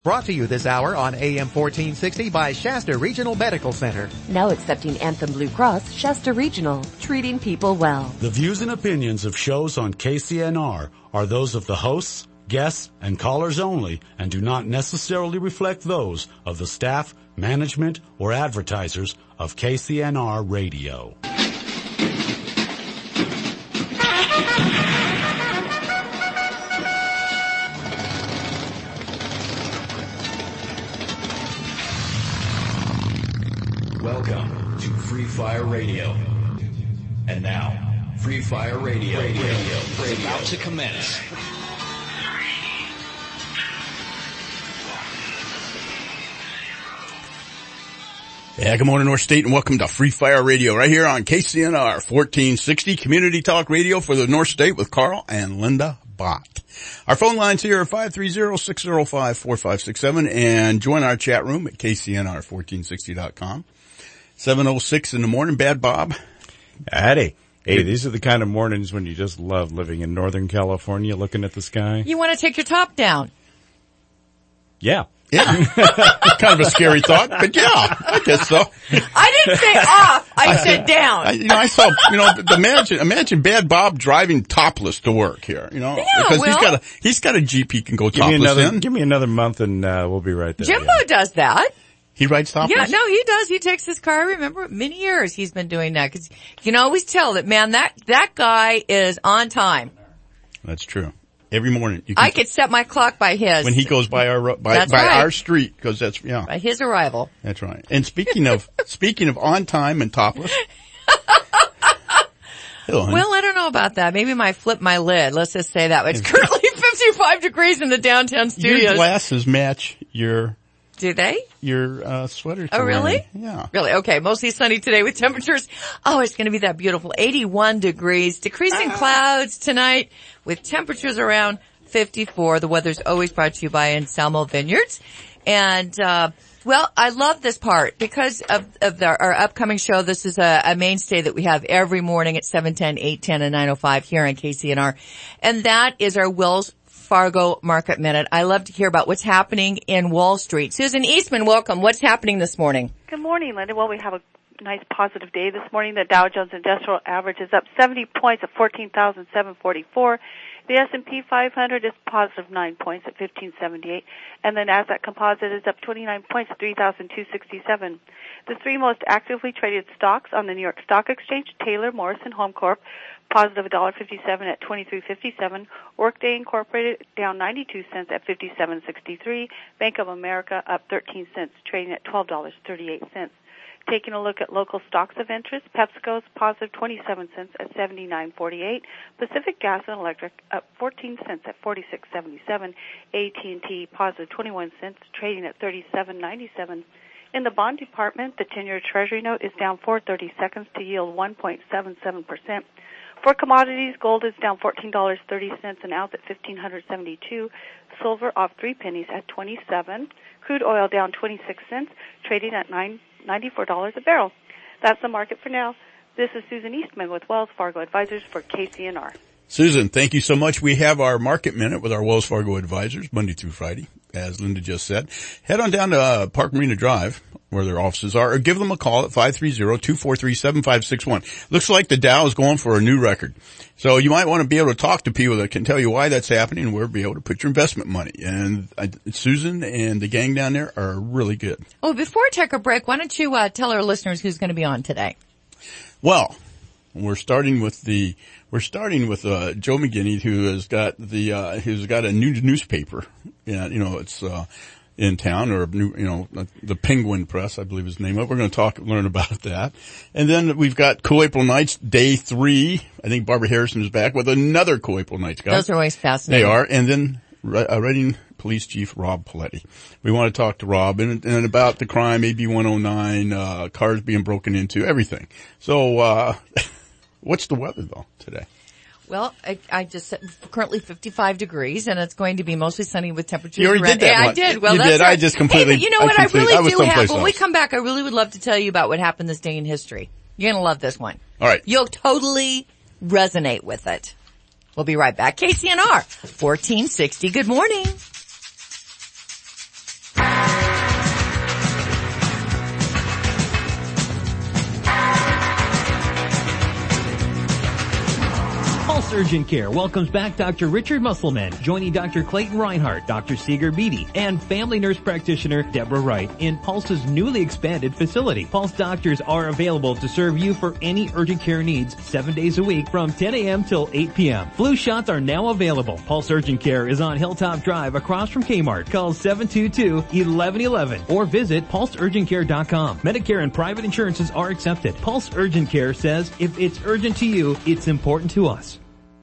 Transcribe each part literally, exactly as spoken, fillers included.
Brought to you this hour on A M fourteen sixty by Shasta Regional Medical Center. Now accepting Anthem Blue Cross, Shasta Regional, treating people well. The views and opinions of shows on K C N R are those of the hosts, guests, and callers only and do not necessarily reflect those of the staff, management, or advertisers of K C N R Radio. Welcome to Free Fire Radio. And now, Free Fire Radio, Radio, Radio, is about to commence. Yeah, good morning, North State, and welcome to Free Fire Radio right here on K C N R fourteen sixty, Community Talk Radio for the North State with Carl and Linda Bott. Our phone lines here are five three zero, six zero five, four five six seven, and join our chat room at K C N R fourteen sixty dot com. seven oh six in the morning, Bad Bob. Howdy. Hey, these are the kind of mornings when you just love living in Northern California, looking at the sky. You want to take your top down. Yeah. Yeah. Kind of a scary thought, but yeah, I guess so. I didn't say off. I, I said down. I, you know, I saw, you know, the, the imagine, imagine Bad Bob driving topless to work here, you know, yeah, because well, he's got a, he's got a Jeep he can go give topless me another, in. Give me another month and, uh, we'll be right there. Jimbo yeah. does that. He rides topless? Yeah, no, he does. He takes his car. I remember many years he's been doing that because you can always tell that, man, that, that guy is on time. That's true. Every morning. You can, I could set my clock by his. When he goes by our, by, that's by right. our street, because that's, yeah. By his arrival. That's right. And speaking of, speaking of on time and topless. Hello, honey. Well, I don't know about that. Maybe my flip my lid. Let's just say that. It's currently fifty-five degrees in the downtown studios. Your glasses match your, do they? Your, uh, sweater. Oh, really? Yeah. Really? Okay. Mostly sunny today with temperatures. Oh, it's going to be that beautiful eighty-one degrees. Decreasing ah. clouds tonight with temperatures around fifty-four. The weather's always brought to you by Anselmo Vineyards. And, uh, well, I love this part because of, of the, our upcoming show. This is a, a mainstay that we have every morning at seven ten, eight ten, and nine oh five here on K C N R. And that is our Wells Fargo Market Minute. I love to hear about what's happening in Wall Street. Susan Eastman, welcome. What's happening this morning? Good morning, Linda. Well, we have a nice positive day this morning. The Dow Jones Industrial Average is up seventy points at fourteen thousand seven hundred forty-four. The S and P five hundred is positive nine points at fifteen seventy-eight. And the Nasdaq Composite is up twenty-nine points at three thousand two hundred sixty-seven. The three most actively traded stocks on the New York Stock Exchange, Taylor Morrison Home Corp, positive one dollar fifty-seven at twenty-three fifty-seven. Workday Incorporated down ninety-two cents at fifty-seven sixty-three. Bank of America up thirteen cents, trading at twelve dollars and thirty-eight cents. Taking a look at local stocks of interest, PepsiCo's positive twenty-seven cents at seventy-nine forty-eight. Pacific Gas and Electric up fourteen cents at forty-six seventy-seven. A T and T positive twenty-one cents, trading at thirty-seven ninety-seven. In the bond department, the ten-year Treasury note is down four thirty-seconds to yield one point seven seven percent. For commodities, gold is down fourteen dollars and thirty cents an ounce at fifteen seventy-two. Silver off three pennies at twenty-seven. Crude oil down twenty-six cents, trading at nine ninety-four dollars a barrel. That's the market for now. This is Susan Eastman with Wells Fargo Advisors for K C N R. Susan, thank you so much. We have our Market Minute with our Wells Fargo Advisors Monday through Friday, as Linda just said. Head on down to uh, Park Marina Drive, where their offices are, or give them a call at five three zero, two four three, seven five six one. Looks like the Dow is going for a new record. So you might want to be able to talk to people that can tell you why that's happening and where to be able to put your investment money. And uh, Susan and the gang down there are really good. Oh, before I take a break, why don't you uh, tell our listeners who's going to be on today? Well, we're starting with the we're starting with uh Joe McGinney, who has got the uh who's got a new newspaper. Yeah, you know, it's uh in town, or new, you know, the Penguin Press, I believe is the name of it. We're going to talk, learn about that. And then we've got Cool April Nights, day three. I think Barbara Harrison is back with another Cool April Nights, guys. Those are always fascinating. They are. And then uh, Reading Police Chief Rob Paletti. We want to talk to Rob and, and about the crime, A B one oh nine, uh, cars being broken into, everything. So, uh, what's the weather though today? Well, I, I just said currently fifty-five degrees, and it's going to be mostly sunny with temperatures you already around. did that yeah, one. I did. Well, you that's did. Right. I just completely. Hey, but you know I what? I really I do have. When else. we come back, I really would love to tell you about what happened this day in history. You're going to love this one. All right. You'll totally resonate with it. We'll be right back. K C N R fourteen sixty. Good morning. Urgent Care welcomes back Doctor Richard Musselman, joining Doctor Clayton Reinhardt, Doctor Seeger Beatty, and family nurse practitioner Deborah Wright in Pulse's newly expanded facility. Pulse doctors are available to serve you for any urgent care needs seven days a week from ten a.m. till eight p.m. Flu shots are now available. Pulse Urgent Care is on Hilltop Drive across from Kmart. Call seven two two, one one one one or visit pulse urgent care dot com. Medicare and private insurances are accepted. Pulse Urgent Care says if it's urgent to you, it's important to us.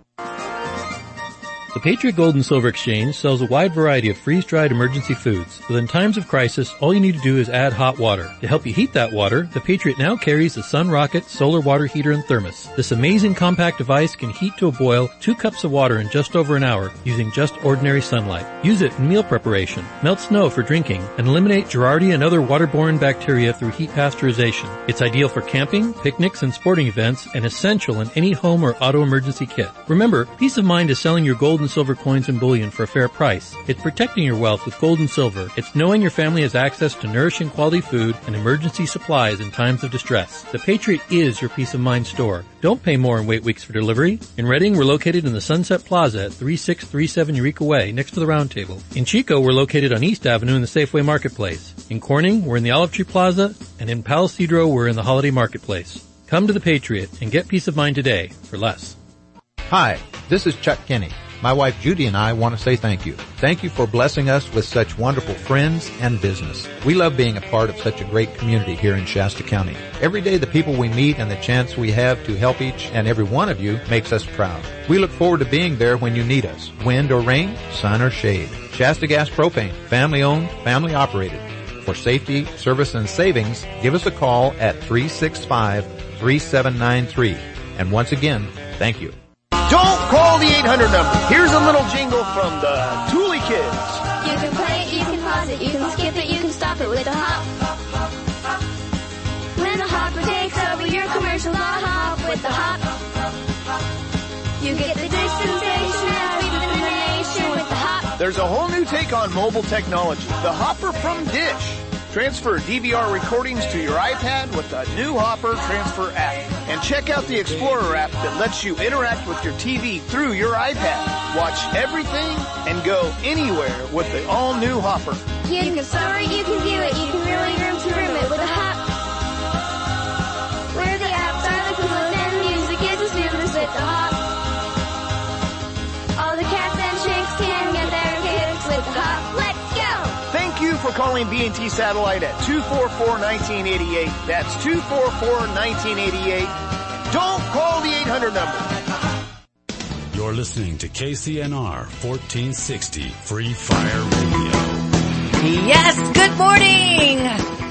The Patriot Gold and Silver Exchange sells a wide variety of freeze-dried emergency foods. But in times of crisis, all you need to do is add hot water. To help you heat that water, the Patriot now carries the Sun Rocket solar water heater and thermos. This amazing compact device can heat to a boil two cups of water in just over an hour using just ordinary sunlight. Use it in meal preparation, melt snow for drinking, and eliminate Giardia and other waterborne bacteria through heat pasteurization. It's ideal for camping, picnics, and sporting events, and essential in any home or auto emergency kit. Remember, peace of mind is selling your gold and silver coins and bullion for a fair price. It's protecting your wealth with gold and silver. It's knowing your family has access to nourishing quality food and emergency supplies in times of distress. The Patriot is your peace of mind store. Don't pay more and wait weeks for delivery. In Reading, we're located in the Sunset Plaza at thirty-six thirty-seven Eureka Way, next to the Round Table. In Chico, we're located on East Avenue in the Safeway Marketplace. In Corning, we're in the Olive Tree Plaza, and in Palo Cedro, we're in the Holiday Marketplace. Come to the Patriot and get peace of mind today for less. Hi, this is Chuck Kinney. My wife Judy and I want to say thank you. Thank you for blessing us with such wonderful friends and business. We love being a part of such a great community here in Shasta County. Every day the people we meet and the chance we have to help each and every one of you makes us proud. We look forward to being there when you need us. Wind or rain, sun or shade. Shasta Gas Propane, family owned, family operated. For safety, service, and savings, give us a call at three six five, three seven nine three. And once again, thank you. Don't call the eight hundred number. Here's a little jingle from the Thule Kids. You can play it, you can pause it, you can skip it, you can stop it with a hop. When the hopper takes over your commercial, the hop with the hop. You get the dispensation and sweep the nation with the hop. There's a whole new take on mobile technology. The Hopper from Dish. Transfer D V R recordings to your iPad with the new Hopper Transfer app. And check out the Explorer app that lets you interact with your T V through your iPad. Watch everything and go anywhere with the all-new Hopper. You can store it, you can view it, you can really room to room it with a hop. Where the apps are, the coolest, and music is the smoothest with the hop. All the cats and chicks can get their kicks with the hop. Let's go! Thank you for calling B and T Satellite at two four four, one nine eight eight. That's two four four, one nine eight eight. Don't call the eight hundred number. You're listening to K C N R fourteen sixty Free Fire Radio. Yes, good morning.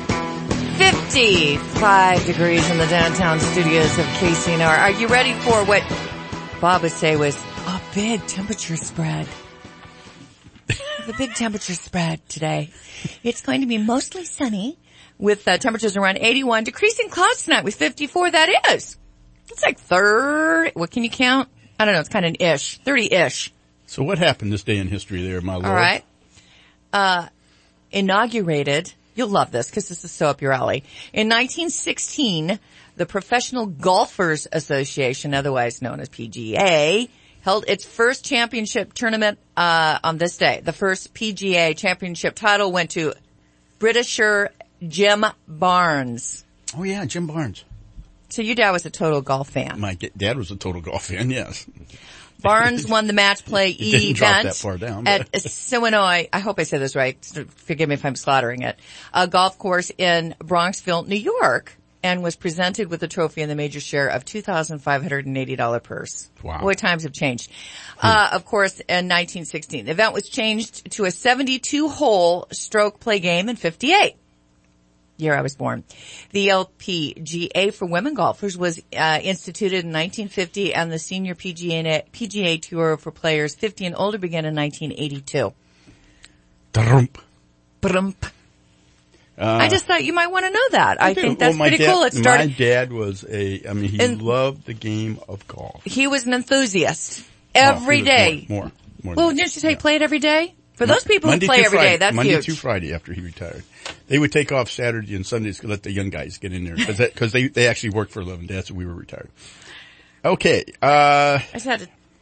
fifty-five degrees in the downtown studios of K C N R. Are you ready for what Bob would say was a big temperature spread? A big temperature spread today. It's going to be mostly sunny with uh, temperatures around eighty-one. Decreasing clouds tonight with fifty-four. That is. It's like thirty. What can you count? I don't know. It's kind of an ish. thirty-ish. So what happened this day in history there, my lord? All right. Uh, inaugurated. You'll love this because this is so up your alley. In nineteen sixteen, the Professional Golfers Association, otherwise known as P G A, held its first championship tournament uh on this day. The first P G A championship title went to Britisher Jim Barnes. Oh yeah, Jim Barnes. So your dad was a total golf fan. My dad was a total golf fan, yes. Barnes won the match play It didn't event drop that far down, but- at Sewanoi. I hope I said this right. Forgive me if I'm slaughtering it. A golf course in Bronxville, New York, and was presented with a trophy and the major share of two thousand five hundred eighty dollars purse. Wow. Boy, times have changed. Uh, of course, in nineteen sixteen, the event was changed to a seventy-two hole stroke play game in fifty-eight. Year I was born. The L P G A for women golfers was uh, instituted in nineteen fifty, and the senior P G A P G A tour for players fifty and older began in nineteen eighty-two. Drump. Brump. Uh, I just thought you might want to know that. I, I think that's well, pretty dad, cool. It started. My dad was a, I mean, he and, loved the game of golf. He was an enthusiast every oh, day. More, more, more well, didn't you say yeah. play it every day? For those people Monday who play every Friday, day, that's Monday huge. through Friday after he retired. They would take off Saturday and Sundays to let the young guys get in there because that, they, they actually worked for a living. That's when we were retired. Okay. Uh, I just had to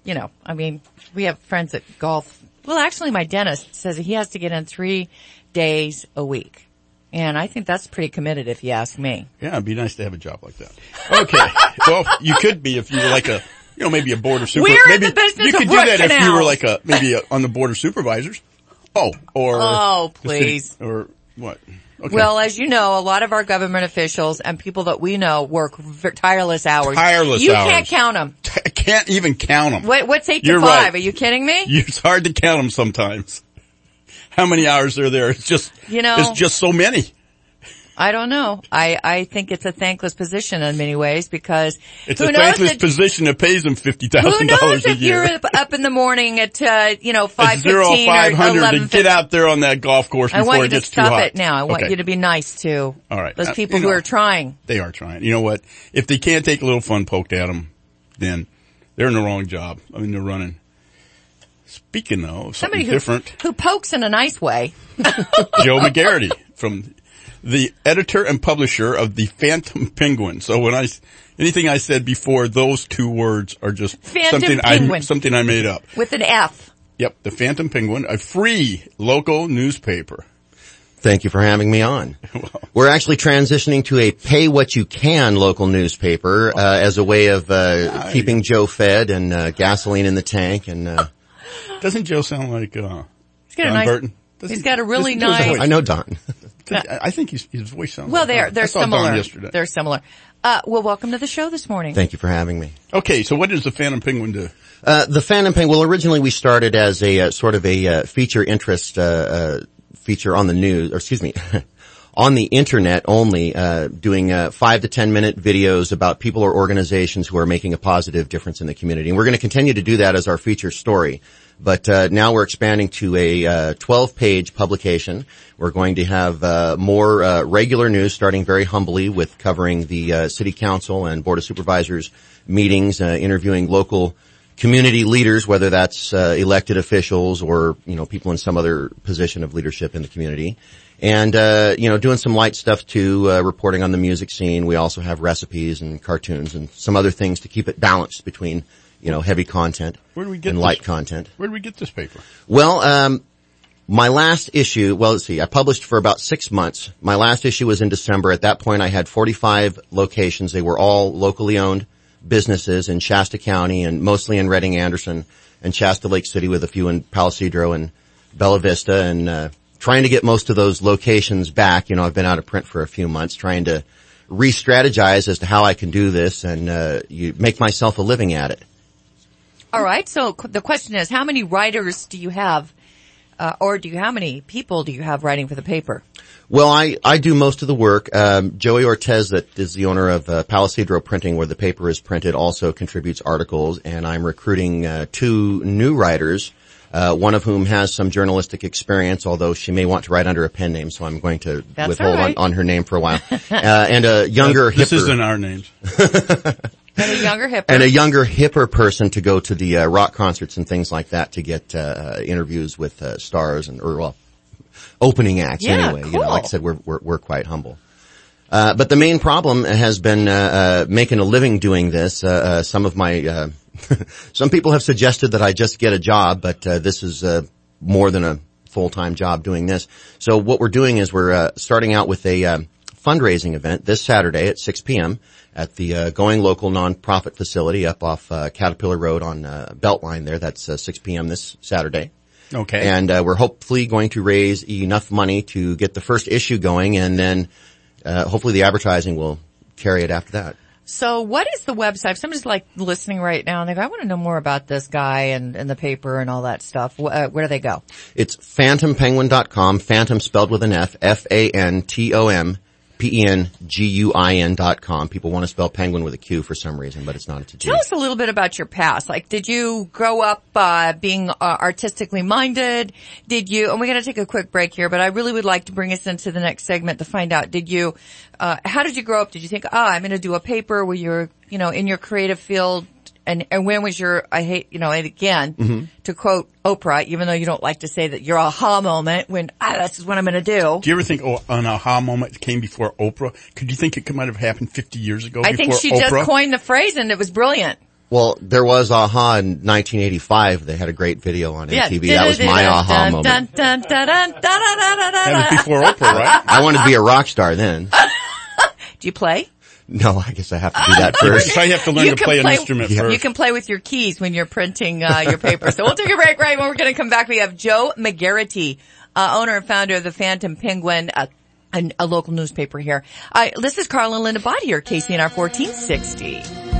you know, I mean, we have friends that golf. Well, actually, my dentist says he has to get in three days a week. And I think that's pretty committed if you ask me. Yeah, it'd be nice to have a job like that. Okay. Well, you could be if you were like a, you know, maybe a board of super. We're maybe in the business you could of do root that if you canals. were like a, maybe a, on the board of supervisors. Oh, or. Oh, the city- please. Or what? Okay. Well, as you know, a lot of our government officials and people that we know work v- tireless hours. Tireless you hours. You can't count them. I can't even count them. What, what's eight You're to five? right. Are you kidding me? It's hard to count them sometimes. How many hours are there? It's just, You know- it's just so many. I don't know. I, I think it's a thankless position in many ways because It's who a knows thankless that, position that pays them fifty who thousand knows dollars a if year. you're up- up in the morning at, uh, you know, At five zero fifteen five or hundred eleven to fifty. get out there on that golf course I before want you it to gets too stop hot. it now. I want Okay. you to be nice to All right. those Uh, people you who know, are trying. They are trying. You know what? If they can't take a little fun poked at them, then they're in the wrong job. I mean, they're running. Speaking though of something Somebody who, different, who pokes in a nice way. Joe McGarity from the editor and publisher of the Phantom Penguin. So when I, anything I said before, those two words are just Phantom something Penguin. I, something I made up. With an F. Yep. The Phantom Penguin, a free local newspaper. Thank you for having me on. We're actually transitioning to a pay-what-you-can local newspaper uh, as a way of uh, keeping Joe fed and uh, gasoline in the tank. And uh, Doesn't Joe sound like uh, He's got a Don nice- Burton? he's got a really Listen to his nice- voice. I know Don. I I think his, his voice sounds Well, like they're, Don. they're I saw similar. Don yesterday. They're similar. Uh, well, welcome to the show this morning. Thank you for having me. Okay, so what does the Phantom Penguin do? Uh, the Phantom Penguin, well, originally we started as a uh, sort of a uh, feature interest uh, uh, feature on the news, or excuse me, on the internet only, uh, doing uh, five to ten minute videos about people or organizations who are making a positive difference in the community. And we're going to continue to do that as our feature story. But uh, now we're expanding to a uh, twelve page publication. We're going to have uh, more uh, regular news, starting very humbly with covering the uh, City Council and Board of Supervisors meetings, uh, interviewing local community leaders, whether that's uh, elected officials or, you know, people in some other position of leadership in the community. And, uh, you know, doing some light stuff too, uh, reporting on the music scene. We also have recipes and cartoons and some other things to keep it balanced between, you know, heavy content Where do we get and this? light content. Where do we get this paper? Well, um, my last issue, well, let's see, I published for about six months. My last issue was in December. At that point, I had forty-five locations. They were all locally owned businesses in Shasta County and mostly in Redding, Anderson, and Shasta Lake City with a few in Palo Cedro and Bella Vista, and uh, trying to get most of those locations back. You know, I've been out of print for a few months, trying to re-strategize as to how I can do this and uh, you make myself a living at it. All right. So qu- the question is, how many writers do you have, uh, or do you, how many people do you have writing for the paper? Well, I, I do most of the work. Um, Joey Ortez, that is the owner of uh, Palo Cedro Printing, where the paper is printed, also contributes articles, and I'm recruiting uh, two new writers, uh, one of whom has some journalistic experience, although she may want to write under a pen name, so I'm going to That's withhold all right. on, on her name for a while. Uh, and a younger, Uh, this hipper, isn't our names. And a younger hipper. and a younger, hipper person to go to the uh, rock concerts and things like that to get uh, interviews with uh, stars and, or well, opening acts Yeah, anyway. You know, like I cool. said, we're we're, we're quite humble. Uh, but the main problem has been uh, uh, making a living doing this. Uh, uh, some of my uh, some people have suggested that I just get a job, but uh, this is uh, more than a full-time job doing this. So what we're doing is we're uh, starting out with a uh, fundraising event this Saturday at six p.m. at the uh, Going Local nonprofit facility up off uh, Caterpillar Road on uh, Beltline there. That's uh, six p.m. this Saturday. Okay. And uh, we're hopefully going to raise enough money to get the first issue going, and then uh, hopefully the advertising will carry it after that. So what is the website? If somebody's like listening right now and they go, I want to know more about this guy and, and the paper and all that stuff, wh- uh, where do they go? It's phantom penguin dot com, Phantom spelled with an F, F A N T O M P E N G U I N dot com. People want to spell penguin with a Q for some reason, but it's not. It's a G. Tell us a little bit about your past. Like, did you grow up uh being uh, artistically minded? Did you, and we're going to take a quick break here, but I really would like to bring us into the next segment to find out, did you, uh how did you grow up? Did you think, oh, I'm going to do a paper where you're, you know, in your creative field? And, and when was your, I hate, you know, and again, Mm-hmm. to quote Oprah, even though you don't like to say that, your aha moment when, ah, this is what I'm going to do. Do you ever think oh, an aha moment came before Oprah? Could you think it could, might have happened fifty years ago I before think she Oprah? just coined the phrase and it was brilliant. Well, there was A-ha in nineteen eighty-five. They had a great video on Yeah. M T V. That was my A-ha moment. Dun, dun, dun, dun, dun, dun, dun, dun, dun. That was before Oprah, right? I wanted to be a rock star then. Do you play? No, I guess I have to do that first. I have to learn You to can play, play- an instrument Yeah. first. You can play with your keys when you're printing uh, your paper. So we'll take a break, right? When we're going to come back, we have Joe McGarrity, uh, owner and founder of the Phantom Penguin, uh, a, a local newspaper here. Uh, this is Carl and Linda Bott here, K C N R fourteen sixty.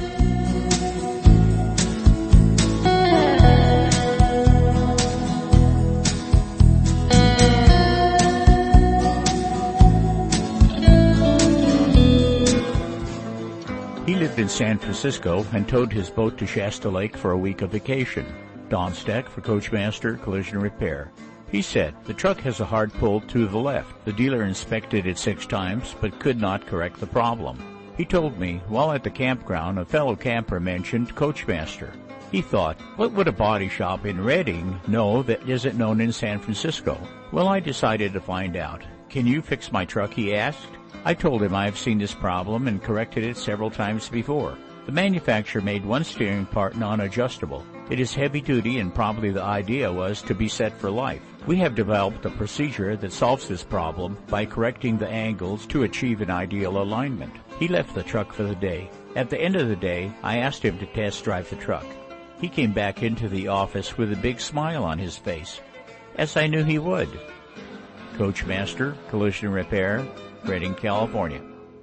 He lived in San Francisco and towed his boat to Shasta Lake for a week of vacation. Don Steck for Coachmaster Collision Repair. He said, the truck has a hard pull to the left. The dealer inspected it six times, but could not correct the problem. He told me, while at the campground, a fellow camper mentioned Coachmaster. He thought, what would a body shop in Redding know that isn't known in San Francisco? Well, I decided to find out. Can you fix my truck, he asked. I told him I have seen this problem and corrected it several times before. The manufacturer made one steering part non-adjustable. It is heavy duty and probably the idea was to be set for life. We have developed a procedure that solves this problem by correcting the angles to achieve an ideal alignment. He left the truck for the day. At the end of the day, I asked him to test drive the truck. He came back into the office with a big smile on his face, as I knew he would. Coachmaster Collision Repair, Redding, California.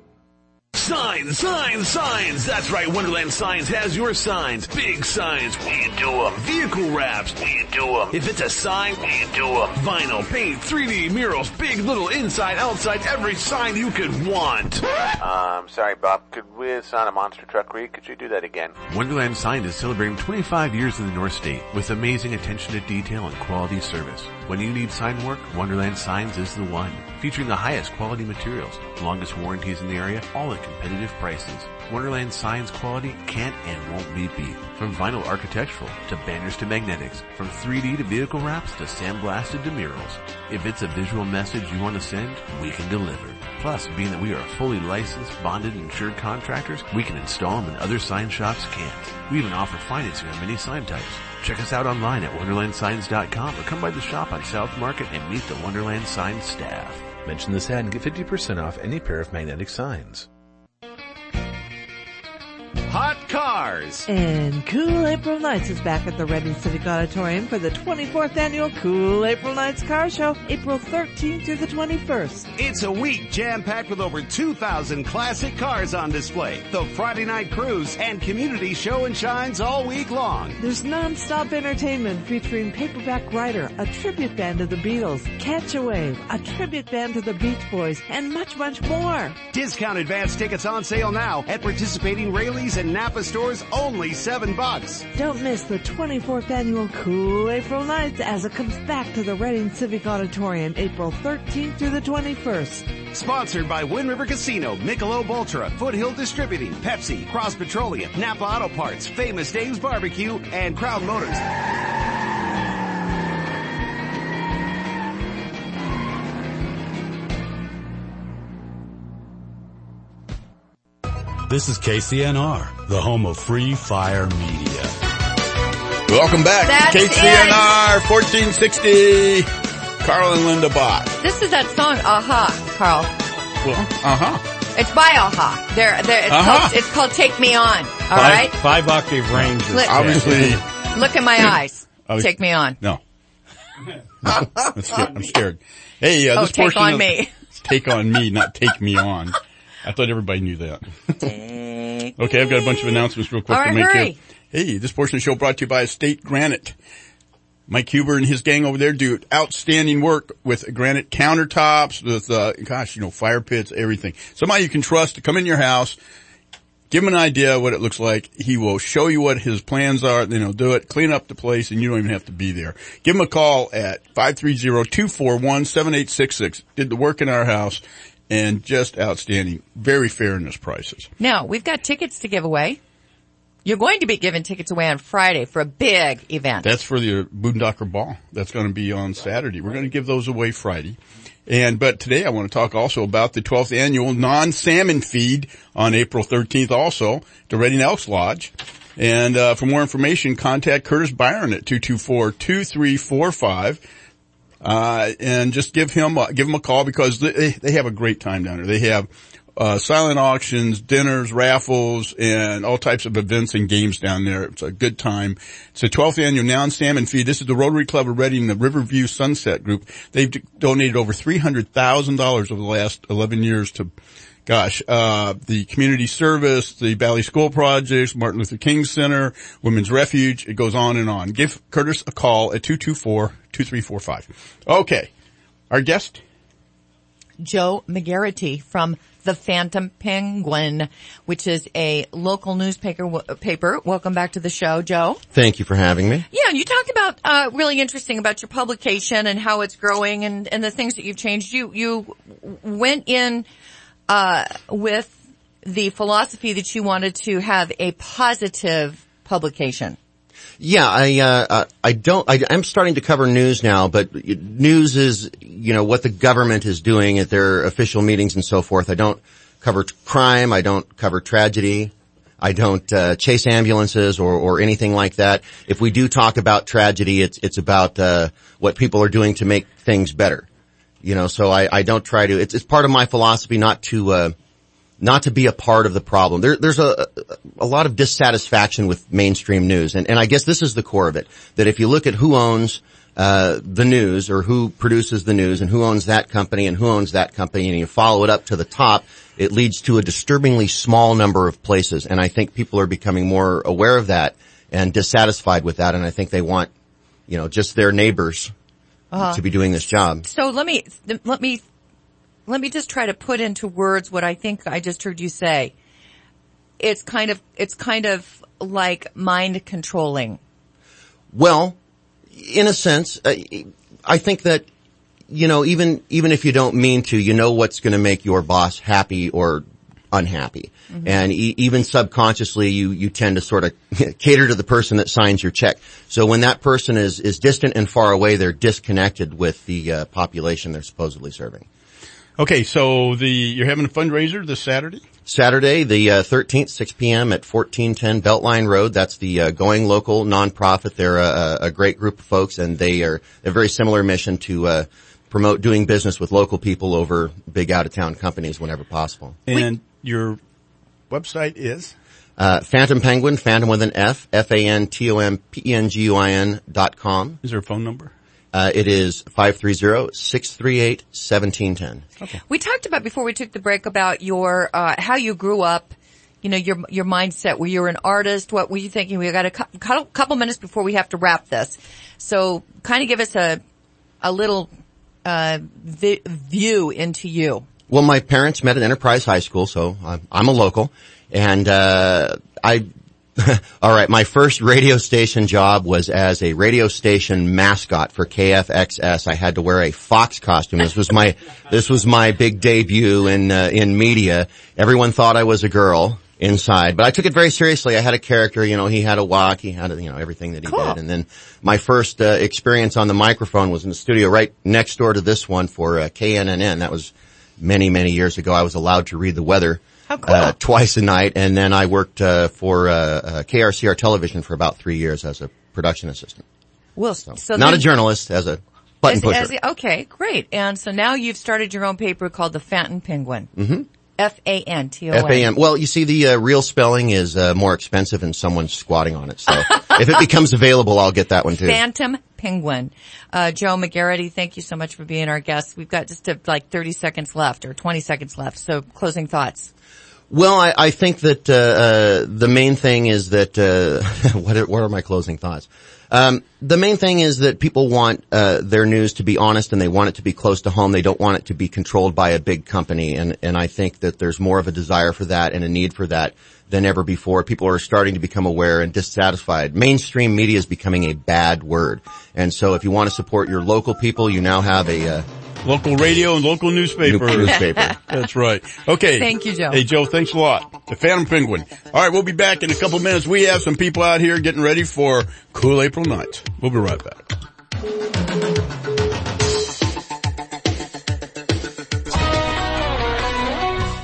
Signs, signs, signs. That's right. Wonderland Signs has your signs. Big signs. We do them. Vehicle wraps. We do them. If it's a sign, we do them. Vinyl, paint, three D murals, big, little, inside, outside, every sign you could want. Um, sorry, Bob. Could we sign a monster truck read? Could you do that again? Wonderland Signs is celebrating twenty-five years in the North State with amazing attention to detail and quality service. When you need sign work, Wonderland Signs is the one. Featuring the highest quality materials, longest warranties in the area, all at competitive prices. Wonderland Signs quality can't and won't be beat. From vinyl architectural to banners to magnetics, from three D to vehicle wraps to sandblasted to murals. If it's a visual message you want to send, we can deliver. Plus, being that we are fully licensed, bonded, and insured contractors, we can install them and other sign shops can't. We even offer financing on many sign types. Check us out online at wonderland signs dot com or come by the shop on South Market and meet the Wonderland Signs staff. Mention this ad and get fifty percent off any pair of magnetic signs. Hot Cars. And Cool April Nights is back at the Redding Civic Auditorium for the twenty-fourth annual Cool April Nights Car Show, April thirteenth through the twenty-first. It's a week jam-packed with over two thousand classic cars on display, the Friday night cruise, and community show and shines all week long. There's non-stop entertainment featuring Paperback Writer, a tribute band to the Beatles, Catch a Wave, a tribute band to the Beach Boys, and much, much more. Discount advance tickets on sale now at participating Rayleigh's and Napa stores, only seven bucks. Don't miss the twenty-fourth annual Cool April Nights as it comes back to the Redding Civic Auditorium, April thirteenth through the twenty-first. Sponsored by Wind River Casino, Michelob Ultra, Foothill Distributing, Pepsi, Cross Petroleum, Napa Auto Parts, Famous Dave's Barbecue, and Crown Motors. This is K C N R, the home of Free Fire Media. Welcome back. That's K C N R fourteen sixty. Carl and Linda Bott. This is that song, A-ha, Carl. Well, uh-huh. It's by A-ha. They're, they're, it's, Uh-huh. called, it's called Take Me On. All five, right? Five octave range. is Look- there. Obviously. Look in my eyes. I was- Take Me On. No. No. I'm scared. I'm scared. Hey, uh, Oh, this take portion on of, me. Take on me, not take me on. I thought everybody knew that. Take Okay, I've got a bunch of announcements real quick All to right, make hurry. here. Hey, this portion of the show brought to you by Estate Granite. Mike Huber and his gang over there do outstanding work with granite countertops, with, uh, gosh, you know, fire pits, everything. Somebody you can trust to come in your house, give him an idea of what it looks like. He will show you what his plans are, then he'll do it, clean up the place, and you don't even have to be there. Give him a call at five three zero, two four one, seven eight six six. Did the work in our house, and just outstanding. Very fair in his prices. Now, we've got tickets to give away. You're going to be giving tickets away on Friday for a big event. That's for the Boondocker Ball. That's going to be on Saturday. We're going to give those away Friday. And, but today I want to talk also about the twelfth annual non-salmon feed on April thirteenth also, to Redding Elks Lodge. And uh, for more information, contact Curtis Byron at two two four, two three four five. Uh, and just give him, uh, give him a call because they, they have a great time down there. They have, uh, silent auctions, dinners, raffles, and all types of events and games down there. It's a good time. It's the twelfth annual Now and Salmon Feed. This is the Rotary Club of Reading, the Riverview Sunset Group. They've d- donated over three hundred thousand dollars over the last eleven years to, gosh, uh, the community service, the Valley School Projects, Martin Luther King Center, Women's Refuge. It goes on and on. Give Curtis a call at two two four, two three four five. Okay. Our guest? Joe McGarity from the Phantom Penguin, which is a local newspaper. W- paper. Welcome back to the show, Joe. Thank you for having me. Yeah, and you talked about, uh, really interesting about your publication and how it's growing and, and the things that you've changed. You, you went in, uh, with the philosophy that you wanted to have a positive publication. Yeah, I, uh, I don't, I, I'm starting to cover news now, but news is, you know, what the government is doing at their official meetings and so forth. I don't cover t- crime. I don't cover tragedy. I don't, uh, chase ambulances or, or anything like that. If we do talk about tragedy, it's, it's about, uh, what people are doing to make things better. You know, so I, I don't try to, it's, it's part of my philosophy not to, uh, not to be a part of the problem. There, there's a, a lot of dissatisfaction with mainstream news. And, and I guess this is the core of it. That if you look at who owns, uh, the news or who produces the news and who owns that company and who owns that company and you follow it up to the top, it leads to a disturbingly small number of places. And I think people are becoming more aware of that and dissatisfied with that. And I think they want, you know, just their neighbors uh, to be doing this job. So let me, let me, Let me just try to put into words what I think I just heard you say. It's kind of, it's kind of like mind controlling. Well, in a sense, I think that, you know, even, even if you don't mean to, you know what's going to make your boss happy or unhappy. Mm-hmm. And e- even subconsciously, you, you tend to sort of cater to the person that signs your check. So when that person is, is distant and far away, they're disconnected with the uh, population they're supposedly serving. Okay, so the you're having a fundraiser this Saturday? Saturday, the uh, thirteenth, six p.m. at fourteen ten Beltline Road. That's the uh, Going Local nonprofit. They're a, a great group of folks, and they are a very similar mission to uh, promote doing business with local people over big out-of-town companies whenever possible. And your website is? Uh, Phantom Penguin, Phantom with an F, F A N T O M P E N G U I N dot com. Is there a phone number? Uh, it is five three zero, six three eight, one seven one zero. Okay. We talked about before we took the break about your, uh, how you grew up, you know, your, your mindset. Were you an artist? What were you thinking? We got a cu- couple minutes before we have to wrap this. So kind of give us a, a little, uh, vi- view into you. Well, my parents met at Enterprise High School, so I'm, I'm a local. And, uh, I, all right, my first radio station job was as a radio station mascot for K F X S. I had to wear a fox costume. This was my, this was my big debut in, uh, in media. Everyone thought I was a girl inside, but I took it very seriously. I had a character, you know, he had a walk, he had, a, you know, everything that he cool. did. And then my first, uh, experience on the microphone was in the studio right next door to this one for, uh, K N N N. That was many, many years ago. I was allowed to read the weather. How cool. Uh, twice a night, and then I worked uh, for uh, uh, K R C R Television for about three years as a production assistant. Well, so, so not then, a journalist, as a button as, pusher. As, okay, great. And so now you've started your own paper called the Phantom Penguin. Mm-hmm. F A N T O N. F A M. Well, you see, the uh, real spelling is uh, more expensive and someone's squatting on it. So if it becomes available, I'll get that one too. Phantom Penguin. Uh, Joe McGarity, thank you so much for being our guest. We've got just uh, like thirty seconds left or twenty seconds left. So closing thoughts. Well, I, I think that uh, uh the main thing is that uh what are, what are my closing thoughts? Um the main thing is that people want uh their news to be honest, and they want it to be close to home. They don't want it to be controlled by a big company, and and I think that there's more of a desire for that and a need for that than ever before. People are starting to become aware and dissatisfied. Mainstream media is becoming a bad word, and so if you want to support your local people, you now have a uh, local radio and local newspaper. newspaper. That's right. Okay. Thank you, Joe. Hey, Joe, thanks a lot. The Phantom Penguin. All right, we'll be back in a couple minutes. We have some people out here getting ready for cool April nights. We'll be right back.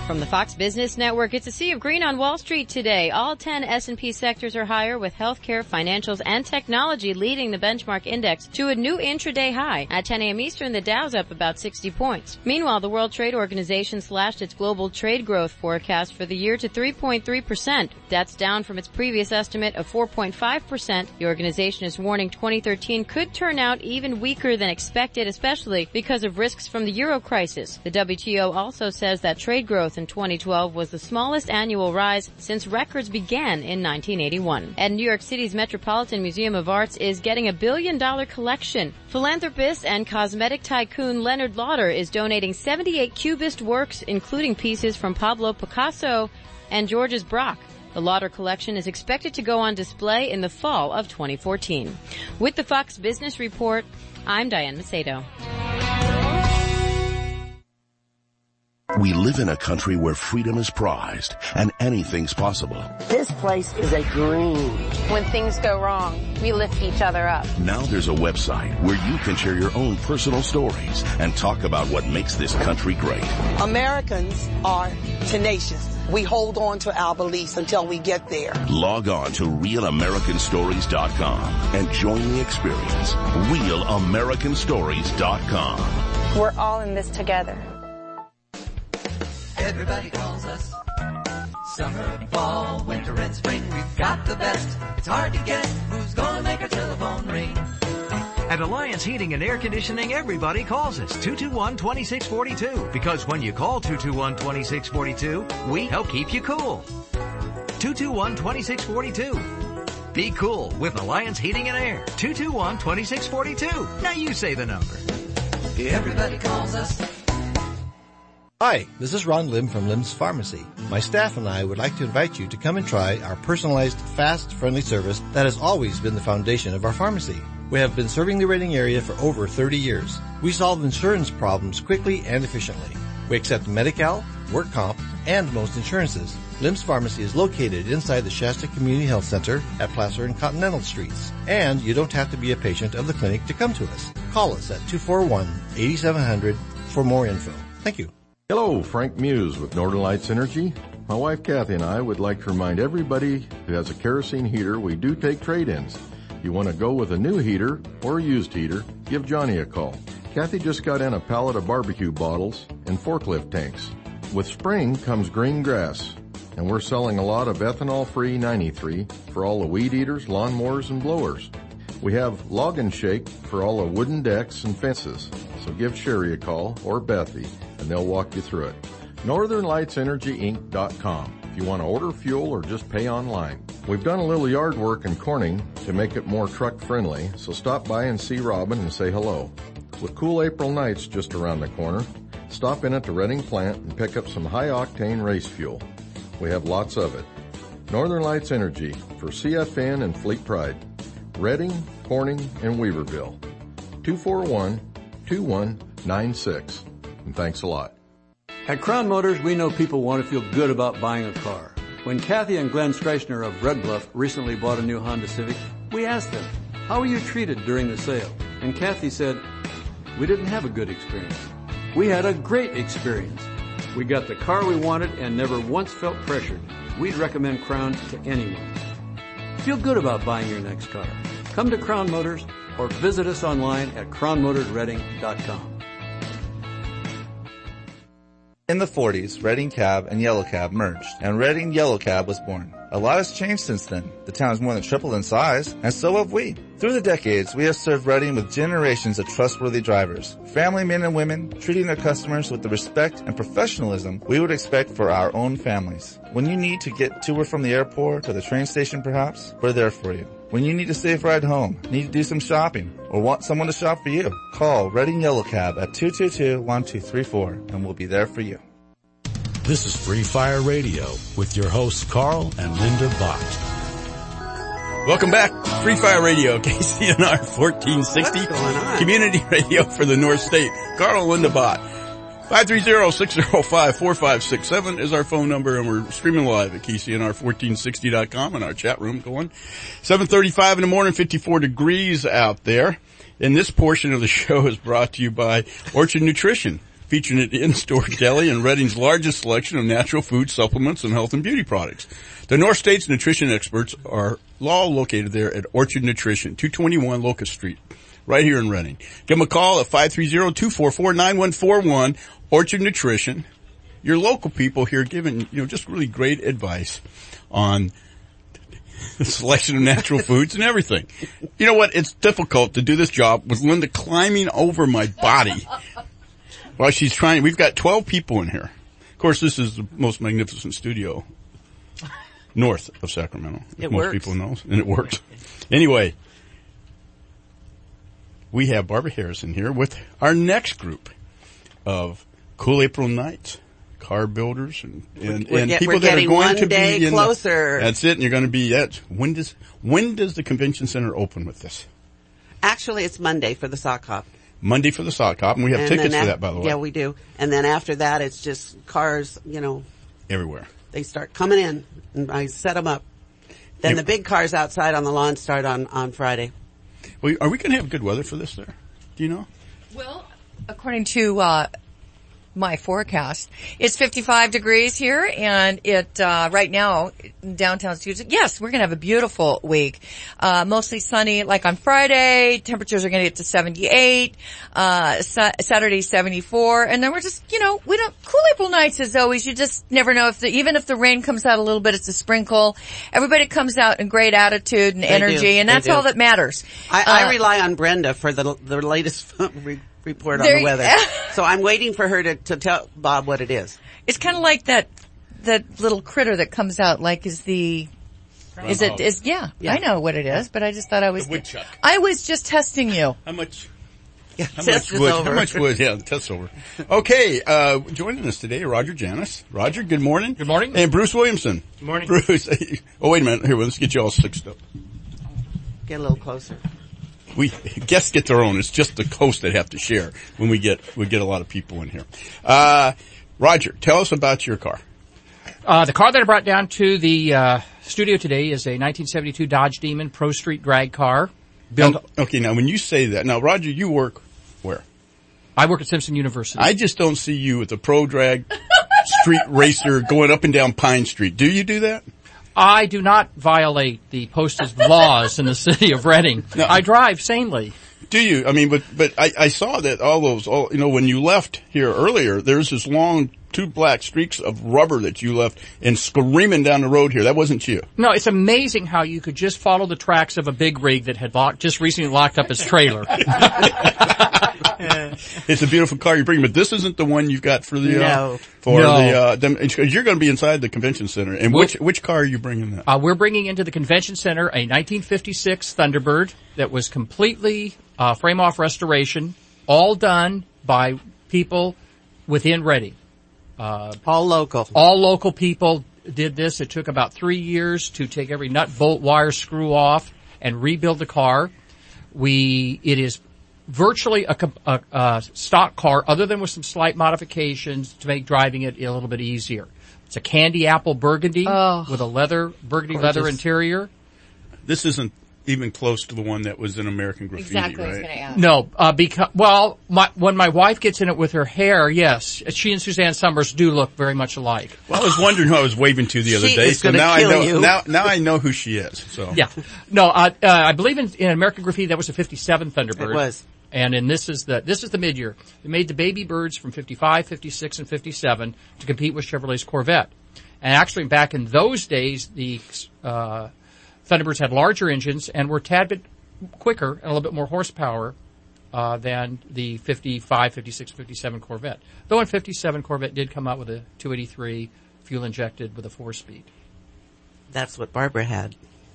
From the Fox Business Network, it's a sea of green on Wall Street today. All ten S and P sectors are higher, with healthcare, financials, and technology leading the benchmark index to a new intraday high. At ten a.m. Eastern, the Dow's up about sixty points. Meanwhile, the World Trade Organization slashed its global trade growth forecast for the year to three point three percent. That's down from its previous estimate of four point five percent. The organization is warning twenty thirteen could turn out even weaker than expected, especially because of risks from the euro crisis. The W T O also says that trade growth in twenty twelve was the smallest annual rise since records began in nineteen eighty-one. And New York City's Metropolitan Museum of Arts is getting a billion dollar collection. Philanthropist and cosmetic tycoon Leonard Lauder is donating seventy-eight Cubist works, including pieces from Pablo Picasso and Georges Braque. The Lauder collection is expected to go on display in the fall of twenty fourteen. With the Fox Business Report, I'm Diane Macedo. We live in a country where freedom is prized and anything's possible. This place is a dream. When things go wrong, we lift each other up. Now there's a website where you can share your own personal stories and talk about what makes this country great. Americans are tenacious. We hold on to our beliefs until we get there. Log on to real american stories dot com and join the experience. real american stories dot com. We're all in this together. Everybody calls us. Summer, fall, winter, and spring. We've got the best. It's hard to guess who's gonna make our telephone ring. At Alliance Heating and Air Conditioning, everybody calls us two two one, two six four two. Because when you call two two one, two six four two, we help keep you cool. two two one, two six four two. Be cool with Alliance Heating and Air. two two one, two six four two. Now you say the number. Everybody calls us. Hi, this is Ron Lim from Lim's Pharmacy. My staff and I would like to invite you to come and try our personalized, fast, friendly service that has always been the foundation of our pharmacy. We have been serving the Reading area for over thirty years. We solve insurance problems quickly and efficiently. We accept Medi-Cal, work comp, and most insurances. Lim's Pharmacy is located inside the Shasta Community Health Center at Placer and Continental Streets. And you don't have to be a patient of the clinic to come to us. Call us at two four one, eight seven zero zero for more info. Thank you. Hello, Frank Muse with Northern Lights Energy. My wife Kathy and I would like to remind everybody who has a kerosene heater we do take trade-ins. You want to go with a new heater or a used heater, give Johnny a call. Kathy just got in a pallet of barbecue bottles and forklift tanks. With spring comes green grass, and we're selling a lot of ethanol-free ninety-three for all the weed eaters, lawnmowers, and blowers. We have Log and Shake for all the wooden decks and fences, so give Sherry a call or Bethy, and they'll walk you through it. northern lights energy inc dot com if you want to order fuel or just pay online. We've done a little yard work in Corning to make it more truck friendly, so stop by and see Robin and say hello. With cool April nights just around the corner, stop in at the Reading plant and pick up some high-octane race fuel. We have lots of it. Northern Lights Energy for C F N and Fleet Pride. Reading, Corning, and Weaverville. two four one, two one nine six. And thanks a lot. At Crown Motors, we know people want to feel good about buying a car. When Kathy and Glenn Streichner of Red Bluff recently bought a new Honda Civic, we asked them, how were you treated during the sale? And Kathy said, we didn't have a good experience. We had a great experience. We got the car we wanted and never once felt pressured. We'd recommend Crown to anyone. Feel good about buying your next car. Come to Crown Motors or visit us online at crown motors reading dot com. In the forties, Reading Cab and Yellow Cab merged, and Reading Yellow Cab was born. A lot has changed since then. The town has more than tripled in size, and so have we. Through the decades, we have served Reading with generations of trustworthy drivers, family men and women, treating their customers with the respect and professionalism we would expect for our own families. When you need to get to or from the airport or the train station perhaps, we're there for you. When you need a safe ride home, need to do some shopping, or want someone to shop for you, call Reading Yellow Cab at two two two, one two three four, and we'll be there for you. This is Free Fire Radio with your hosts Carl and Linda Bott. Welcome back, Free Fire Radio, K C N R fourteen sixty, community radio for the North State. Carl and Linda Bott. five three zero, six zero five, four five six seven is our phone number, and we're streaming live at K C N R fourteen sixty dot com in our chat room going. seven thirty-five in the morning, fifty-four degrees out there. And this portion of the show is brought to you by Orchard Nutrition. featuring an in-store deli and Reading's largest selection of natural food, supplements, and health and beauty products. The North State's nutrition experts are all located there at Orchard Nutrition, two twenty-one Locust Street, right here in Reading. Give them a call at five three zero, two four four, nine one four one, Orchard Nutrition. Your local people here giving, you know, just really great advice on the selection of natural foods and everything. You know what? It's difficult to do this job with Linda climbing over my body while she's trying. We've got twelve people in here. Of course, this is the most magnificent studio north of Sacramento. It most works. people know, and it works. Anyway, we have Barbara Harrison here with our next group of Cool April Nights. Car builders and, and, we're and get, people we're that are getting going one to day be in closer. The, that's it. And you're going to be at, when does, when does the convention center open with this? Actually, it's Monday for the sock hop. Monday for the sock hop. And we have And tickets then for af- that, by the way. Yeah, we do. And then after that, it's just cars, you know. Everywhere. They start coming in and I set them up. Then Hey, the big cars outside on the lawn start on, on Friday. Well, are we going to have good weather for this there? Do you know? Well, according to, uh, my forecast, it's fifty-five degrees here, and it uh right now in downtown Tucson. Yes, we're gonna have a beautiful week. Uh mostly sunny, like on Friday. Temperatures are gonna get to seventy-eight. Uh sa- Saturday seventy-four, and then we're just, you know, we don't. Cool April nights as always. You just never know if the, even if the rain comes out a little bit, it's a sprinkle. Everybody comes out in great attitude and They energy, do. and They that's do. all that matters. I, I Uh, rely on Brenda for the the latest re- report on There- the weather. So I'm waiting for her to, to tell Bob what it is. It's kind of like that, that little critter that comes out, like is the, is it, is, yeah, Yeah. I know what it is, but I just thought I was, The woodchuck. I was just testing you. How much? Yeah, How test much is wood? over. How much wood? Yeah, the test's over. Okay, uh, joining us today, Roger Janis. Roger, good morning. Good morning. And Bruce Williamson. Good morning. Bruce, oh wait a minute. Here, let's get you all sixed up. Get a little closer. We guests get their own. It's just the hosts that have to share when we get we get a lot of people in here. Uh, Roger, tell us about your car. Uh, the car that I brought down to the uh, studio today is a nineteen seventy-two Dodge Demon Pro Street drag car. Built. Um, okay, now when you say that, now Roger, you work where? I work at Simpson University. I just don't see you with a pro drag street racer going up and down Pine Street. Do you do that? I do not violate the postage laws in the city of Reading. No. I drive sanely. Do you? I mean, but but I, I saw that all those, all you know, when you left here earlier, there's this long two black streaks of rubber that you left and screaming down the road here. That wasn't you. No, it's amazing how you could just follow the tracks of a big rig that had locked, just recently locked up its trailer. It's a beautiful car you're bringing, but this isn't the one you've got for the, uh, No. for No. the, uh, dem- because you're going to be inside the convention center. And which, which car are you bringing that? Uh, we're bringing into the convention center a nineteen fifty-six Thunderbird that was completely uh, frame-off restoration, all done by people within Reading. Uh, all local. All local people did this. It took about three years to take every nut, bolt, wire, screw off, and rebuild the car. We, it is virtually a, a, a stock car, other than with some slight modifications to make driving it a little bit easier. It's a candy apple burgundy Oh. with a leather, burgundy Gorgeous. leather interior. This isn't even close to the one that was in American Graffiti, Exactly, I was right? going to ask. No, uh, because, well, my, when my wife gets in it with her hair, yes, she and Suzanne Summers do look very much alike. Well, I was wondering who I was waving to the other She day, is so gonna now I kill know, you. now, now I know who she is, so. Yeah. No, uh, uh, I believe in, in American Graffiti that was a fifty-seven Thunderbird. It was. And in this is the, this is the mid-year. They made the baby birds from fifty-five, fifty-six, and fifty-seven to compete with Chevrolet's Corvette. And actually back in those days, the, uh, Thunderbirds had larger engines and were a tad bit quicker and a little bit more horsepower, uh, than the fifty-five, fifty-six, fifty-seven Corvette. Though in fifty-seven Corvette did come out with a two eighty-three fuel injected with a four speed. That's what Barbara had.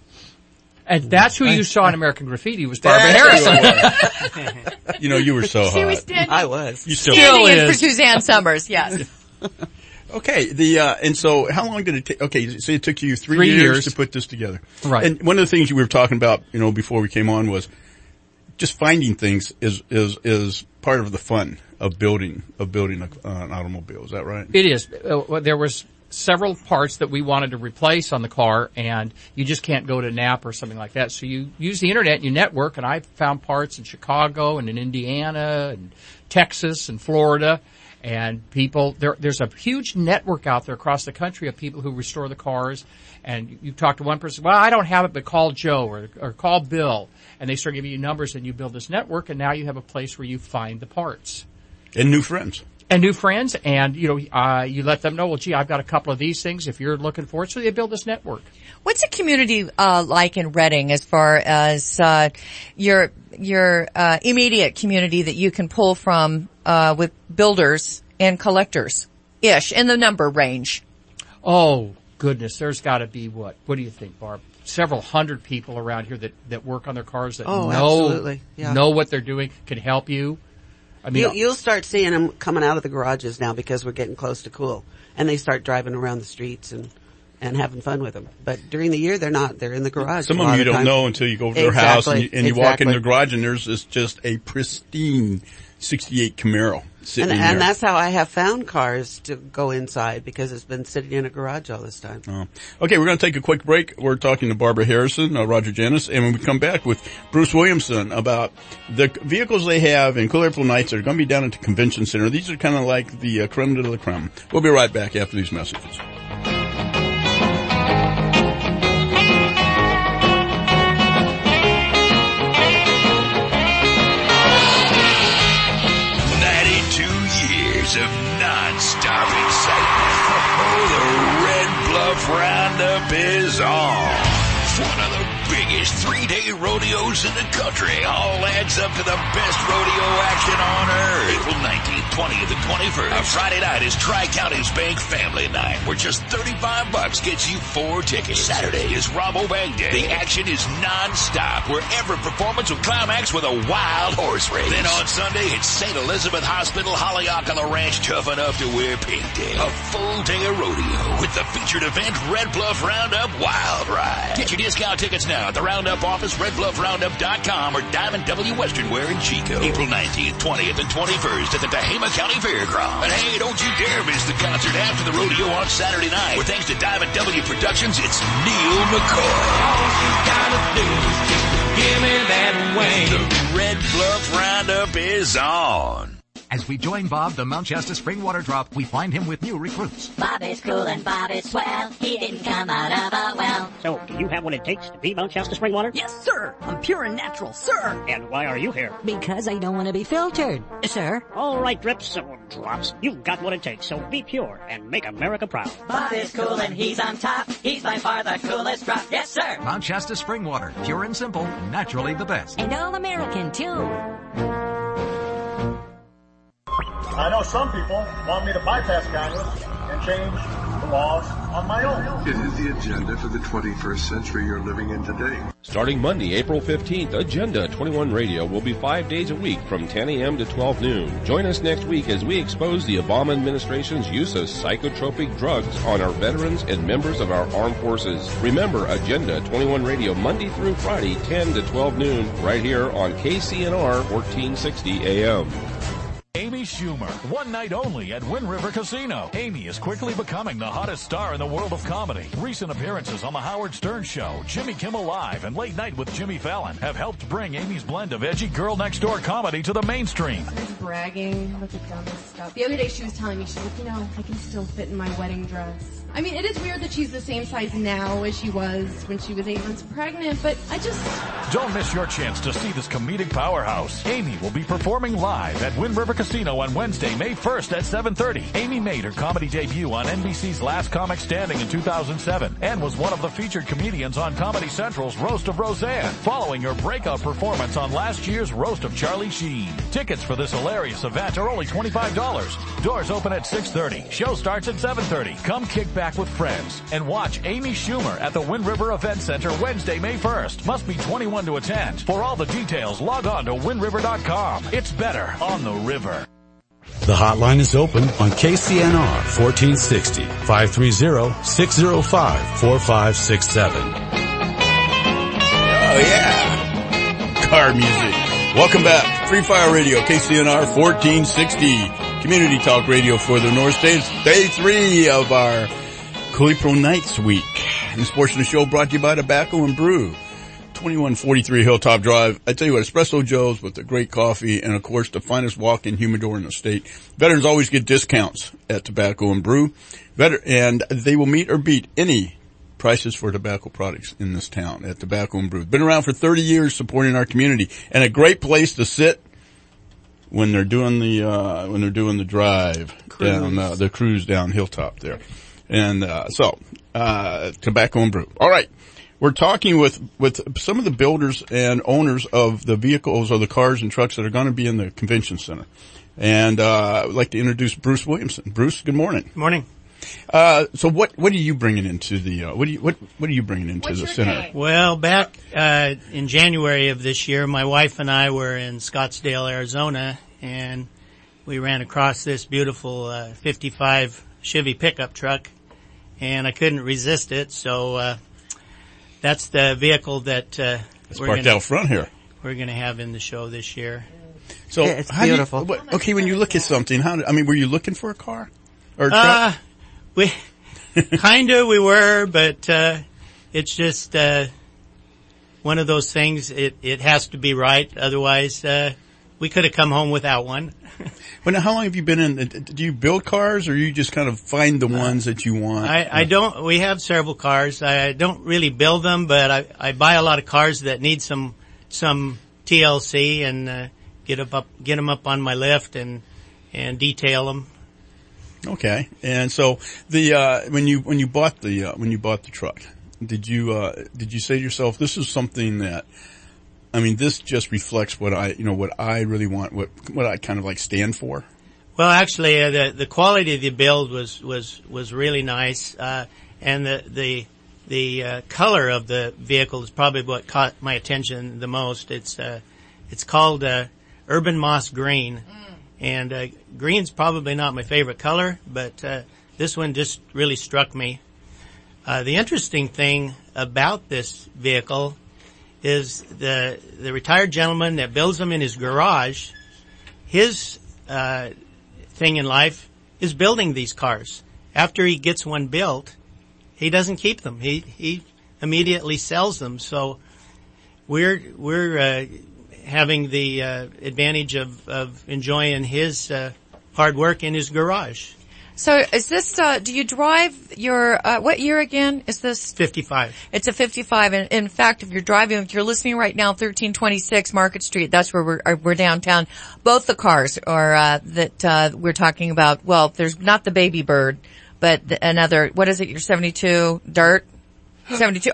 And that's who you saw in American Graffiti was Barbara That's Harrison. You know, you were so She hot. was standing, I was. You still Still standing in for is. Suzanne Summers, yes. Okay, the, uh, and so how long did it take, okay, so it took you three, Three years, years. to put this together. Right. And one of the things we were talking about, you know, before we came on was just finding things is, is, is part of the fun of building, of building a, uh, an automobile. Is that right? It is. Uh, well, there was several parts that we wanted to replace on the car, and you just can't go to Napa or something like that. So you use the internet and you network, and I found parts in Chicago and in Indiana and Texas and Florida. And people, there, there's a huge network out there across the country of people who restore the cars. And you talk to one person, well, I don't have it, but call Joe or, or call Bill. And they start giving you numbers, and you build this network, and now you have a place where you find the parts. And new friends. And new friends, and, you know, uh, you let them know, well, gee, I've got a couple of these things if you're looking for it. So they build this network. What's the community uh like in Reading as far as uh your your uh immediate community that you can pull from uh with builders and collectors ish in the number range? Oh goodness, there's got to be what? What do you think, Barb? Several hundred people around here that that work on their cars that oh, know absolutely. Yeah. know what they're doing, can help you. I mean, you, you'll start seeing them coming out of the garages now because we're getting close to cool, and they start driving around the streets and. and having fun with them. But during the year, they're not. They're in the garage. Some of them you don't know until you go to their exactly, house and you, and you exactly. walk in their garage and there's this just a pristine sixty-eight Camaro sitting and, there. and that's how I have found cars to go inside because it's been sitting in a garage all this time. Oh. Okay, we're going to take a quick break. We're talking to Barbara Harrison, uh, Roger Janis, and when we come back with Bruce Williamson about the vehicles they have in Cool April Nights that are going to be down at the convention center. These are kind of like the uh, creme de la creme. We'll be right back after these messages. Of non-stop excitement. Oh, the Red Bluff Roundup is on. One of the biggest three-day rodeos in the country. All adds up to the best rodeo action on earth. April nineteenth, twentieth, and twenty-first. A Friday night is Tri-Counties Bank Family Night, where just thirty-five bucks gets you four tickets. Saturday is Robo Bank Day. The action is non-stop, where every performance will climax with a wild horse race. Then on Sunday, it's Saint Elizabeth Hospital, Holyoke on the Ranch, tough enough to wear pink day. A full day of rodeo with the featured event, Red Bluff Roundup Wild Ride. Get your discount tickets now at the Roundup office, red bluff roundup dot com, or Diamond W Western Wear in Chico. April nineteenth, twentieth, and twenty-first at the Tehama County Fairgrounds. And hey, don't you dare miss the concert after the rodeo on Saturday night. With thanks to Diamond W Productions, it's Neil McCoy. All you gotta do is just give me that wing. The Red Bluff Roundup is on. As we join Bob, the Mount Shasta Spring Water Drop, we find him with new recruits. Bob is cool and Bob is swell. He didn't come out of a well. So, do you have what it takes to be Mount Shasta Spring Water? Yes, sir. I'm pure and natural, sir. And why are you here? Because I don't want to be filtered, sir. All right, drips or drops. You've got what it takes, so be pure and make America proud. Bob is cool and he's on top. He's by far the coolest drop. Yes, sir. Mount Shasta Spring Water. Pure and simple. Naturally the best. And all American, too. I know some people want me to bypass Congress and change the laws on my own. It is the agenda for the twenty-first century you're living in today. Starting Monday, April fifteenth, Agenda twenty-one Radio will be five days a week from ten a.m. to twelve noon. Join us next week as we expose the Obama administration's use of psychotropic drugs on our veterans and members of our armed forces. Remember, Agenda twenty-one Radio Monday through Friday, ten to twelve noon, right here on K C N R fourteen sixty A M. Amy Schumer, one night only at Wind River Casino. Amy is quickly becoming the hottest star in the world of comedy. Recent appearances on The Howard Stern Show, Jimmy Kimmel Live, and Late Night with Jimmy Fallon have helped bring Amy's blend of edgy girl next door comedy to the mainstream. She's bragging with the dumbest stuff. The other day she was telling me, she's like, you know, I can still fit in my wedding dress. I mean, it is weird that she's the same size now as she was when she was eight months pregnant, but I just... Don't miss your chance to see this comedic powerhouse. Amy will be performing live at Wind River Casino on Wednesday, May first at seven thirty. Amy made her comedy debut on N B C's Last Comic Standing in two thousand seven and was one of the featured comedians on Comedy Central's Roast of Roseanne, following her breakout performance on last year's Roast of Charlie Sheen. Tickets for this hilarious event are only twenty-five dollars. Doors open at six thirty. Show starts at seven thirty. Come kick back with friends and watch Amy Schumer at the Wind River Event Center Wednesday, May first. Must be twenty-one to attend. For all the details, log on to wind river dot com. It's better on the river. The hotline is open on K C N R fourteen sixty, five three zero, six zero five, four five six seven. Oh yeah. Car music. Welcome back. Free Fire Radio, K C N R fourteen sixty. Community Talk Radio for the North States. Day three of our Cool April Nights week. And this portion of the show brought to you by Tobacco and Brew. twenty-one forty-three Hilltop Drive. I tell you what, Espresso Joe's with the great coffee and, of course, the finest walk-in humidor in the state. Veterans always get discounts at Tobacco and Brew. Veter- and they will meet or beat any prices for tobacco products in this town at Tobacco and Brew. Been around for thirty years supporting our community, and a great place to sit when they're doing the, uh, when they're doing the drive Cruise. down, uh, the cruise down Hilltop there. And, uh, so, uh, Tobacco and Brew. All right. We're talking with, with some of the builders and owners of the vehicles or the cars and trucks that are going to be in the convention center. And, uh, I'd like to introduce Bruce Williamson. Bruce, good morning. Good morning. Uh, so what, what are you bringing into the, uh, what do you, what, what are you bringing into What's the your center? name? Well, back, uh, in January of this year, my wife and I were in Scottsdale, Arizona, and we ran across this beautiful, uh, fifty-five Chevy pickup truck, and I couldn't resist it, so, uh, that's the vehicle that, uh, it's we're parked gonna, out front here. We're gonna have in the show this year. So, Yeah, it's how do you- beautiful. what- okay, when you look at something, how do, I mean, were you looking for a car? Or a truck? Uh, we, kinda we were, but, uh, it's just, uh, one of those things, it, it has to be right, otherwise, uh, we could have come home without one. Well, now, how long have you been in, do you build cars or you just kind of find the ones that you want? I, I don't, we have several cars. I don't really build them, but I, I buy a lot of cars that need some, some T L C and, uh, get them up, get them up on my lift and, and detail them. Okay. And so the, uh, when you, when you bought the, uh, when you bought the truck, did you, uh, did you say to yourself, this is something that, I mean, this just reflects what I, you know, what I really want, what, what I kind of like stand for? Well, actually, uh, the, the quality of the build was, was, was really nice, uh, and the, the, the, uh, color of the vehicle is probably what caught my attention the most. It's, uh, it's called, uh, Urban Moss Green. And, uh, green's probably not my favorite color, but, uh, this one just really struck me. Uh, the interesting thing about this vehicle is the, the retired gentleman that builds them in his garage, his, uh, thing in life is building these cars. After he gets one built, he doesn't keep them. He, he immediately sells them. So we're, we're, uh, having the uh, advantage of, of enjoying his uh, hard work in his garage. So is this, uh, do you drive your, uh, what year again is this? fifty-five. It's a fifty-five. And in fact, if you're driving, if you're listening right now, thirteen twenty-six Market Street, that's where we're, uh, we're downtown. Both the cars are, uh, that, uh, we're talking about, well, there's not the Baby Bird, but the, another, what is it, your seventy-two Dart? seventy-two,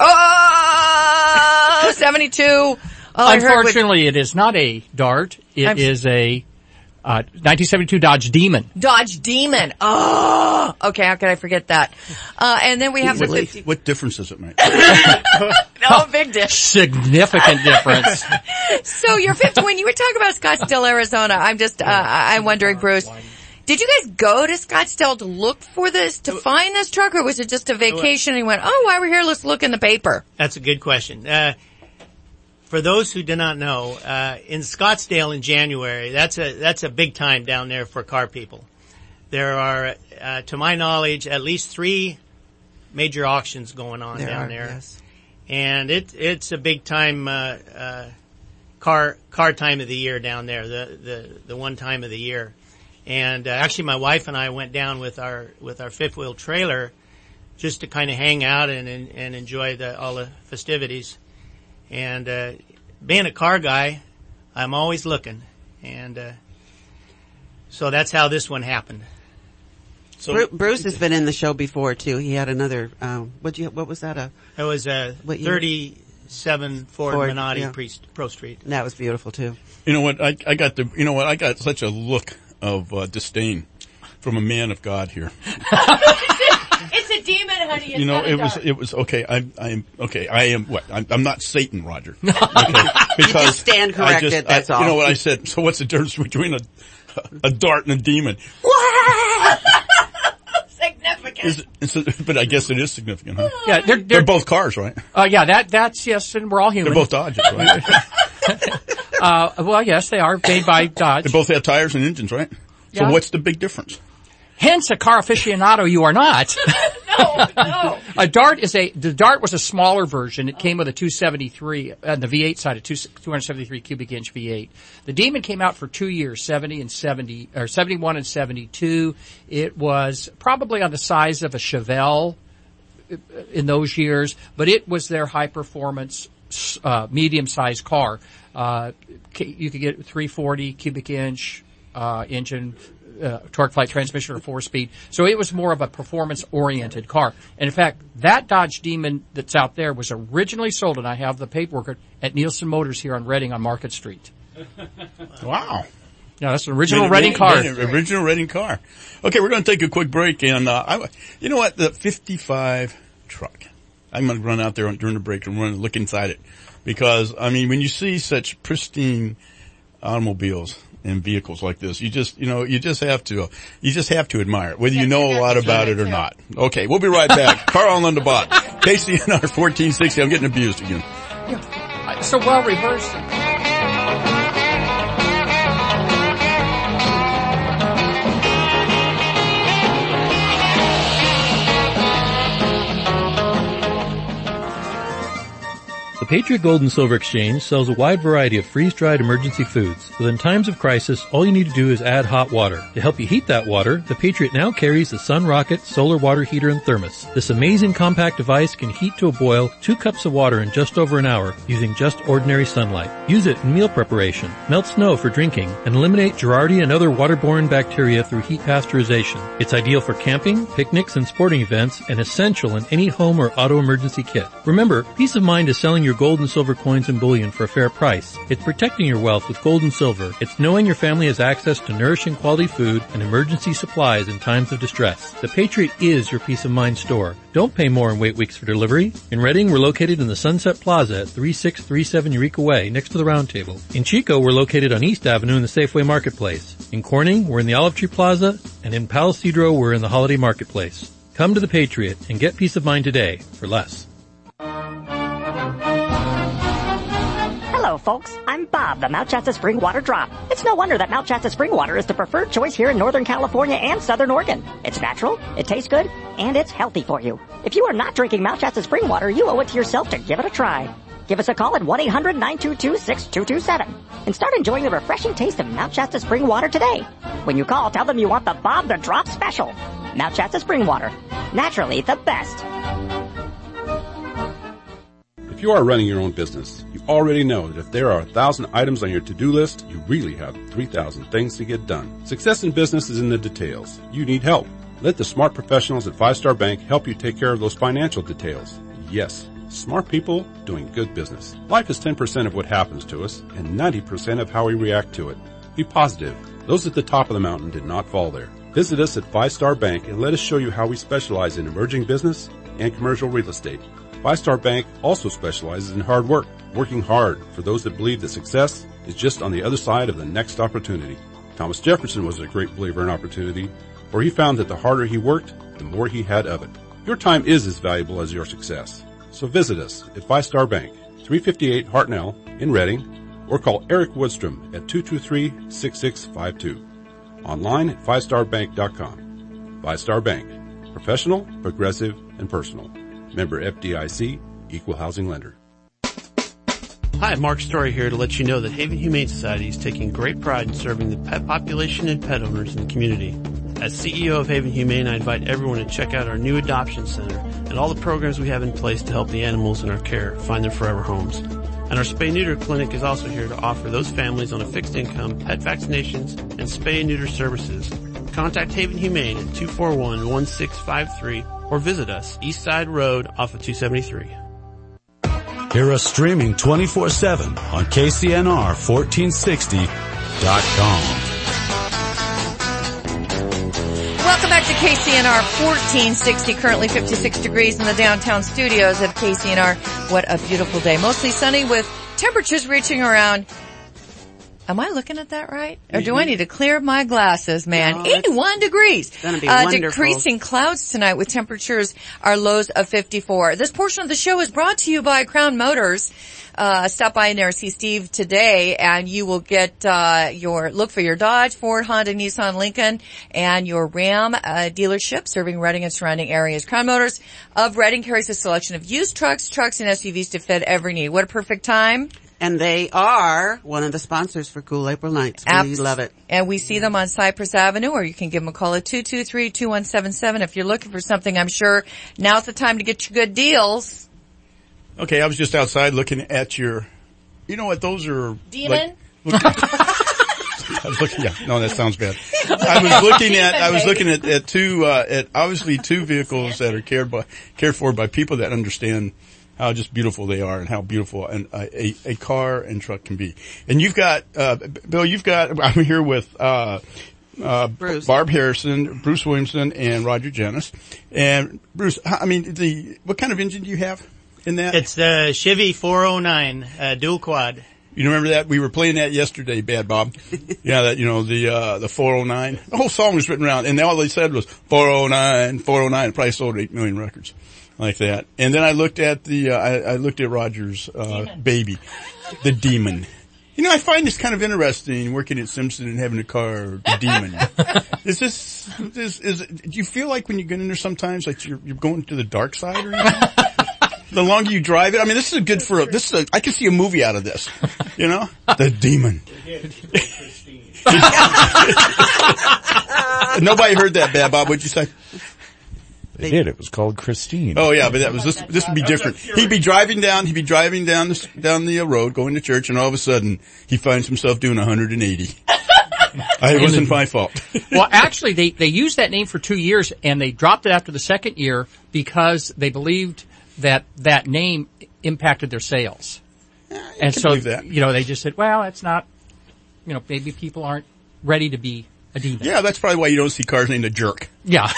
oh, seventy-two. Oh, Unfortunately, it is not a Dart. It I'm is a uh, nineteen seventy-two Dodge Demon. Dodge Demon. Oh, okay. How could I forget that? Uh, and then we have what, the fifty. What difference does it make? No, big difference. Significant difference. So you're fifty. When you were talking about Scottsdale, Arizona, I'm just, uh, I'm wondering, Bruce, did you guys go to Scottsdale to look for this, to find this truck, or was it just a vacation and you went, oh, while we're here, let's look in the paper? That's a good question. Uh, For those who do not know, uh, in Scottsdale in January, that's a, that's a big time down there for car people. There are, uh, to my knowledge, at least three major auctions going on There down are, there. yes. And it, it's a big time, uh, uh, car, car time of the year down there, the, the, the one time of the year. And, uh, actually my wife and I went down with our, with our fifth wheel trailer just to kind of hang out and, and, and enjoy the, all the festivities. And, uh, being a car guy, I'm always looking. And, uh, so that's how this one happened. So Bru- Bruce has been in the show before too. He had another, um, what you, what was that? A, It was a What year? thirty-seven Ford, Ford, Minotti yeah. Pre, Pro Street. that was beautiful too. You know what? I, I got the, you know what? I got such a look of uh, disdain from a man of God here. It's a demon, honey. It's You know, not a it was, dart. it was, okay, I, I am, okay, I am, what, I'm, I'm not Satan, Roger. Okay, because just stand I corrected, just- that's I- all. You know what I said? So what's the difference between a, a dart and a demon? Significant. Is it, is it, but I guess it is significant, huh? Yeah, they're, They're they're, both cars, right? uh, yeah, that, that's, yes, and we're all human. They're both Dodges, right? uh, well, yes, they are made by Dodge. They both have tires and engines, right? So Yeah. what's the big difference? Hence, a car aficionado you are not. No, no, no. A Dart is a, the Dart was a smaller version. It came with a two seventy-three, on the V eight side, a two seventy-three cubic inch V eight. The Demon came out for two years, seventy and seventy, or seventy-one and seventy-two. It was probably on the size of a Chevelle in those years, but it was their high performance, uh, medium sized car. Uh, you could get three forty cubic inch, uh, engine, Uh, torque flight transmission or four speed. So it was more of a performance oriented car. And in fact, that Dodge Demon that's out there was originally sold, and I have the paperwork, at Nielsen Motors here on Reading on Market Street. Wow. Yeah, that's an original Reading car. Original Reading car. Okay, we're going to take a quick break, and uh, I, you know what? The fifty-five truck. I'm going to run out there during the break and run and look inside it, because I mean, when you see such pristine automobiles and vehicles like this, you just, you know, you just have to, you just have to admire it, whether you know a lot about it or not. Okay, we'll be right back. Carl Lundabot, K C N R fourteen sixty. I'm getting abused again. Yeah. So well reversed. The Patriot Gold and Silver Exchange sells a wide variety of freeze-dried emergency foods, so that in times of crisis, all you need to do is add hot water. To help you heat that water, the Patriot now carries the Sun Rocket Solar Water Heater and Thermos. This amazing compact device can heat to a boil two cups of water in just over an hour using just ordinary sunlight. Use it in meal preparation, melt snow for drinking, and eliminate Giardia and other waterborne bacteria through heat pasteurization. It's ideal for camping, picnics, and sporting events, and essential in any home or auto emergency kit. Remember, peace of mind is selling your gold and silver coins and bullion for a fair price. It's protecting your wealth with gold and silver. It's knowing your family has access to nourishing quality food and emergency supplies in times of distress. The Patriot is your peace of mind store. Don't pay more and wait weeks for delivery. In Reading, we're located in the Sunset Plaza at thirty-six thirty-seven Eureka Way, next to the Round Table. In Chico, we're located on East Avenue in the Safeway Marketplace. In Corning, we're in the Olive Tree Plaza, and in Palo Cedro, we're in the Holiday Marketplace. Come to the Patriot and get peace of mind today for less. Hello, folks. I'm Bob, the Mount Shasta Spring Water Drop. It's no wonder that Mount Shasta Spring Water is the preferred choice here in Northern California and Southern Oregon. It's natural, it tastes good, and it's healthy for you. If you are not drinking Mount Shasta Spring Water, you owe it to yourself to give it a try. Give us a call at one eight hundred nine two two six two two seven and start enjoying the refreshing taste of Mount Shasta Spring Water today. When you call, tell them you want the Bob the Drop special. Mount Shasta Spring Water. Naturally the best. If you are running your own business, you already know that if there are a thousand items on your to-do list, you really have three thousand things to get done. Success in business is in the details. You need help. Let the smart professionals at Five Star Bank help you take care of those financial details. Yes, smart people doing good business. Life is ten percent of what happens to us and ninety percent of how we react to it. Be positive. Those at the top of the mountain did not fall there. Visit us at Five Star Bank and let us show you how we specialize in emerging business and commercial real estate. Five Star Bank also specializes in hard work, working hard for those that believe that success is just on the other side of the next opportunity. Thomas Jefferson was a great believer in opportunity, for he found that the harder he worked, the more he had of it. Your time is as valuable as your success. So visit us at Five Star Bank, three fifty-eight Hartnell in Reading, or call Eric Woodstrom at two two three, six six five two. Online at five star bank dot com. Five Star Bank. Professional, progressive, and personal. Member F D I C, Equal Housing Lender. Hi, Mark Story here to let you know that Haven Humane Society is taking great pride in serving the pet population and pet owners in the community. As C E O of Haven Humane, I invite everyone to check out our new adoption center and all the programs we have in place to help the animals in our care find their forever homes. And our spay-neuter clinic is also here to offer those families on a fixed income pet vaccinations and spay and neuter services. Contact Haven Humane at two four one, one six five three or visit us East Side Road off of two seventy-three. Hear us streaming twenty-four seven on K C N R fourteen sixty dot com. Welcome back to K C N R fourteen sixty, currently fifty-six degrees in the downtown studios of K C N R. What a beautiful day. Mostly sunny with temperatures reaching around Am I looking at that right? Or do I need to clear my glasses, man? No, eighty-one degrees. gonna be uh, wonderful. Decreasing clouds tonight with temperatures are lows of fifty-four. This portion of the show is brought to you by Crown Motors. Uh, stop by in there, see Steve today, and you will get, uh, your, look for your Dodge, Ford, Honda, Nissan, Lincoln, and your Ram, uh, dealership serving Reading and surrounding areas. Crown Motors of Reading carries a selection of used trucks, trucks, and S U Vs to fit every need. What a perfect time. And they are one of the sponsors for Cool April Nights. We Abs- love it. And we see them on Cypress Avenue, or you can give them a call at two two three, two one seven seven. If you're looking for something, I'm sure now's the time to get your good deals. Okay, I was just outside looking at your, you know what, those are... Demon? Like, I was looking, yeah, no, that sounds bad. I was looking at, I was looking at, at two, uh, at obviously two vehicles that are cared by, cared for by people that understand how just beautiful they are and how beautiful an, a, a car and truck can be. And you've got, uh, Bill, you've got, I'm here with, uh, uh, Bruce. Barb Harrison, Bruce Williamson, and Roger Janis. And Bruce, I mean, the, what kind of engine do you have in that? It's the Chevy four oh nine, uh, dual quad. You remember that? We were playing that yesterday, Bad Bob. Yeah, that, you know, the, uh, the four oh nine. The whole song was written around, and all they said was four oh nine, four oh nine. It probably sold eight million records. Like that. And then I looked at the, uh, I, I looked at Roger's, uh, baby. The Demon. You know, I find this kind of interesting, working at Simpson and having a car, the Demon. Is this, is, is, do you feel like when you get in there sometimes, like you're, you're going to the dark side or anything? The longer you drive it, I mean, this is a good for a, this is a, I can see a movie out of this. You know? The Demon. Nobody heard that, Bad Bob. What'd you say? They did. It was called Christine. Oh yeah, but that was this. This would be different. He'd be driving down. He'd be driving down the down the road, going to church, and all of a sudden he finds himself doing one hundred eighty. I, it wasn't my fault. Well, actually, they they used that name for two years, and they dropped it after the second year because they believed that that name impacted their sales. And so, you know, they just said, well, it's not. You know, maybe people aren't ready to be a demon. Yeah, that's probably why you don't see cars named a Jerk. Yeah.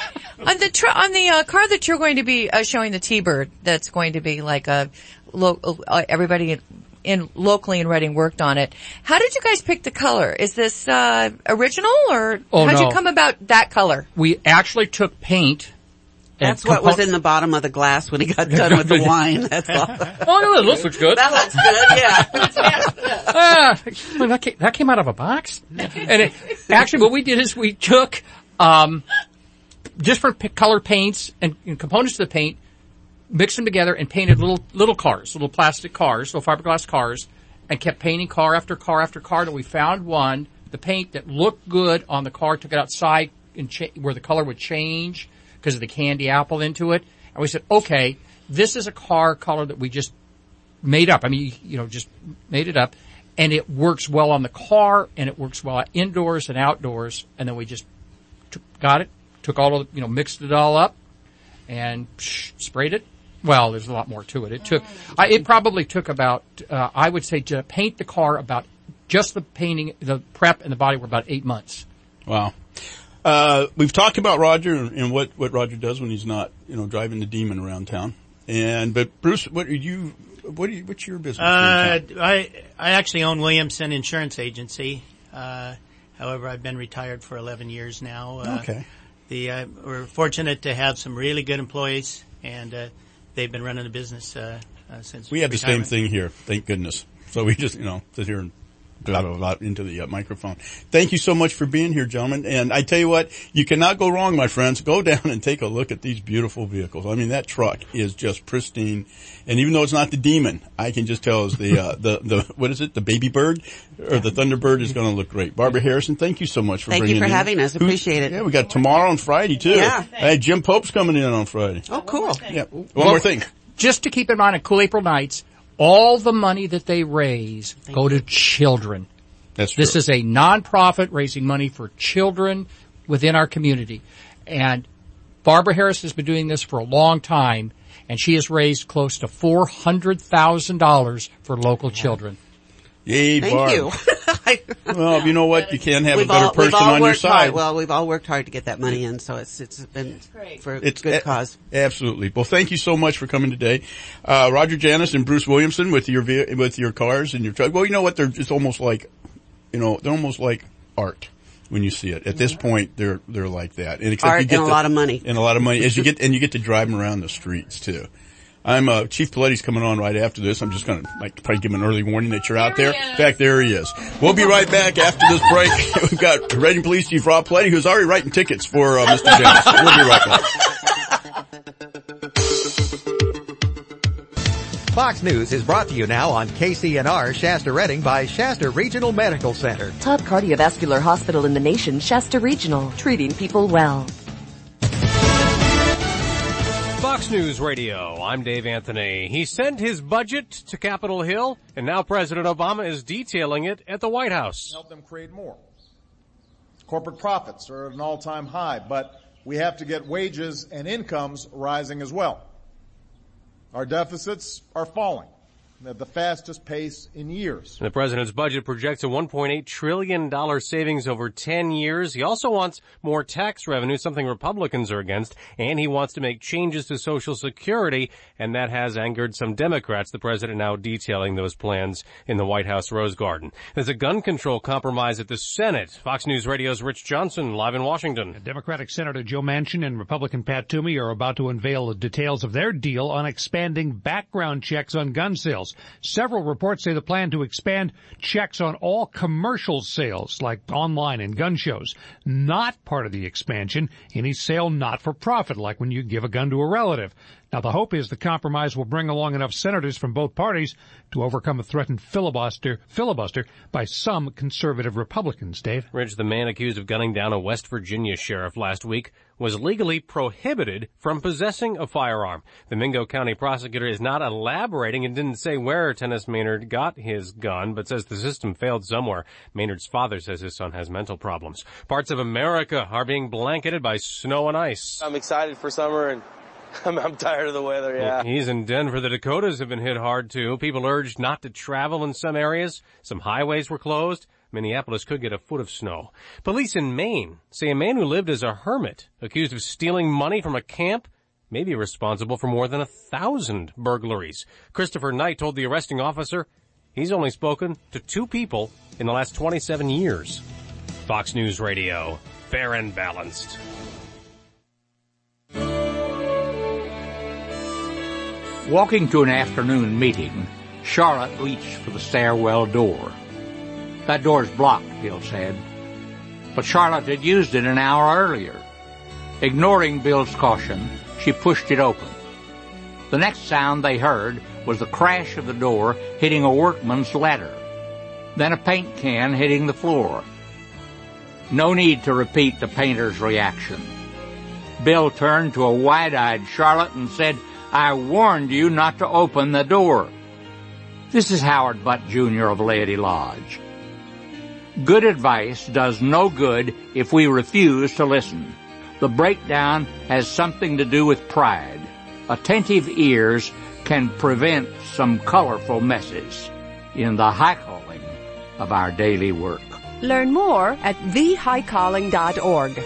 On the tr- on the uh, car that you're going to be uh, showing, the T-Bird, that's going to be like a lo- uh, everybody in, in locally in Reading worked on it. How did you guys pick the color? Is this uh original, or Oh, how'd no. you come about that color? We actually took paint. and That's what was compo- in the bottom of the glass when he got done with the wine. That's all. Oh no, it looks looks good. That looks good, yeah. Ah, well, that, came, that came out of a box. And it, actually, what we did is we took um different p- color paints and, and components of the paint, mixed them together, and painted little little cars, little plastic cars, little fiberglass cars, and kept painting car after car after car until we found one, the paint that looked good on the car, took it outside and cha- where the color would change because of the candy apple into it. And we said, okay, this is a car color that we just made up. I mean, you know, just made it up. And it works well on the car, and it works well indoors and outdoors. And then we just took, got it, took all of, you know, mixed it all up, and psh, sprayed it. Well, there's a lot more to it. It took, I, it probably took about, uh, I would say to paint the car about, just the painting, the prep and the body were about eight months. Wow. Uh, we've talked about Roger and what, what Roger does when he's not, you know, driving the Demon around town. And, but Bruce, what are you, what are you, what's your business? Uh, I, I actually own Williamson Insurance Agency. Uh, however, I've been retired for eleven years now. Uh, Okay. The, uh, we're fortunate to have some really good employees, and, uh, they've been running the business, uh, uh since We have the same retirement. thing here, thank goodness. So we just, you know, sit here and blah, blah, blah into the uh, microphone. Thank you so much for being here, gentlemen. And I tell you what, you cannot go wrong, my friends. Go down and take a look at these beautiful vehicles. I mean, that truck is just pristine. And even though it's not the Demon, I can just tell is the, uh, the, the, what is it? The Baby Bird or the Thunderbird is going to look great. Barbara Harrison, thank you so much for Thank bringing you for in. having us. Who's- Appreciate it. Yeah, we got tomorrow and Friday too. Yeah. Hey, Jim Pope's coming in on Friday. Oh, cool. Yeah. One Well, more thing. Just to keep in mind on Cool April Nights, all the money that they raise go to children. That's true. This is a nonprofit raising money for children within our community. And Barbara Harris has been doing this for a long time, and she has raised close to four hundred thousand dollars for local children. Yay, Thank Barb. you. Well, you know what? You can't have a We've better all, we've person all on your worked side. hard. Well, we've all worked hard to get that money in, so it's it's been for a It's good a- cause. Absolutely. Well, thank you so much for coming today. Uh, Roger Janis and Bruce Williamson with your ve- with your cars and your truck. Well, you know what? They're just almost like you know, they're almost like art when you see it. At this point, they're, they're like that. And except Art you get and a the, lot of money. And a lot of money. As you get, and you get to drive them around the streets too. I'm, uh, Chief Paletti's coming on right after this. I'm just gonna, like, probably give him an early warning that you're out there. In fact, there he is. We'll be right back after this break. We've got Reading Police Chief Rob Paletti, who's already writing tickets for, uh, Mister James. We'll be right back. Fox News is brought to you now on K C N R Shasta Reading by Shasta Regional Medical Center. Top cardiovascular hospital in the nation, Shasta Regional, treating people well. Fox News Radio, I'm Dave Anthony. He sent his budget to Capitol Hill, and now President Obama is detailing it at the White House. Help them create more. Corporate profits are at an all-time high, but we have to get wages and incomes rising as well. Our deficits are falling at the fastest pace in years. The president's budget projects a one point eight trillion dollars savings over ten years. He also wants more tax revenue, something Republicans are against, and he wants to make changes to Social Security, and that has angered some Democrats. The president now detailing those plans in the White House Rose Garden. There's a gun control compromise at the Senate. Fox News Radio's Rich Johnson, live in Washington. Democratic Senator Joe Manchin and Republican Pat Toomey are about to unveil the details of their deal on expanding background checks on gun sales. Several reports say the plan to expand checks on all commercial sales, like online and gun shows. Not part of the expansion, any sale not for profit, like when you give a gun to a relative. Now, the hope is the compromise will bring along enough senators from both parties to overcome a threatened filibuster filibuster by some conservative Republicans. Dave? Rich, the man accused of gunning down a West Virginia sheriff last week was legally prohibited from possessing a firearm. The Mingo County prosecutor is not elaborating and didn't say where Tennis Maynard got his gun, but says the system failed somewhere. Maynard's father says his son has mental problems. Parts of America are being blanketed by snow and ice. I'm excited for summer, and I'm, I'm tired of the weather, yeah. He's in Denver. The Dakotas have been hit hard, too. People urged not to travel in some areas. Some highways were closed. Minneapolis could get a foot of snow. Police in Maine say a man who lived as a hermit, accused of stealing money from a camp, may be responsible for more than a thousand burglaries. Christopher Knight told the arresting officer he's only spoken to two people in the last twenty-seven years. Fox News Radio, fair and balanced. Walking to an afternoon meeting, Charlotte reached for the stairwell door. That door's blocked, Bill said. But Charlotte had used it an hour earlier. Ignoring Bill's caution, she pushed it open. The next sound they heard was the crash of the door hitting a workman's ladder. Then a paint can hitting the floor. No need to repeat the painter's reaction. Bill turned to a wide-eyed Charlotte and said, "I warned you not to open the door." This is Howard Butt, Junior of Laity Lodge. Good advice does no good if we refuse to listen. The breakdown has something to do with pride. Attentive ears can prevent some colorful messes in the high calling of our daily work. Learn more at the high calling dot org.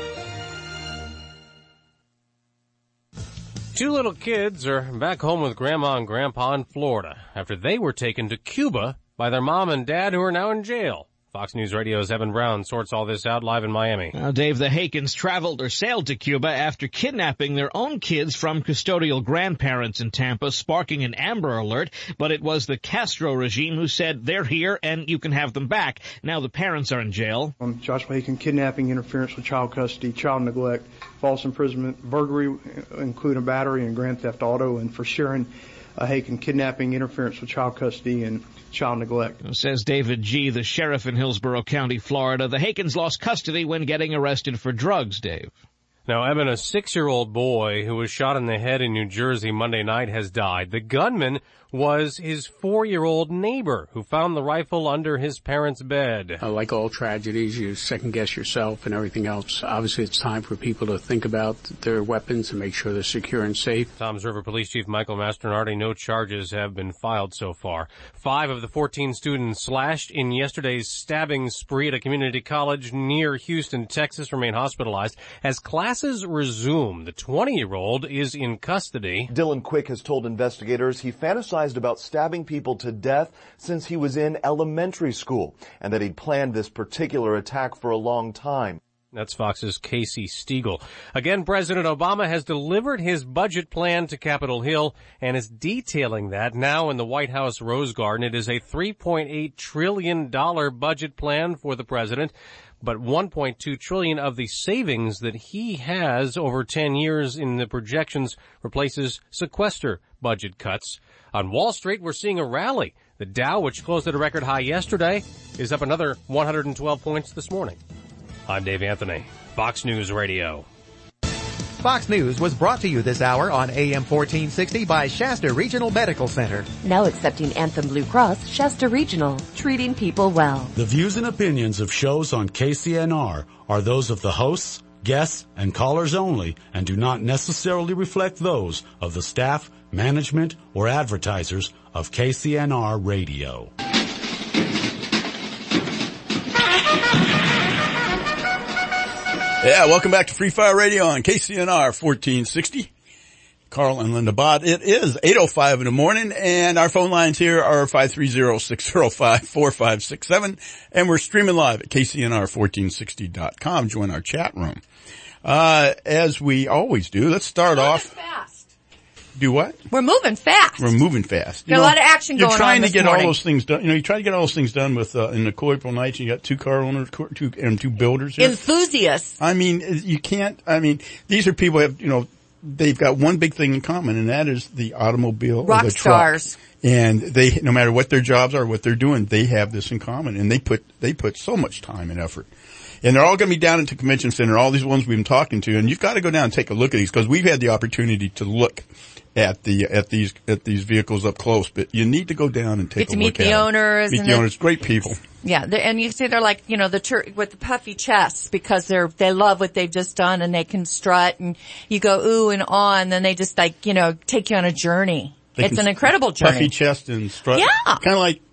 Two little kids are back home with Grandma and Grandpa in Florida after they were taken to Cuba by their mom and dad, who are now in jail. Fox News Radio's Evan Brown sorts all this out live in Miami. Now, Dave, the Hakens traveled or sailed to Cuba after kidnapping their own kids from custodial grandparents in Tampa, sparking an Amber Alert. But it was the Castro regime who said they're here and you can have them back. Now the parents are in jail. Um, Joshua Haken, kidnapping, interference with child custody, child neglect, false imprisonment, burglary, including battery and grand theft auto, and for Sharon uh, Haken, kidnapping, interference with child custody, and child neglect. Says David G., the sheriff in Hillsborough County, Florida. The Hakens lost custody when getting arrested for drugs, Dave. Now, Evan, a six-year-old boy who was shot in the head in New Jersey Monday night has died. The gunman was his four-year-old neighbor who found the rifle under his parents' bed. Uh, like all tragedies, you second-guess yourself and everything else. Obviously, it's time for people to think about their weapons and make sure they're secure and safe. Toms River Police Chief Michael Mastronardi, no charges have been filed so far. Five of the fourteen students slashed in yesterday's stabbing spree at a community college near Houston, Texas, remain hospitalized. As classes resume, the twenty-year-old is in custody. Dylan Quick has told investigators he fantasized fantasized about stabbing people to death since he was in elementary school, and that he'd planned this particular attack for a long time. That's Fox's Casey Stiegel. Again, President Obama has delivered his budget plan to Capitol Hill and is detailing that now in the White House Rose Garden. It is a three point eight trillion dollars budget plan for the president, but one point two trillion dollars of the savings that he has over ten years in the projections replaces sequester budget cuts. On Wall Street, we're seeing a rally. The Dow, which closed at a record high yesterday, is up another one hundred twelve points this morning. I'm Dave Anthony, Fox News Radio. Fox News was brought to you this hour on A M fourteen sixty by Shasta Regional Medical Center. Now accepting Anthem Blue Cross, Shasta Regional, treating people well. The views and opinions of shows on K C N R are those of the hosts, guests, and callers only and do not necessarily reflect those of the staff, management, or advertisers of K C N R Radio. Yeah, welcome back to Free Fire Radio on K C N R fourteen sixty. Carl and Linda Bott. It is eight oh five in the morning, and our phone lines here are five three zero, six zero five, four five six seven, and we're streaming live at K C N R fourteen sixty dot com. Join our chat room. Uh, as we always do, let's start We're off. Fast. Do what? We're moving fast. We're moving fast. Got a lot of action going on You're trying to this get morning. all those things done. You know, you try to get all those things done with, uh, in the April nights. You got two car owners, two, and two builders here. Enthusiasts. I mean, you can't, I mean, these are people who have, you know, they've got one big thing in common, and that is the automobile Rock or the stars. truck. And they, no matter what their jobs are, what they're doing, they have this in common, and they put, they put so much time and effort. And they're all going to be down at the convention center, all these ones we've been talking to, and you've got to go down and take a look at these, because we've had the opportunity to look at the, at these, at these vehicles up close, but you need to go down and take Get a to look meet at the them. owners Meet and the the- owners. Great people. Yeah, they're- and you see they're like, you know, the tur- with the puffy chests because they're, they love what they've just done and they can strut and you go ooh and ah and then they just like, you know, take you on a journey. They It's can an incredible journey. Puffy chest and strut. Yeah. Kind of like,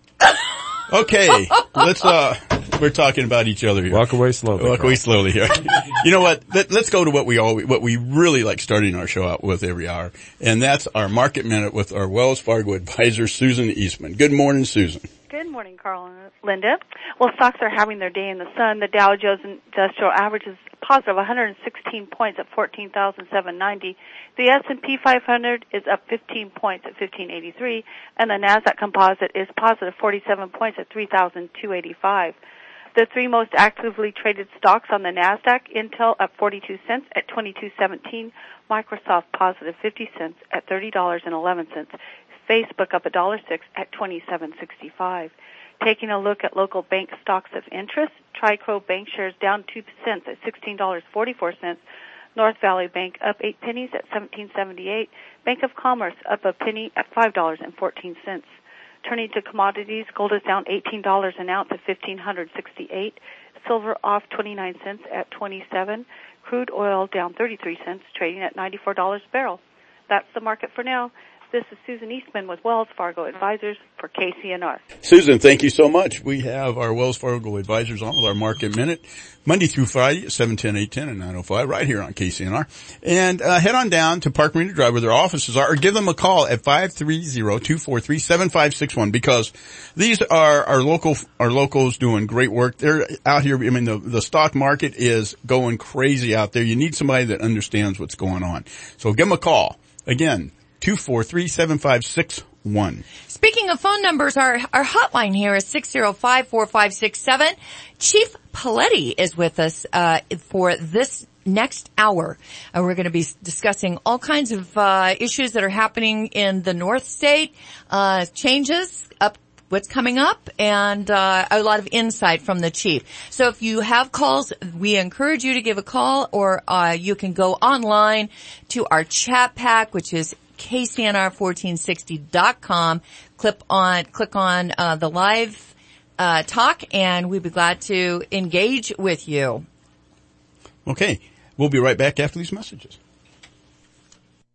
okay, let's, uh, we're talking about each other here. Walk away slowly. Walk away slowly here. You know what? Let, let's go to what we all, what we really like starting our show out with every hour. And that's our market minute with our Wells Fargo advisor, Susan Eastman. Good morning, Susan. Good morning, Carl and Linda. Well, stocks are having their day in the sun. The Dow Jones Industrial Average is positive one hundred sixteen points at fourteen thousand seven hundred ninety. The S and P five hundred is up fifteen points at fifteen eighty-three, and the Nasdaq Composite is positive forty-seven points at three thousand two hundred eighty-five. The three most actively traded stocks on the Nasdaq: Intel up forty-two cents at twenty-two seventeen, Microsoft positive fifty cents at thirty dollars and eleven cents, Facebook up one dollar six at twenty-seven sixty-five. Taking a look at local bank stocks of interest, Tricro Bank shares down two cents at sixteen dollars and forty-four cents, North Valley Bank up eight pennies at seventeen seventy-eight, Bank of Commerce up a penny at five dollars and fourteen cents. Turning to commodities, gold is down eighteen dollars an ounce at fifteen sixty-eight, silver off twenty-nine cents at twenty-seven, crude oil down thirty-three cents, trading at ninety-four dollars a barrel. That's the market for now. This is Susan Eastman with Wells Fargo Advisors for K C N R. Susan, thank you so much. We have our Wells Fargo advisors on with our Market Minute, Monday through Friday at seven ten, eight ten, and nine oh five, right here on K C N R. And uh, head on down to Park Marina Drive where their offices are, or give them a call at five three zero, two four three, seven five six one, because these are our local, our locals doing great work. They're out here. I mean, the, the stock market is going crazy out there. You need somebody that understands what's going on. So give them a call. Again, two four three, seven five six one. Speaking of phone numbers, our, our hotline here is six zero five, four five six seven. Chief Paletti is with us uh for this next hour. Uh, we're going to be discussing all kinds of uh issues that are happening in the North State, uh changes up what's coming up, and uh a lot of insight from the chief. So if you have calls, we encourage you to give a call, or uh you can go online to our chat pack, which is K C N R fourteen sixty dot com. Click on, click on, uh, the live, uh, talk, and we'd be glad to engage with you. Okay. We'll be right back after these messages.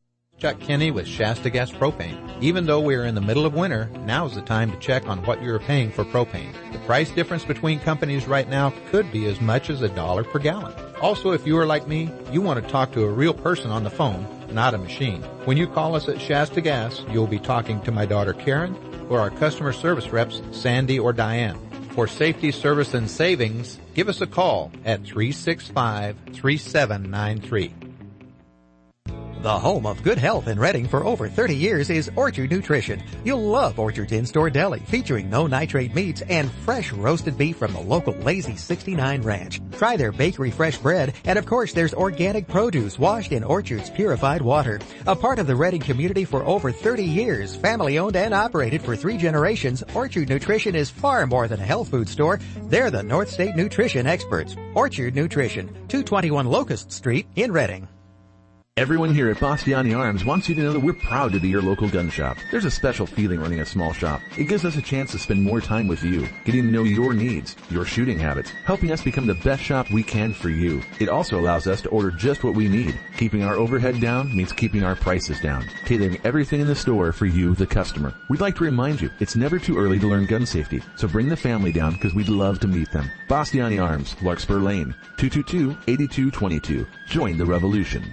Chuck Kinney with Shasta Gas Propane. Even though we're in the middle of winter, now's the time to check on what you're paying for propane. The price difference between companies right now could be as much as a dollar per gallon. Also, if you are like me, you want to talk to a real person on the phone, not a machine. When you call us at Shasta Gas, you'll be talking to my daughter Karen or our customer service reps, Sandy or Diane. For safety, service, and savings, give us a call at three six five, three seven nine three. The home of good health in Reading for over thirty years is Orchard Nutrition. You'll love Orchard's in-store deli featuring no nitrate meats and fresh roasted beef from the local Lazy sixty-nine Ranch. Try their bakery fresh bread, and of course there's organic produce washed in Orchard's purified water. A part of the Reading community for over thirty years, family owned and operated for three generations, Orchard Nutrition is far more than a health food store. They're the North State Nutrition experts. Orchard Nutrition, two twenty-one Locust Street in Reading. Everyone here at Bastiani Arms wants you to know that we're proud to be your local gun shop. There's a special feeling running a small shop. It gives us a chance to spend more time with you, getting to know your needs, your shooting habits, helping us become the best shop we can for you. It also allows us to order just what we need. Keeping our overhead down means keeping our prices down, tailoring everything in the store for you, the customer. We'd like to remind you, it's never too early to learn gun safety, so bring the family down because we'd love to meet them. Bastiani Arms, Larkspur Lane, two two two, eight two two two. Join the revolution.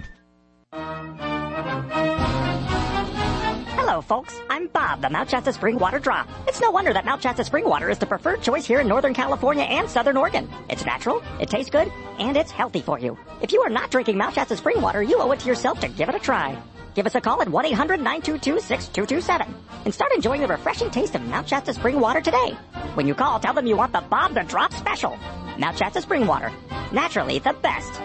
Hello, folks. I'm Bob, the Mount Shasta Spring Water Drop. It's no wonder that Mount Shasta Spring Water is the preferred choice here in Northern California and Southern Oregon. It's natural, it tastes good, and it's healthy for you. If you are not drinking Mount Shasta Spring Water, you owe it to yourself to give it a try. Give us a call at one eight hundred nine two two six two two seven and start enjoying the refreshing taste of Mount Shasta Spring Water today. When you call, tell them you want the Bob the Drop special. Mount Shasta Spring Water. Naturally the best.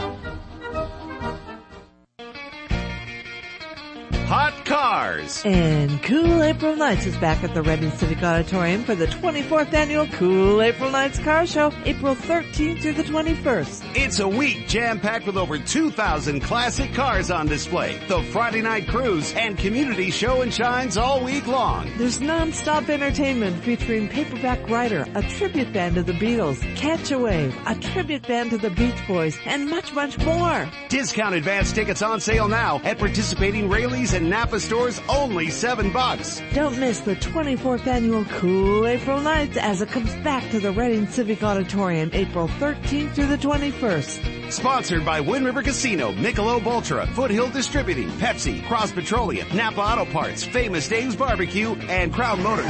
Hot Cars. And Cool April Nights is back at the Reading Civic Auditorium for the twenty-fourth annual Cool April Nights Car Show, April thirteenth through the twenty-first. It's a week jam-packed with over two thousand classic cars on display, the Friday night cruise, and community show and shines all week long. There's non-stop entertainment featuring Paperback Writer, a tribute band to the Beatles, Catch a Wave, a tribute band to the Beach Boys, and much, much more. Discount advance tickets on sale now at participating Raley's and Napa stores, only seven bucks. Don't miss the twenty-fourth annual Cool April Nights as it comes back to the Reading Civic Auditorium April thirteenth through the twenty-first. Sponsored by Wind River Casino, Michelob Ultra, Foothill Distributing, Pepsi, Cross Petroleum, Napa Auto Parts, Famous Dave's Barbecue, and Crown Motors.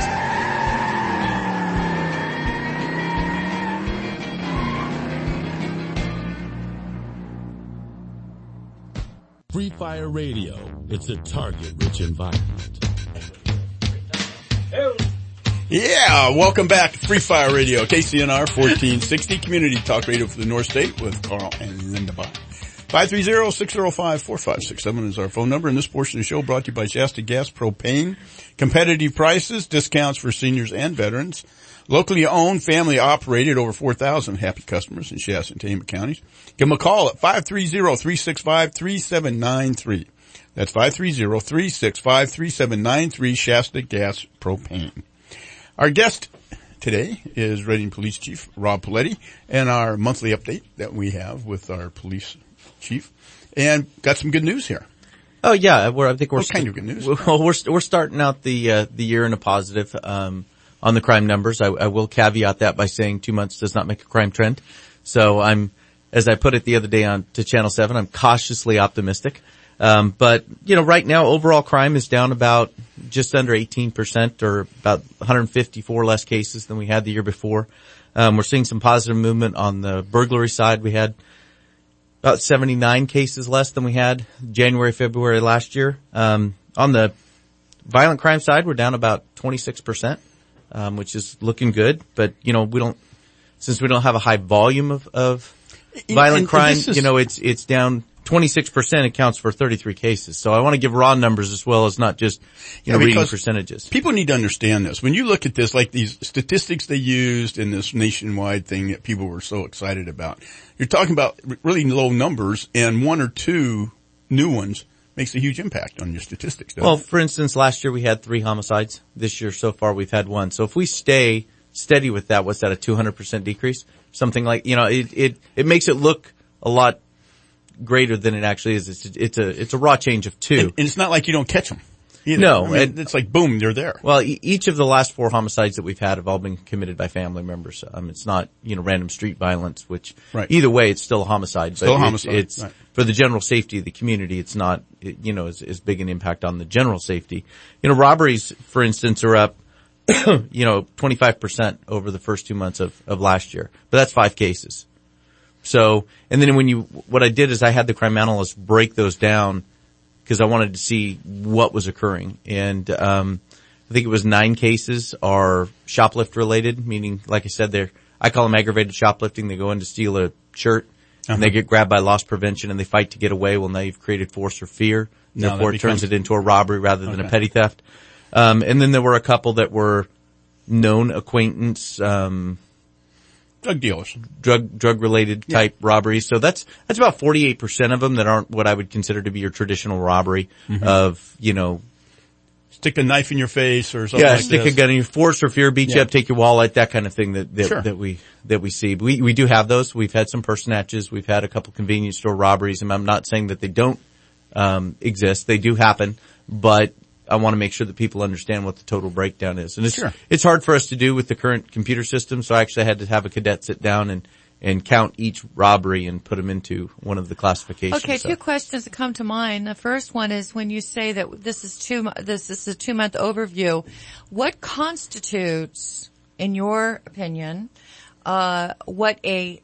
Free Fire Radio. It's a target-rich environment. Yeah, welcome back to Free Fire Radio, K C N R fourteen sixty, Community Talk Radio for the North State with Carl and Linda Bond. five three zero, six zero five, four five six seven is our phone number, and this portion of the show brought to you by Shasta Gas Propane. Competitive prices, discounts for seniors and veterans. Locally owned, family operated, over four thousand happy customers in Shasta and Tama counties. Give them a call at five three zero, three six five, three seven nine three. That's five three zero, three six five, three seven nine three, Shasta Gas Propane. Our guest today is Reading Police Chief Rob Paletti, and our monthly update that we have with our police chief. And got some good news here. Oh yeah, we're, I think we're what kind of good news? Well, we're we're starting out the uh, the year in a positive. Um, On the crime numbers, I, I will caveat that by saying two months does not make a crime trend. So I'm, as I put it the other day on to Channel seven, I'm cautiously optimistic. Um, but, you know, right now overall crime is down about just under eighteen percent, or about one hundred fifty-four less cases than we had the year before. Um, we're seeing some positive movement on the burglary side. We had about seventy-nine cases less than we had January, February last year. Um, on the violent crime side, we're down about twenty-six percent. Um, which is looking good, but you know, we don't, since we don't have a high volume of, of violent and, crime, and is, you know, it's, it's down twenty-six percent accounts for thirty-three cases. So I want to give raw numbers as well as not just, you know, yeah, reading percentages. People need to understand this. When you look at this, like these statistics they used in this nationwide thing that people were so excited about, you're talking about really low numbers, and one or two new ones makes a huge impact on your statistics, doesn't Well, it? for instance, last year we had three homicides. This year so far we've had one. So if we stay steady with that, what's that, a two hundred percent decrease? Something like, you know, it, it, it makes it look a lot greater than it actually is. It's, it's a, it's a raw change of two. And, and it's not like you don't catch them. Either. No. I mean, and, it's like, boom, they're there. Well, e- each of the last four homicides that we've had have all been committed by family members. Um, it's not, you know, random street violence, which right. either way, it's still a homicide. Still but a homicide. It, it's, right. for the general safety of the community, it's not, it, you know, as, as big an impact on the general safety. You know, robberies, for instance, are up, you know, twenty-five percent over the first two months of, of last year. But that's five cases. So, and then when you, what I did is I had the crime analyst break those down because I wanted to see what was occurring. And, um, I think it was nine cases are shoplift related, meaning, like I said, they're, I call them aggravated shoplifting. They go in to steal a shirt uh-huh. and they get grabbed by loss prevention and they fight to get away. Well, now you've created force or fear. No, Therefore, it becomes... turns it into a robbery rather than okay. a petty theft. Um, and then there were a couple that were known acquaintance, um, drug dealers, drug, drug related yeah. type robberies. So that's, that's about forty-eight percent of them that aren't what I would consider to be your traditional robbery mm-hmm. of, you know, stick a knife in your face or something yeah, like stick this. a gun in your force or fear, beat yeah. you up, take your wallet, that kind of thing that, that, sure. that we, that we see. We, we do have those. We've had some purse snatches. We've had a couple convenience store robberies, and I'm not saying that they don't, um, exist. They do happen, but I want to make sure that people understand what the total breakdown is. And it's, sure. it's hard for us to do with the current computer system, so I actually had to have a cadet sit down and, and count each robbery and put them into one of the classifications. Okay, so. two questions that come to mind. The first one is when you say that this is two, this, this is a two-month overview, what constitutes, in your opinion, uh, what a,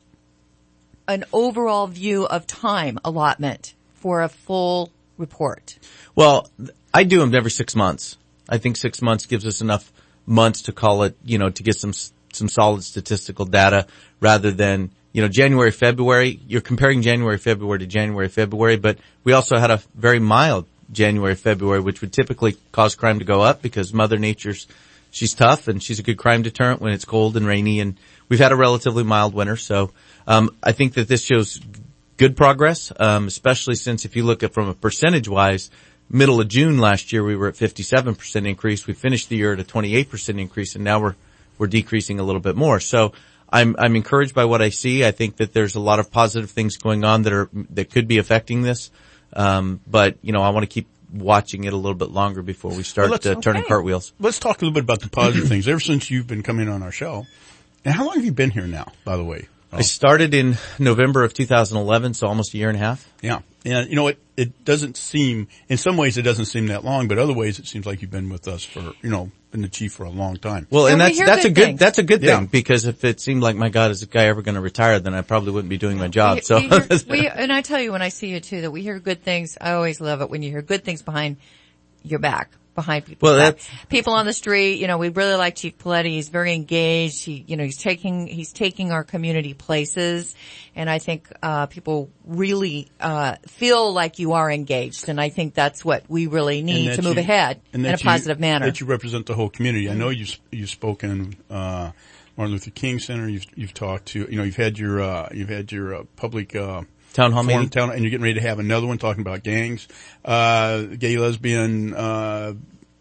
an overall view of time allotment for a full report? Well, I do them every six months. I think six months gives us enough months to call it, you know, to get some, some solid statistical data rather than, you know, January, February. You're comparing January, February to January, February, but we also had a very mild January, February, which would typically cause crime to go up because Mother Nature's, she's tough and she's a good crime deterrent when it's cold and rainy, and we've had a relatively mild winter. So, um, I think that this shows good progress, um, especially since if you look at from a percentage wise, middle of June last year, we were at fifty-seven percent increase. We finished the year at a twenty-eight percent increase, and now we're, we're decreasing a little bit more. So I'm, I'm encouraged by what I see. I think that there's a lot of positive things going on that are, that could be affecting this. Um, but, you know, I want to keep watching it a little bit longer before we start well, uh, turning okay. cartwheels. Let's talk a little bit about the positive things. Ever since you've been coming on our show, and how long have you been here now, by the way? Oh. I started in November of two thousand eleven, so almost a year and a half. Yeah. And, you know, it, it doesn't seem, in some ways it doesn't seem that long, but other ways it seems like you've been with us for, you know, been the chief for a long time. Well, and, and that's, that's good a good, things. that's a good yeah. thing, because if it seemed like, my God, is this guy ever going to retire, then I probably wouldn't be doing my job. We, so, we hear, we, and I tell you when I see you too, that we hear good things. I always love it when you hear good things behind your back. Behind people, well, that's, people on the street. You know, we really like Chief Paletti. He's very engaged. He, you know, he's taking he's taking our community places, and I think uh people really uh feel like you are engaged, and I think that's what we really need to move you, ahead in a positive you, manner. That you represent the whole community. I know you've you've spoken uh Martin Luther King Center. You've you've talked to you know you've had your uh you've had your uh, public. uh Town hall meeting. Town, and you're getting ready to have another one talking about gangs, uh, gay, lesbian, uh,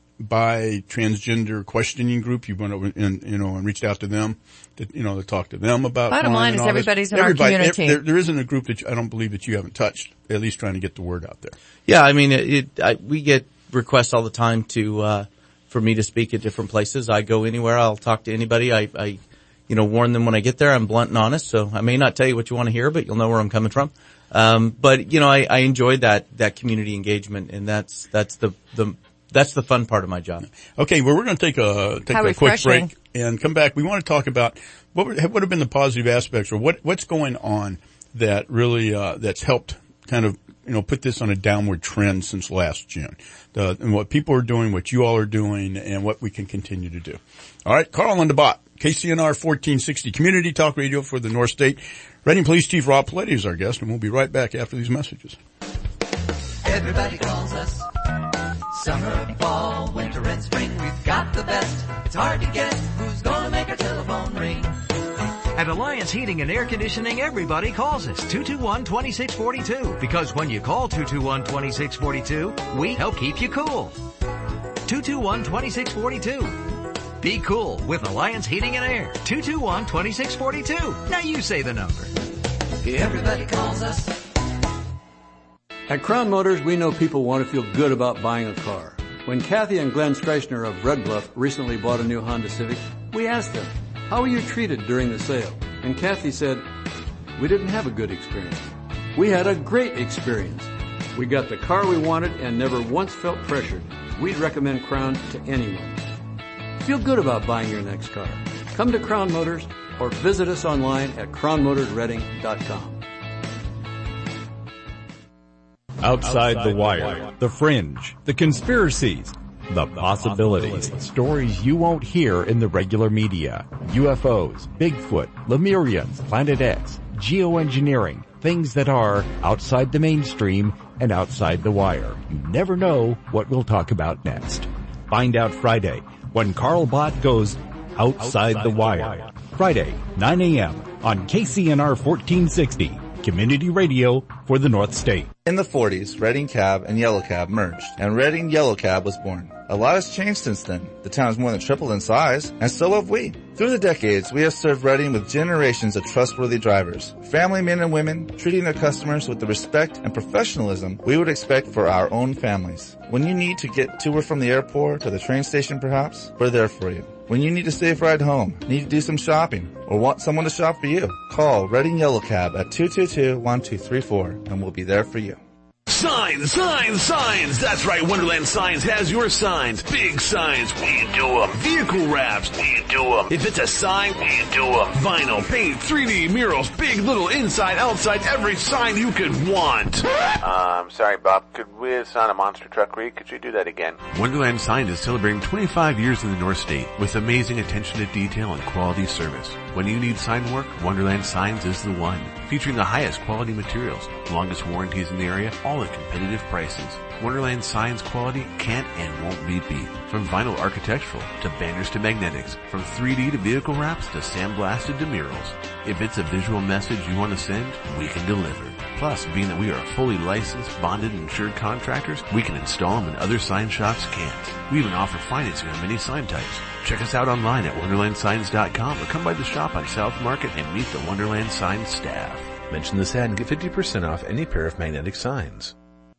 bi, transgender questioning group. You went over and, you know, and reached out to them to, you know, to talk to them about. Bottom line is everybody's in Everybody, our community. There, there isn't a group that you, I don't believe that you haven't touched, at least trying to get the word out there. Yeah, I mean, it, it I, we get requests all the time to, uh, for me to speak at different places. I go anywhere. I'll talk to anybody. I, I, you know, warn them when I get there. I'm blunt and honest, so I may not tell you what you want to hear, but you'll know where I'm coming from. Um, but you know, I, I enjoy that, that community engagement, and that's, that's the, the, that's the fun part of my job. Okay, well, we're going to take a, take How a quick refreshing. break and come back. We want to talk about what would, what have been the positive aspects, or what, what's going on that really, uh, that's helped kind of, you know, put this on a downward trend since last June. The, and what people are doing, what you all are doing, and what we can continue to do. All right, Carl and DeBott, K C N R fourteen sixty Community Talk Radio for the North State. Reading Police Chief Rob Paletti is our guest, and we'll be right back after these messages. Everybody calls us. Summer, fall, winter, and spring. We've got the best. It's hard to guess who's gonna make our telephone ring. At Alliance Heating and Air Conditioning, everybody calls us two two one, two six four two. Because when you call two two one, two six four two, we help keep you cool. two two one, two six four two. Be cool with Alliance Heating and Air. two two one, two six four two. Now you say the number. Everybody calls us. At Crown Motors, we know people want to feel good about buying a car. When Kathy and Glenn Streichner of Red Bluff recently bought a new Honda Civic, we asked them, how were you treated during the sale? And Kathy said, we didn't have a good experience. We had a great experience. We got the car we wanted and never once felt pressured. We'd recommend Crown to anyone. Feel good about buying your next car. Come to Crown Motors or visit us online at crown motors reading dot com. Outside, Outside the, the wire, wire, the fringe, the conspiracies, the, the possibilities. possibilities. Stories you won't hear in the regular media. U F Os, Bigfoot, Lemurians, Planet X, geoengineering, things that are outside the mainstream and outside the wire. You never know what we'll talk about next. Find out Friday when Carl Bott goes Outside, outside the, wire. the Wire. Friday, nine a.m. on K C N R fourteen sixty. Community radio for the North State. In the forties, Reading Cab and Yellow Cab merged, and Reading Yellow Cab was born. A lot has changed since then. The town has more than tripled in size, and so have we. Through the decades, we have served Reading with generations of trustworthy drivers, family men and women treating their customers with the respect and professionalism we would expect for our own families. When you need to get to or from the airport or the train station perhaps, we're there for you. When you need a safe ride home, need to do some shopping, or want someone to shop for you, call Reading Yellow Cab at two two two, one two three four and we'll be there for you. Signs, signs, signs. That's right. Wonderland Signs has your signs. Big signs. We do them. Vehicle wraps. We do them. If it's a sign, we do them. Vinyl, paint, three D murals, big, little, inside, outside, every sign you could want. Um, sorry, Bob. Could we assign a monster truck read? Could you do that again? Wonderland Signs is celebrating twenty-five years in the North State with amazing attention to detail and quality service. When you need sign work, Wonderland Signs is the one. Featuring the highest quality materials, longest warranties in the area, all at competitive prices. Wonderland Signs quality can't and won't be beat. From vinyl architectural to banners to magnetics, from three D to vehicle wraps to sandblasted to murals. If it's a visual message you want to send, we can deliver. Plus, being that we are fully licensed, bonded, and insured contractors, we can install them and other sign shops can't. We even offer financing on many sign types. Check us out online at wonderland signs dot com or come by the shop on South Market and meet the Wonderland Signs staff. Mention this ad and get fifty percent off any pair of magnetic signs.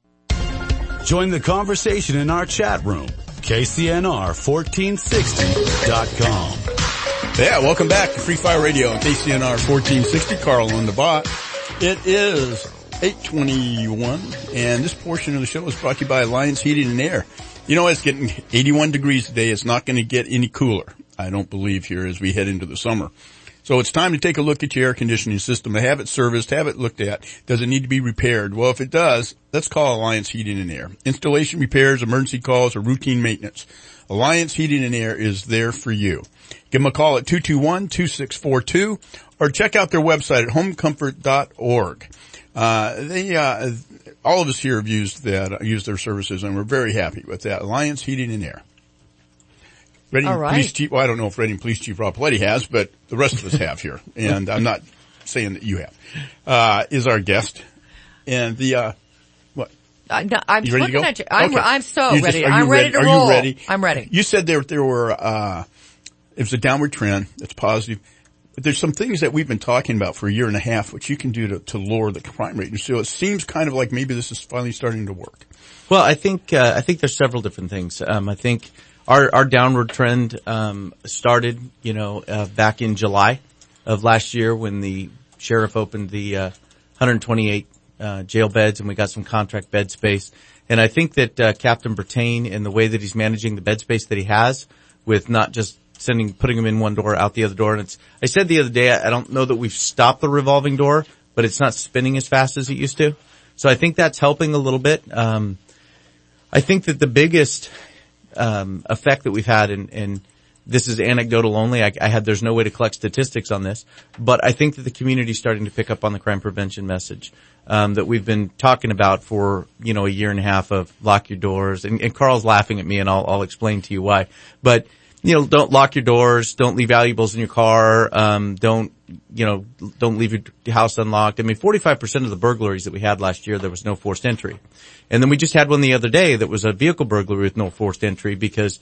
Join the conversation in our chat room, K C N R fourteen sixty dot com. Yeah, welcome back to Free Fire Radio on K C N R fourteen sixty. Carl on the bot. It is eight twenty-one, and this portion of the show is brought to you by Alliance Heating and Air. You know, it's getting eighty-one degrees today. It's not going to get any cooler, I don't believe, here as we head into the summer. So it's time to take a look at your air conditioning system, to have it serviced, have it looked at. Does it need to be repaired? Well, if it does, let's call Alliance Heating and Air. Installation, repairs, emergency calls, or routine maintenance. Alliance Heating and Air is there for you. Give them a call at two two one, two six four two or check out their website at home comfort dot org. Uh, they, uh, all of us here have used that, used their services, and we're very happy with that. Alliance Heating and Air. Reading All right. Police Chief, well, I don't know if Reading Police Chief Rob Paletti has, but the rest of us have here. And I'm not saying that you have, uh, is our guest. And the, uh, what? Uh, no, I'm you ready to looking go? at you. I'm, Okay. I'm so You ready. just- are you I'm ready, ready? to Are roll. you ready? I'm ready. You said there, there were, uh, it was a downward trend. It's positive. But there's some things that we've been talking about for a year and a half, which you can do to, to lower the crime rate. And so it seems kind of like maybe this is finally starting to work. Well, I think, uh, I think there's several different things. Um, I think our, our downward trend, um, started, you know, uh, back in July of last year when the sheriff opened the, uh, one hundred twenty-eight, uh, jail beds and we got some contract bed space. And I think that, uh, Captain Bertain and the way that he's managing the bed space that he has with not just sending, putting them in one door, out the other door. And it's, I said the other day, I, I don't know that we've stopped the revolving door, but it's not spinning as fast as it used to. So I think that's helping a little bit. Um, I think that the biggest, um, effect that we've had, and, and this is anecdotal only, I, I had, there's no way to collect statistics on this, but I think that the community is starting to pick up on the crime prevention message, um, that we've been talking about for, you know, a year and a half of lock your doors. And, and Carl's laughing at me and I'll, I'll explain to you why. But, you know, don't lock your doors, don't leave valuables in your car, um, don't, you know, don't leave your house unlocked. I mean, forty-five percent of the burglaries that we had last year, there was no forced entry. And then we just had one the other day that was a vehicle burglary with no forced entry because,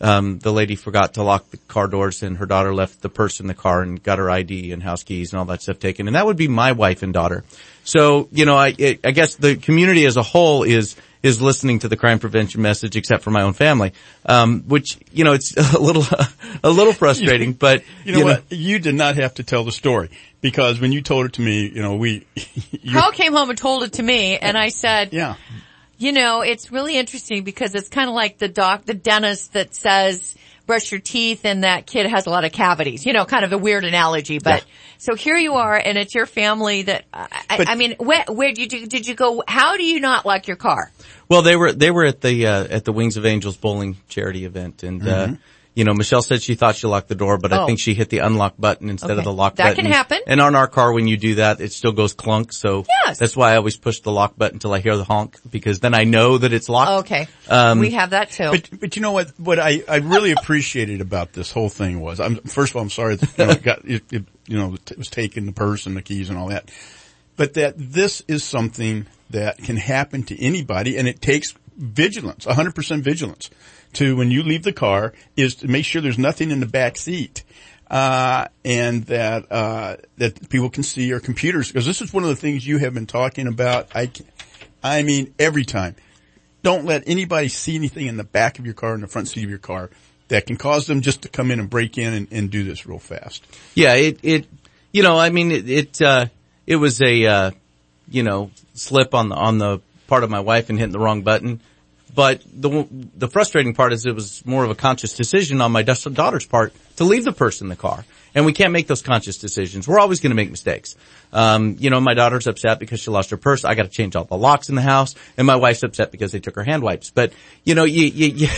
um, the lady forgot to lock the car doors and her daughter left the purse in the car and got her I D and house keys and all that stuff taken. And that would be my wife and daughter. So, you know, I, it, I guess the community as a whole is, is listening to the crime prevention message except for my own family. Um, which, you know, it's a little, a little frustrating, but. You know, you know what? You did not have to tell the story because when you told it to me, you know, we. Carl came home and told it to me and I said. Yeah. You know, it's really interesting because it's kind of like the doc, the dentist that says brush your teeth and that kid has a lot of cavities. You know, kind of a weird analogy, but yeah. So here you are and it's your family that, I, But- I mean, where, where did you, did you go, how do you not lock your car? Well, they were, they were at the, uh, at the Wings of Angels bowling charity event and, Mm-hmm. uh, you know, Michelle said she thought she locked the door, but I Oh. think she hit the unlock button instead Okay. of the lock That button. can happen. And on our car, when you do that, it still goes clunk. So Yes. that's why I always push the lock button until I hear the honk because then I know that it's locked. Okay. Um, we have that too. But, but you know what, what I, I really appreciated about this whole thing was, I'm, first of all, I'm sorry that, you know, it got, it, it, you know, it was taken, the purse and the keys and all that. But that this is something that can happen to anybody and it takes vigilance, one hundred percent vigilance to when you leave the car is to make sure there's nothing in the back seat. Uh, and that, uh, that people can see your computers because this is one of the things you have been talking about. I, can, I mean, every time. Don't let anybody see anything in the back of your car, in the front seat of your car that can cause them just to come in and break in and, and do this real fast. Yeah, it, it, you know, I mean, it, it, uh, it was a, uh, you know, slip on the, on the part of my wife and hitting the wrong button. But the, the frustrating part is it was more of a conscious decision on my daughter's part to leave the purse in the car. And we can't make those conscious decisions. We're always going to make mistakes. Um, you know, my daughter's upset because she lost her purse. I got to change all the locks in the house. And my wife's upset because they took her hand wipes. But, you know, you, you, you,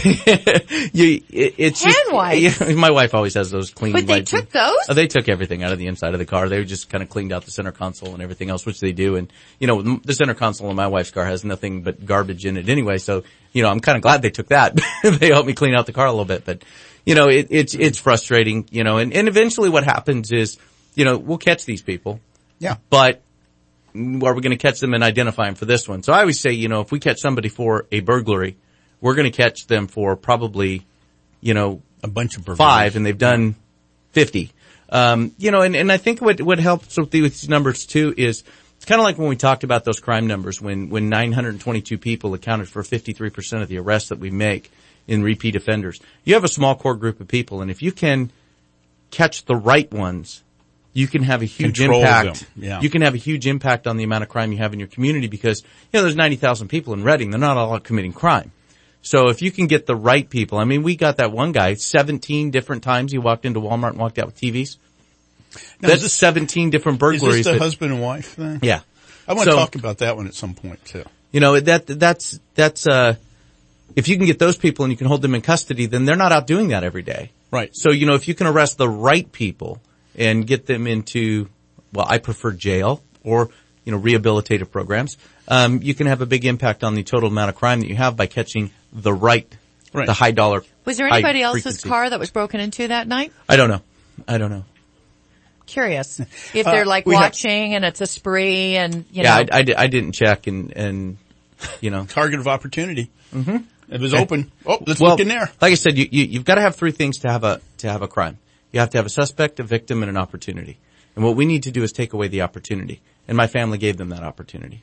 you it, it's Hand just, wipes? Yeah, my wife always has those clean But they wipes. took those? Oh, they took everything out of the inside of the car. They just kind of cleaned out the center console and everything else, which they do. And, you know, the center console in my wife's car has nothing but garbage in it anyway. So, you know, I'm kind of glad they took that. They helped me clean out the car a little bit. But, you know, it, it's, it's frustrating, you know, and, and eventually what happens is, you know, we'll catch these people. Yeah. But are we going to catch them and identify them for this one? So I always say, you know, if we catch somebody for a burglary, we're going to catch them for probably, you know, a bunch of burglaries. Five, and they've done fifty. Um, you know, and, and I think what, what helps with these numbers too is it's kind of like when we talked about those crime numbers when, when nine hundred twenty-two people accounted for fifty-three percent of the arrests that we make in repeat offenders. You have a small core group of people, and if you can catch the right ones, you can have a huge Control impact. them. Yeah. You can have a huge impact on the amount of crime you have in your community because, you know, there's ninety thousand people in Reading. They're not all committing crime. So if you can get the right people, I mean, we got that one guy, seventeen different times he walked into Walmart and walked out with T Vs. Now, That's is this- seventeen different burglaries. Is this the that- husband and wife thing? Yeah. I want to So- talk about that one at some point too. You know, that, that's, that's, uh, if you can get those people and you can hold them in custody, then they're not out doing that every day. Right. So, you know, if you can arrest the right people and get them into, well, I prefer jail or, you know, rehabilitative programs, um, you can have a big impact on the total amount of crime that you have by catching the right, Right. the high dollar. Was there high anybody else's frequency. car that was broken into that night? I don't know. I don't know. Curious. If Uh, they're like we have- watching and it's a spree and, you yeah, know. I, I, di- I didn't check and, and, you know. Target of opportunity. Mm-hmm. It was open. Oh, let's well, look in there. Like I said, you, you, you've got to have three things to have a, to have a crime. You have to have a suspect, a victim, and an opportunity. And what we need to do is take away the opportunity. And my family gave them that opportunity.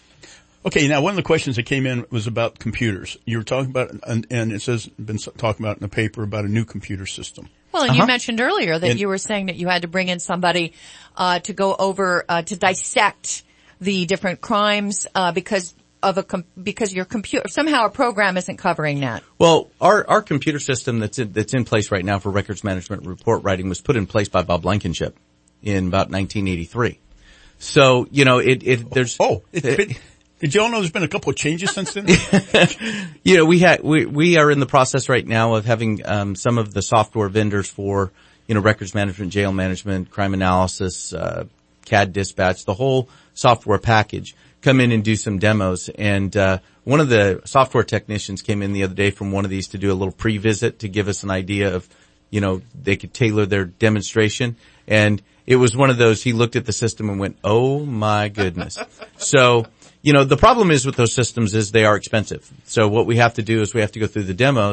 Okay, now one of the questions that came in was about computers. You were talking about, and, and it says, been talking about in the paper about a new computer system. Well, and Uh-huh. you mentioned earlier that And- you were saying that you had to bring in somebody, uh, to go over, uh, to dissect the different crimes, uh, because of a, com- because your computer, somehow a program isn't covering that. Well, our, our computer system that's in, that's in place right now for records management and report writing was put in place by Bob Blankenship in about nineteen eighty-three. So, you know, it, it, there's. Oh, it's been, did you all know there's been a couple of changes since then? You know, we ha- we, we are in the process right now of having, um, some of the software vendors for, you know, records management, jail management, crime analysis, uh, C A D dispatch, the whole software package come in and do some demos. And, uh, one of the software technicians came in the other day from one of these to do a little pre-visit to give us an idea of, you know, they could tailor their demonstration. And it was one of those, he looked at the system and went, oh my goodness. So, you know, the problem is with those systems is they are expensive. So what we have to do is we have to go through the demos.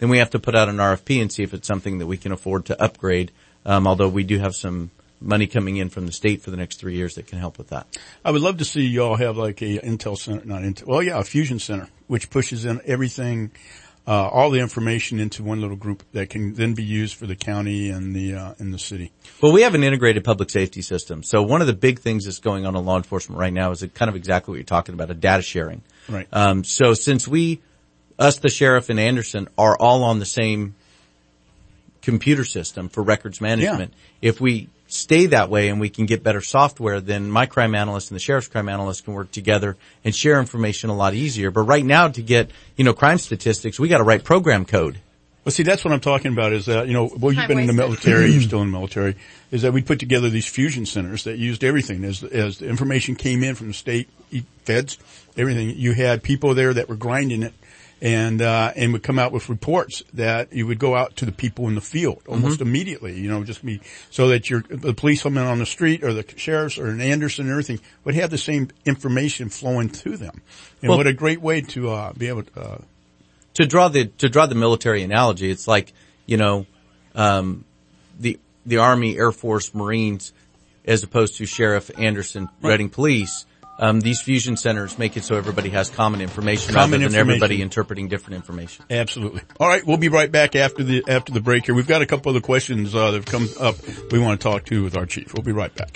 then we have to put out an R F P and see if it's something that we can afford to upgrade. Um, although we do have some money coming in from the state for the next three years that can help with that. I would love to see y'all have like a Intel Center, not Intel, well yeah, a Fusion Center, which pushes in everything, uh, all the information into one little group that can then be used for the county and the, uh, and the city. Well, we have an integrated public safety system. So one of the big things that's going on in law enforcement right now is kind of exactly what you're talking about, a data sharing. Right. Um, so since we, us, the sheriff and Anderson are all on the same computer system for records management, yeah. if we stay that way and we can get better software, then my crime analyst and the sheriff's crime analyst can work together and share information a lot easier. But right now to get, you know, crime statistics, we got to write program code. Well, see, that's what I'm talking about is that, you know, well, you've been in the military, you're still in the military, is that we put together these fusion centers that used everything. As, as the information came in from the state feds, everything, you had people there that were grinding it. And, uh, and would come out with reports that you would go out to the people in the field almost mm-hmm. immediately, you know, just be, so that your, the policeman on the street or the sheriffs or an Anderson and everything would have the same information flowing to them. And well, what a great way to, uh, be able to, uh, to draw the, to draw the military analogy. It's like, you know, um, the, the Army, Air Force, Marines, as opposed to Sheriff Anderson, right. Reading Police. Um, these fusion centers make it so everybody has common information common rather than information. everybody interpreting different information. Absolutely. All right, we'll be right back after the after the break here. We've got a couple other questions uh, that have come up we want to talk to with our chief. We'll be right back.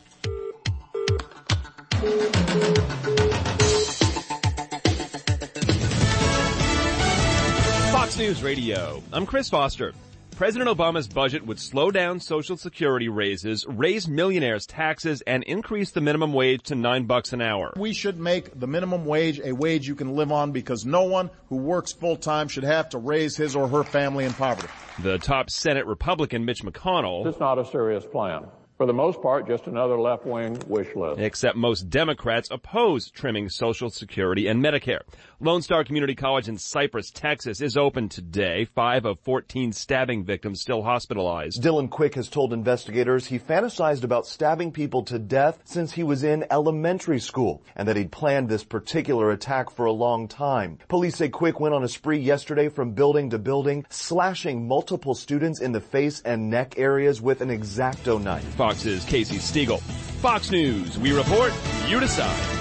Fox News Radio. I'm Chris Foster. President Obama's budget would slow down Social Security raises, raise millionaires' taxes, and increase the minimum wage to nine bucks an hour. We should make the minimum wage a wage you can live on because no one who works full-time should have to raise his or her family in poverty. The top Senate Republican, Mitch McConnell, it's not a serious plan. For the most part, just another left-wing wish list. Except most Democrats oppose trimming Social Security and Medicare. Lone Star Community College in Cypress, Texas is open today. Five of fourteen stabbing victims still hospitalized. Dylan Quick has told investigators he fantasized about stabbing people to death since he was in elementary school and that he'd planned this particular attack for a long time. Police say Quick went on a spree yesterday from building to building, slashing multiple students in the face and neck areas with an X-Acto knife. Fox's Casey Stiegel. Fox News, we report, you decide.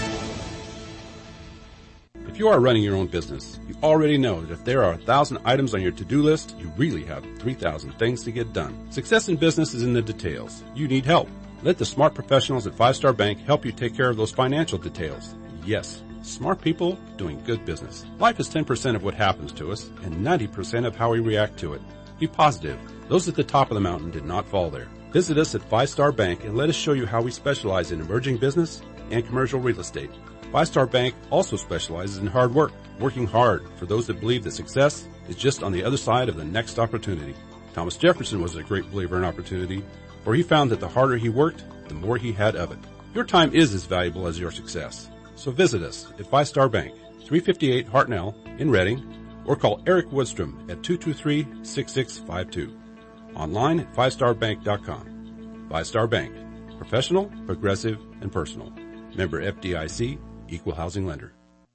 If you are running your own business, you already know that if there are a thousand items on your to-do list, you really have three thousand things to get done. Success in business is in the details. You need help. Let the smart professionals at Five Star Bank help you take care of those financial details. Yes, smart people doing good business. Life is ten percent of what happens to us and ninety percent of how we react to it. Be positive. Those at the top of the mountain did not fall there. Visit us at Five Star Bank and let us show you how we specialize in emerging business and commercial real estate. Five Star Bank also specializes in hard work, working hard for those that believe that success is just on the other side of the next opportunity. Thomas Jefferson was a great believer in opportunity, for he found that the harder he worked, the more he had of it. Your time is as valuable as your success. So visit us at Five Star Bank, three fifty-eight Hartnell in Reading, or call Eric Woodstrom at two two three, six six five two. Online at five star bank dot com. Five Star Bank. Professional, progressive, and personal. Member F D I C, Equal Housing Lender.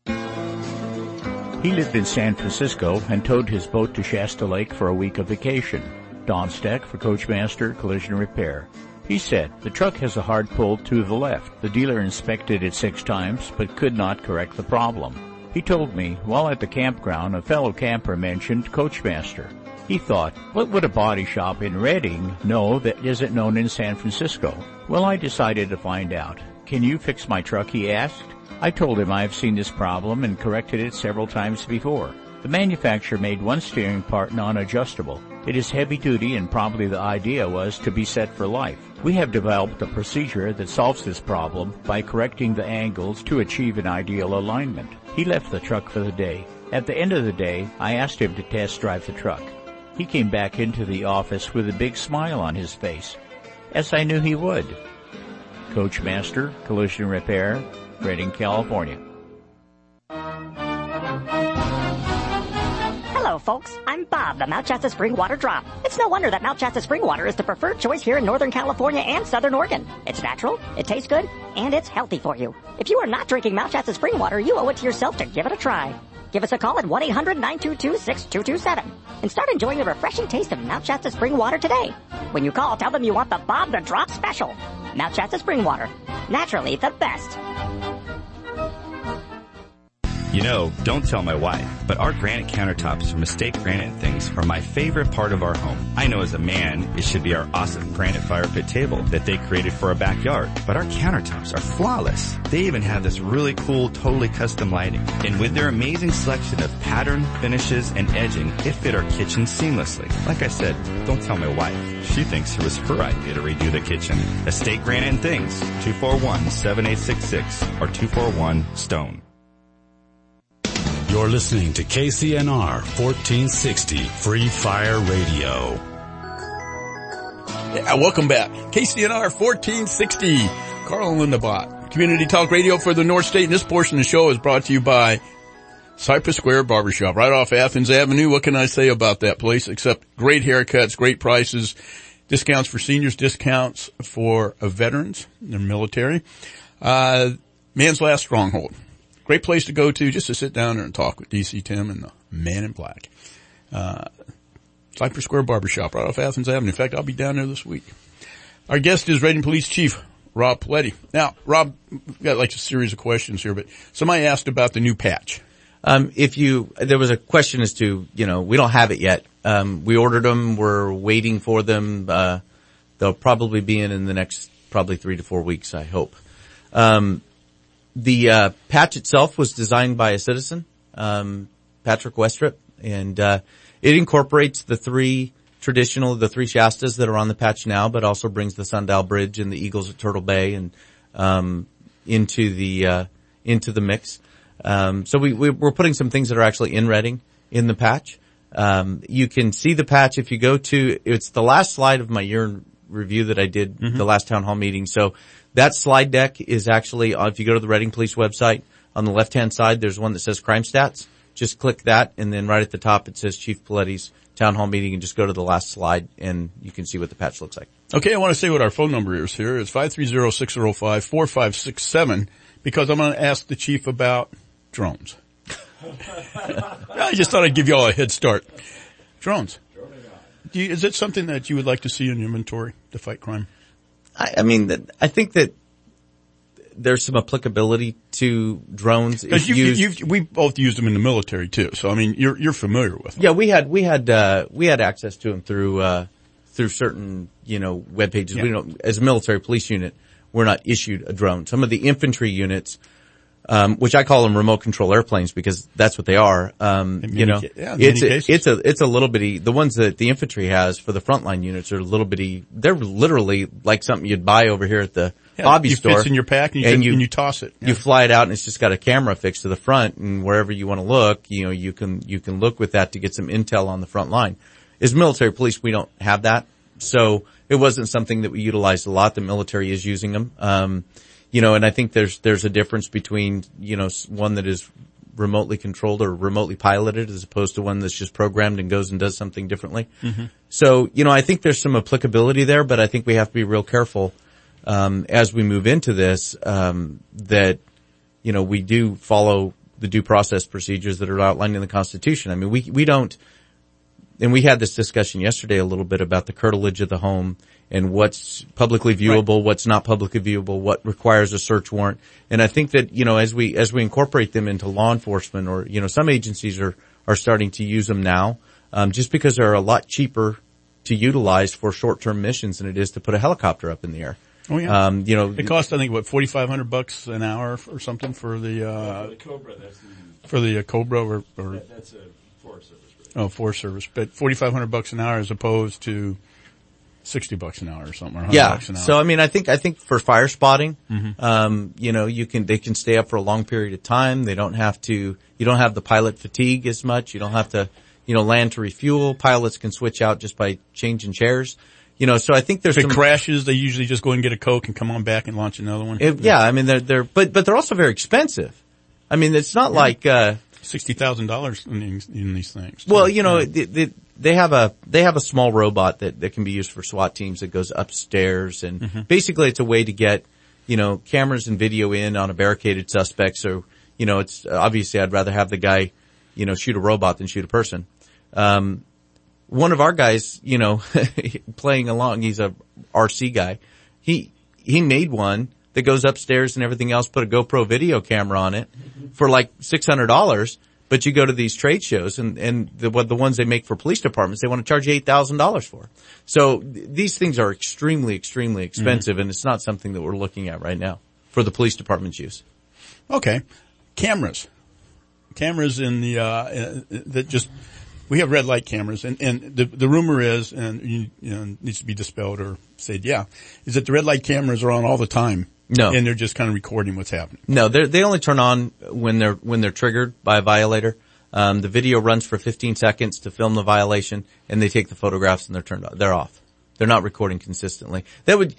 He lived in San Francisco and towed his boat to Shasta Lake for a week of vacation. Don Steck for Coachmaster Collision Repair. He said, the truck has a hard pull to the left. The dealer inspected it six times, but could not correct the problem. He told me, while at the campground, a fellow camper mentioned Coachmaster. He thought, what would a body shop in Reading know that isn't known in San Francisco? Well, I decided to find out. Can you fix my truck, he asked. I told him I have seen this problem and corrected it several times before. The manufacturer made one steering part non-adjustable. It is heavy duty and probably the idea was to be set for life. We have developed a procedure that solves this problem by correcting the angles to achieve an ideal alignment. He left the truck for the day. At the end of the day, I asked him to test drive the truck. He came back into the office with a big smile on his face, as I knew he would. Coachmaster Collision Repair, Redding, California. Hello, folks. I'm Bob, the Mount Shasta Spring Water Drop. It's no wonder that Mount Shasta Spring Water is the preferred choice here in Northern California and Southern Oregon. It's natural, it tastes good, and it's healthy for you. If you are not drinking Mount Shasta Spring Water, you owe it to yourself to give it a try. Give us a call at one eight hundred nine two two six two two seven and start enjoying the refreshing taste of Mount Shasta spring water today. When you call, tell them you want the Bob the Drop special. Mount Shasta spring water. Naturally the best. You know, don't tell my wife, but our granite countertops from Estate Granite and Things are my favorite part of our home. I know as a man, it should be our awesome granite fire pit table that they created for our backyard, but our countertops are flawless. They even have this really cool, totally custom lighting. And with their amazing selection of pattern, finishes, and edging, it fit our kitchen seamlessly. Like I said, don't tell my wife. She thinks it was her idea to redo the kitchen. Estate Granite and Things, two four one, seven eight six six or two four one, STONE. You're listening to K C N R fourteen sixty Free Fire Radio. Yeah, welcome back. K C N R fourteen sixty. Carl and Linda Bott. Community Talk Radio for the North State. And this portion of the show is brought to you by Cypress Square Barbershop, right off Athens Avenue. What can I say about that place except great haircuts, great prices, discounts for seniors, discounts for uh, veterans and military. Uh, man's last stronghold. Great place to go to just to sit down there and talk with D C Tim and the man in black. Uh, Cypress Square Barbershop right off Athens Avenue. In fact, I'll be down there this week. Our guest is Reading Police Chief Rob Paletti. Now, Rob, we've got like a series of questions here, but somebody asked about the new patch. Um, if you, there was a question as to, you know, we don't have it yet. Um, we ordered them. We're waiting for them. Uh, they'll probably be in in the next probably three to four weeks, I hope. Um, The uh patch itself was designed by a citizen, um Patrick Westrip, and uh it incorporates the three traditional, the three Shastas that are on the patch now, but also brings the Sundial Bridge and the Eagles at Turtle Bay and um into the uh into the mix. Um so we, we we're putting some things that are actually in Reading in the patch. Um you can see the patch if you go to, it's the last slide of my year in review that I did, mm-hmm. the last town hall meeting. So that slide deck is actually, uh, if you go to the Reading Police website, on the left-hand side, there's one that says Crime Stats. Just click that, and then right at the top it says Chief Paletti's Town Hall Meeting, and just go to the last slide, and you can see what the patch looks like. Okay, I want to say what our phone number is here. It's five three zero, six zero five, four five six seven, because I'm going to ask the Chief about drones. I just thought I'd give you all a head start. Drones. Do you, is it something that you would like to see in inventory to fight crime? I, I mean, I think that there's some applicability to drones. Because you, you've, we both used them in the military too, so I mean, you're you're familiar with them. Yeah, we had we had uh, we had access to them through uh, through certain you know web pages. Yeah. We don't, as a military police unit, we're not issued a drone. Some of the infantry units, um, which I call them remote control airplanes because that's what they are. Um, you know, yeah, it's a, it's a, it's a little bitty, the ones that the infantry has for the frontline units are a little bitty, they're literally like something you'd buy over here at the yeah, hobby you store. Fits in your pack and you, and you, and you toss it. Yeah. You fly it out and it's just got a camera fixed to the front, and wherever you want to look, you know, you can, you can look with that to get some intel on the front line. As military police, we don't have that. So it wasn't something that we utilized a lot. The military is using them. Um, You know, and I think there's, there's a difference between, you know, one that is remotely controlled or remotely piloted as opposed to one that's just programmed and goes and does something differently. Mm-hmm. So, you know, I think there's some applicability there, but I think we have to be real careful, um, as we move into this, um, that, you know, we do follow the due process procedures that are outlined in the Constitution. I mean, we, we don't, and we had this discussion yesterday a little bit about the curtilage of the home and what's publicly viewable, right. what's not publicly viewable, what requires a search warrant. And I think that, you know, as we, as we incorporate them into law enforcement, or, you know, some agencies are, are starting to use them now, um, just because they're a lot cheaper to utilize for short-term missions than it is to put a helicopter up in the air. Oh yeah. Um, you know, it costs, I think, what, forty-five hundred bucks an hour or something for the, uh, for the Cobra, that's the, for the uh, Cobra or, or that, that's a Forest Service. Right? Oh, Forest Service. But forty-five hundred bucks an hour as opposed to sixty bucks an hour or something, or one hundred yeah. bucks an hour. So, I mean, I think, I think for fire spotting, mm-hmm. um, you know, you can, they can stay up for a long period of time. They don't have to, you don't have the pilot fatigue as much. You don't have to, you know, land to refuel. Pilots can switch out just by changing chairs. You know, so I think there's if it some crashes, they usually just go and get a Coke and come on back and launch another one. It, yeah, I mean, they're, they're, but, but they're also very expensive. I mean, it's not yeah. like, uh, sixty thousand dollars in, in these things. Well, you know, yeah. they, they, they have a, they have a small robot that, that can be used for SWAT teams that goes upstairs, and mm-hmm. basically it's a way to get, you know, cameras and video in on a barricaded suspect. So, you know, it's obviously I'd rather have the guy, you know, shoot a robot than shoot a person. Um, one of our guys, you know, playing along, he's a R C guy. He, he made one that goes upstairs and everything else, put a GoPro video camera on it for like six hundred dollars. But you go to these trade shows and, and the, what the ones they make for police departments, they want to charge eight thousand dollars for. So th- these things are extremely, extremely expensive, mm-hmm. and it's not something that we're looking at right now for the police department's use. Okay. Cameras. Cameras in the, uh, that just, we have red light cameras, and, and the, the rumor is, and you, you know, needs to be dispelled or said, yeah, is that the red light cameras are on all the time. No. And they're just kind of recording what's happening. No, they they only turn on when they're, when they're triggered by a violator. Um, the video runs for fifteen seconds to film the violation, and they take the photographs and they're turned off. They're off. They're not recording consistently. That would,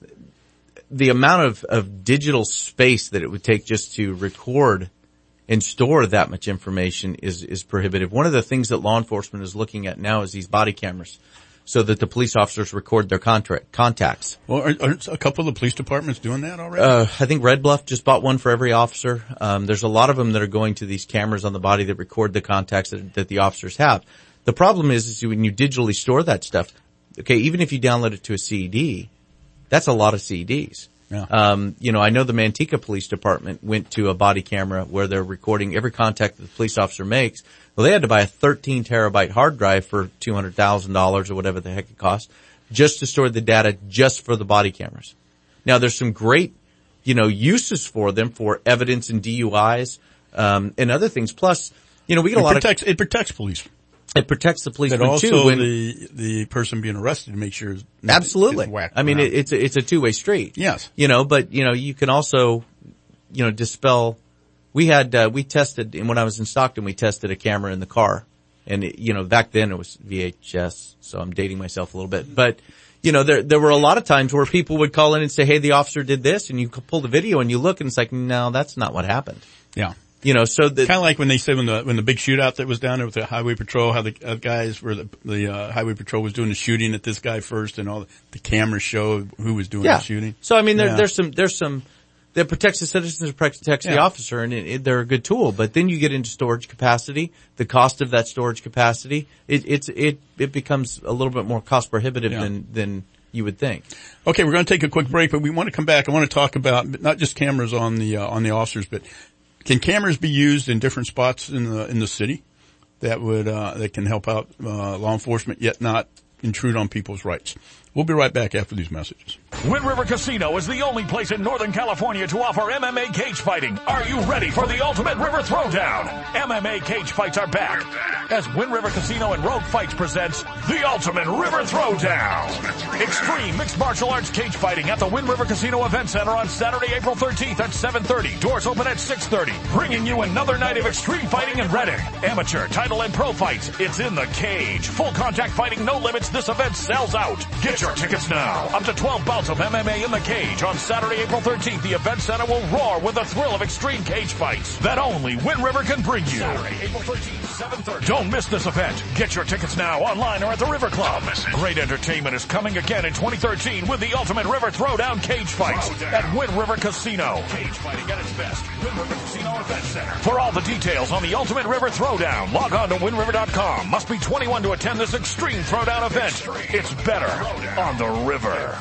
the amount of, of digital space that it would take just to record and store that much information is, is prohibitive. One of the things that law enforcement is looking at now is these body cameras, so that the police officers record their contract, contacts. Well, are, are a couple of the police departments doing that already? Uh, I think Red Bluff just bought one for every officer. Um, there's a lot of them that are going to these cameras on the body that record the contacts that, that the officers have. The problem is, is when you digitally store that stuff, okay, even if you download it to a C D, that's a lot of C Ds. Yeah. Um, you know, I know the Manteca Police Department went to a body camera where they're recording every contact that the police officer makes. Well, they had to buy a thirteen terabyte hard drive for two hundred thousand dollars or whatever the heck it cost just to store the data just for the body cameras. Now, there's some great, you know, uses for them for evidence in D U Is, um, and other things. Plus, you know, we get a it lot protects, of... It protects police. It protects the policeman but also too. When, the, the person being arrested to make sure it's not, absolutely. It's whacked I mean, around. it, it's a, it's a two-way street. Yes. You know, but, you know, you can also, you know, dispel, we had, uh, we tested, and when I was in Stockton, we tested a camera in the car. And, it, you know, back then it was V H S, so I'm dating myself a little bit. But, you know, there, there were a lot of times where people would call in and say, hey, the officer did this, and you pull the video and you look and it's like, no, that's not what happened. Yeah. You know, so the, kind of like when they said when the, when the big shootout that was down there with the highway patrol, how the uh, guys were the, the, uh, highway patrol was doing the shooting at this guy first and all the, the cameras showed who was doing yeah. the shooting. So, I mean, there, yeah. there's there's some, there's some, that protects the citizens, protects yeah. the officer, and it, it, they're a good tool. But then you get into storage capacity, the cost of that storage capacity, it, it's, it, it becomes a little bit more cost prohibitive yeah. than, than you would think. Okay, we're going to take a quick break, but we want to come back. I want to talk about not just cameras on the, uh, on the officers, but can cameras be used in different spots in the, in the city that would, uh, that can help out, uh, law enforcement yet not intrude on people's rights? We'll be right back after these messages. Wind River Casino is the only place in Northern California to offer M M A cage fighting. Are you ready for the ultimate river throwdown? M M A cage fights are back as Wind River Casino and Rogue Fights presents the ultimate river throwdown. Extreme mixed martial arts cage fighting at the Wind River Casino Event Center on Saturday, April thirteenth at seven thirty. Doors open at six thirty. Bringing you another night of extreme fighting in Redding. Amateur, title, and pro fights. It's in the cage. Full contact fighting, no limits. This event sells out. Get your tickets now. Up to twelve bouts of M M A in the cage on Saturday, April thirteenth. The event center will roar with the thrill of extreme cage fights that only Wind River can bring you. Saturday, April thirteenth, seven thirty. Don't miss this event. Get your tickets now online or at the River Club. Great entertainment is coming again in twenty thirteen with the ultimate river throwdown cage fights at Wind River Casino. Cage fighting at its best. Wind River Casino Event Center. For all the details on the ultimate river throwdown, log on to wind river dot com. Must be twenty-one to attend this extreme throwdown event. It's better on the river.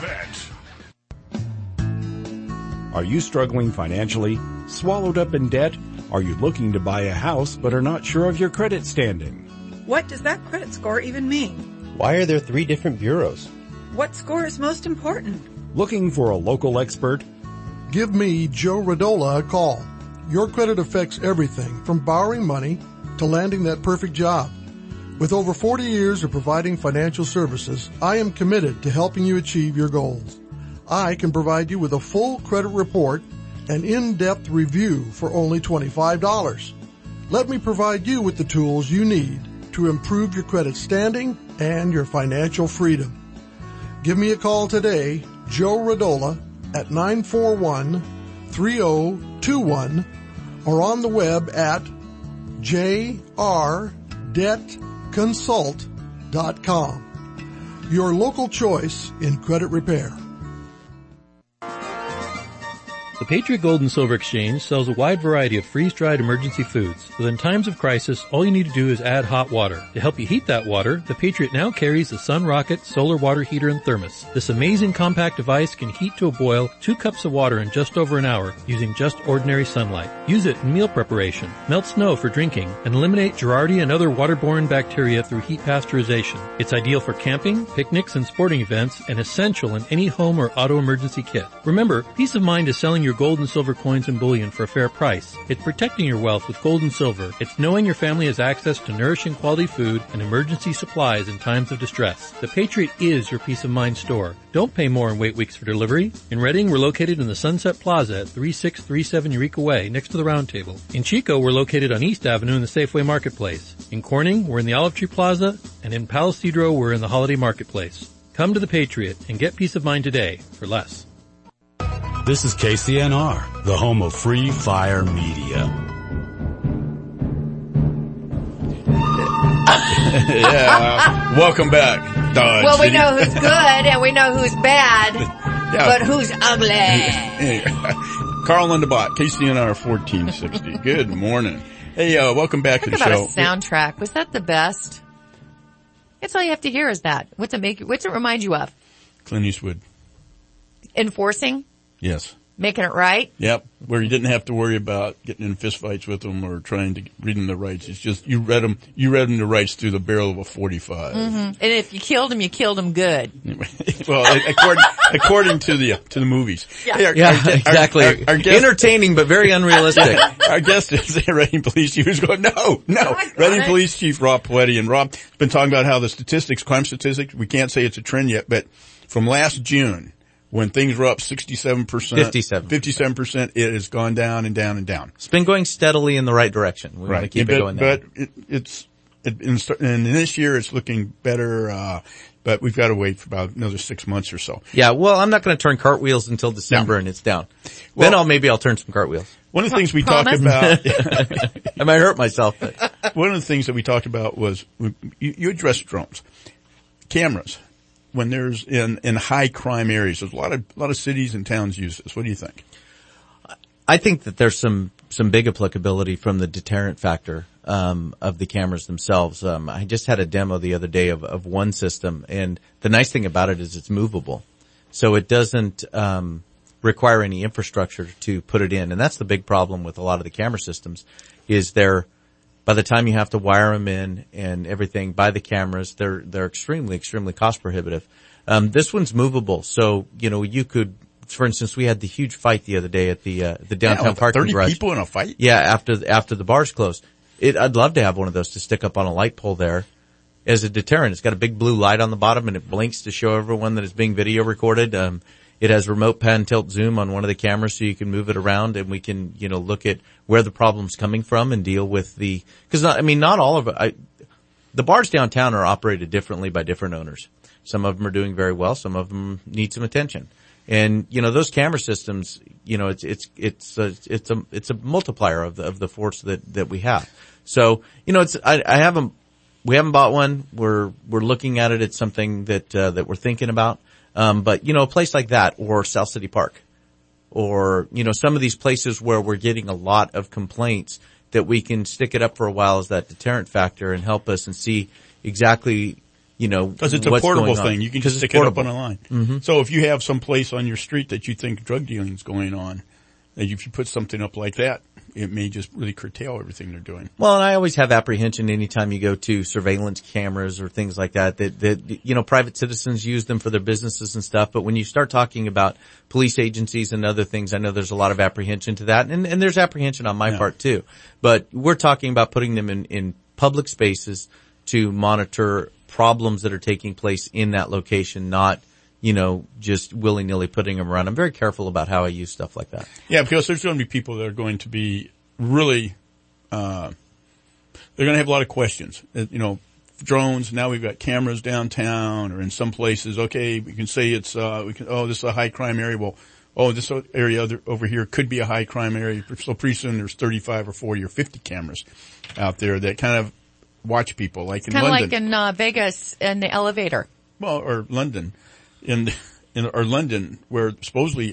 Are you struggling financially? Swallowed up in debt? Are you looking to buy a house but are not sure of your credit standing? What does that credit score even mean? Why are there three different bureaus? What score is most important? Looking for a local expert? Give me, Joe Radola, a call. Your credit affects everything from borrowing money to landing that perfect job. With over forty years of providing financial services, I am committed to helping you achieve your goals. I can provide you with a full credit report and in-depth review for only twenty-five dollars. Let me provide you with the tools you need to improve your credit standing and your financial freedom. Give me a call today, Joe Radola, at nine four one, three zero two one or on the web at j r debt consult dot com. Your local choice in credit repair. The Patriot Gold and Silver Exchange sells a wide variety of freeze-dried emergency foods. So in times of crisis, all you need to do is add hot water. To help you heat that water, the Patriot now carries the Sun Rocket solar water heater and thermos. This amazing compact device can heat to a boil two cups of water in just over an hour using just ordinary sunlight. Use it in meal preparation, melt snow for drinking, and eliminate Giardia and other waterborne bacteria through heat pasteurization. It's ideal for camping, picnics, and sporting events, and essential in any home or auto emergency kit. Remember, peace of mind is selling your gold and silver coins and bullion for a fair price. It's protecting your wealth with gold and silver. It's knowing your family has access to nourishing quality food and emergency supplies in times of distress. The Patriot is your peace of mind store. Don't pay more and wait weeks for delivery. In Reading, we're located in the Sunset Plaza at thirty-six thirty-seven Eureka Way, next to the Round Table. In Chico, we're located on East Avenue in the Safeway Marketplace. In Corning, we're in the Olive Tree Plaza, and in Palo Cedro, we're in the Holiday Marketplace. Come to the Patriot and get peace of mind today for less. This is K C N R, the home of free fire media. Yeah, welcome back, Dodge. Well, we know who's good and we know who's bad, Yeah. but who's ugly. Carl Lundebot, K C N R fourteen sixty. Good morning. Hey, uh, welcome back Talk to the about show. a soundtrack. Was that the best? That's all you have to hear is that. What's it make? What's it remind you of? Clint Eastwood. Enforcing? Yes. Making it right? Yep. Where you didn't have to worry about getting in fistfights with them or trying to read them the rights. It's just you read them. You read them the rights through the barrel of a forty-five. Mm-hmm. And if you killed him, you killed him good. Well, according according to the to the movies. Yeah, Hey, our, yeah our, exactly. Our, our, our guest, entertaining, but very unrealistic. Our guest is the Reading Police Chief who's going, no, no. Reading Police Chief Rob Poetti. And Rob's been talking about how the statistics, crime statistics, we can't say it's a trend yet, but from last June, when things were up sixty-seven percent, fifty-seven, fifty-seven percent, it has gone down and down and down. It's been going steadily in the right direction. We right. want to keep yeah, it but, going there. But it, it's, it, in, and this year it's looking better, uh, but we've got to wait for about another six months or so. Yeah, well, I'm not going to turn cartwheels until December No. and it's down. Well, then I'll, maybe I'll turn some cartwheels. One of the things we Promise? talked about, I might hurt myself. But. One of the things that we talked about was, you, you addressed drones. Cameras. When there's in, in high crime areas, there's a lot of, a lot of cities and towns use this. What do you think? I think that there's some, some big applicability from the deterrent factor, um, of the cameras themselves. Um, I just had a demo the other day of, of one system, and the nice thing about it is it's movable. So it doesn't, um, require any infrastructure to put it in. And that's the big problem with a lot of the camera systems is they're, by the time you have to wire them in and everything by the cameras, they're, they're extremely, extremely cost prohibitive. Um, this one's movable. So, you know, you could, for instance, we had the huge fight the other day at the, uh, the downtown yeah, parking thirty garage. people in a fight? Yeah, after, after the bars closed. It, I'd love to have one of those to stick up on a light pole there as a deterrent. It's got a big blue light on the bottom and it blinks to show everyone that it's being video recorded. Um, It has remote pan tilt zoom on one of the cameras so you can move it around and we can, you know, look at where the problem's coming from and deal with the, cause not, I mean, not all of it, I, the bars downtown are operated differently by different owners. Some of them are doing very well. Some of them need some attention. And, you know, those camera systems, you know, it's, it's, it's a, it's a, it's a multiplier of the, of the force that, that we have. So, you know, it's, I, I haven't, we haven't bought one. We're, we're looking at it. It's something that, uh, that we're thinking about. Um, but, you know, a place like that or South City Park or, you know, some of these places where we're getting a lot of complaints that we can stick it up for a while as that deterrent factor and help us and see exactly, you know, because it's a what's portable going on. thing. You can just stick it up on a line. Mm-hmm. So if you have some place on your street that you think drug dealing is going on, that if you put something up like that, it may just really curtail everything they're doing. Well, and I always have apprehension anytime you go to surveillance cameras or things like that, that, that, you know, private citizens use them for their businesses and stuff. But when you start talking about police agencies and other things, I know there's a lot of apprehension to that. And, and there's apprehension on my yeah. part too. But we're talking about putting them in, in public spaces to monitor problems that are taking place in that location, not, you know, just willy-nilly putting them around. I'm very careful about how I use stuff like that. Yeah, because there's going to be people that are going to be really, uh, they're going to have a lot of questions. Uh, you know, drones, now we've got cameras downtown or in some places. Okay, we can say it's, uh, we can, oh, this is a high crime area. Well, oh, this area other, over here could be a high crime area. So pretty soon there's thirty-five or forty or fifty cameras out there that kind of watch people like in London. Kind of like in uh, Vegas in the elevator. Well, or London. In, in, or London, where supposedly every,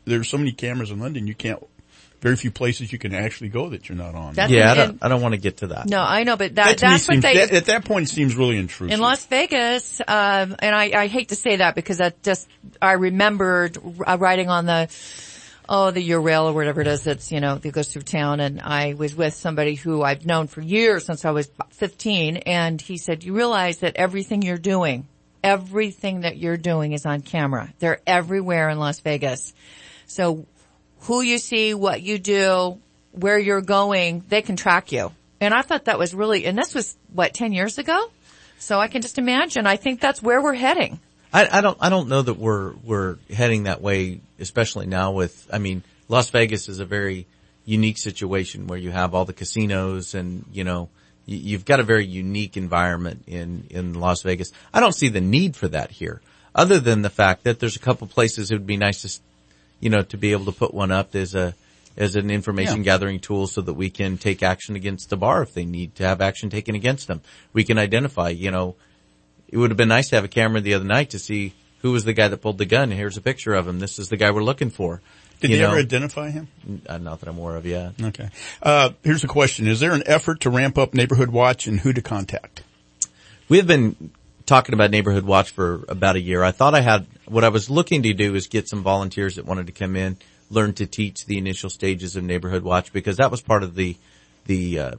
there's so many cameras in London, you can't, very few places you can actually go that you're not on. That's yeah, in, I don't, I don't want to get to that. No, I know, but that, that that's what seems, they, that, at that point it seems really intrusive. in Las Vegas, um, and I, I hate to say that because that just, I remembered riding on the, oh, the Eurail or whatever it is that's, you know, that goes through town, and I was with somebody who I've known for years since I was fifteen, and he said, you realize that everything you're doing, everything that you're doing is on camera. They're everywhere in Las Vegas. So who you see, what you do, where you're going, they can track you. And I thought that was really, and this was, what, ten years ago? So I can just imagine, I think that's where we're heading. I, I don't, I don't know that we're, we're heading that way, especially now with, I mean, Las Vegas is a very unique situation where you have all the casinos and, you know, you, you've got a very unique environment in, in Las Vegas. I don't see the need for that here, other than the fact that there's a couple places it would be nice to, you know, to be able to put one up as a, as an information yeah. gathering tool so that we can take action against the bar if they need to have action taken against them. We can identify, you know, it would have been nice to have a camera the other night to see who was the guy that pulled the gun. Here's a picture of him. This is the guy we're looking for. Did you they know, ever identify him? Not that I'm aware of yet. Okay. Uh, here's a question. Is there an effort to ramp up Neighborhood Watch and who to contact? We have been talking about Neighborhood Watch for about a year. I thought I had, what I was looking to do is get some volunteers that wanted to come in, learn to teach the initial stages of Neighborhood Watch, because that was part of the, the, uh,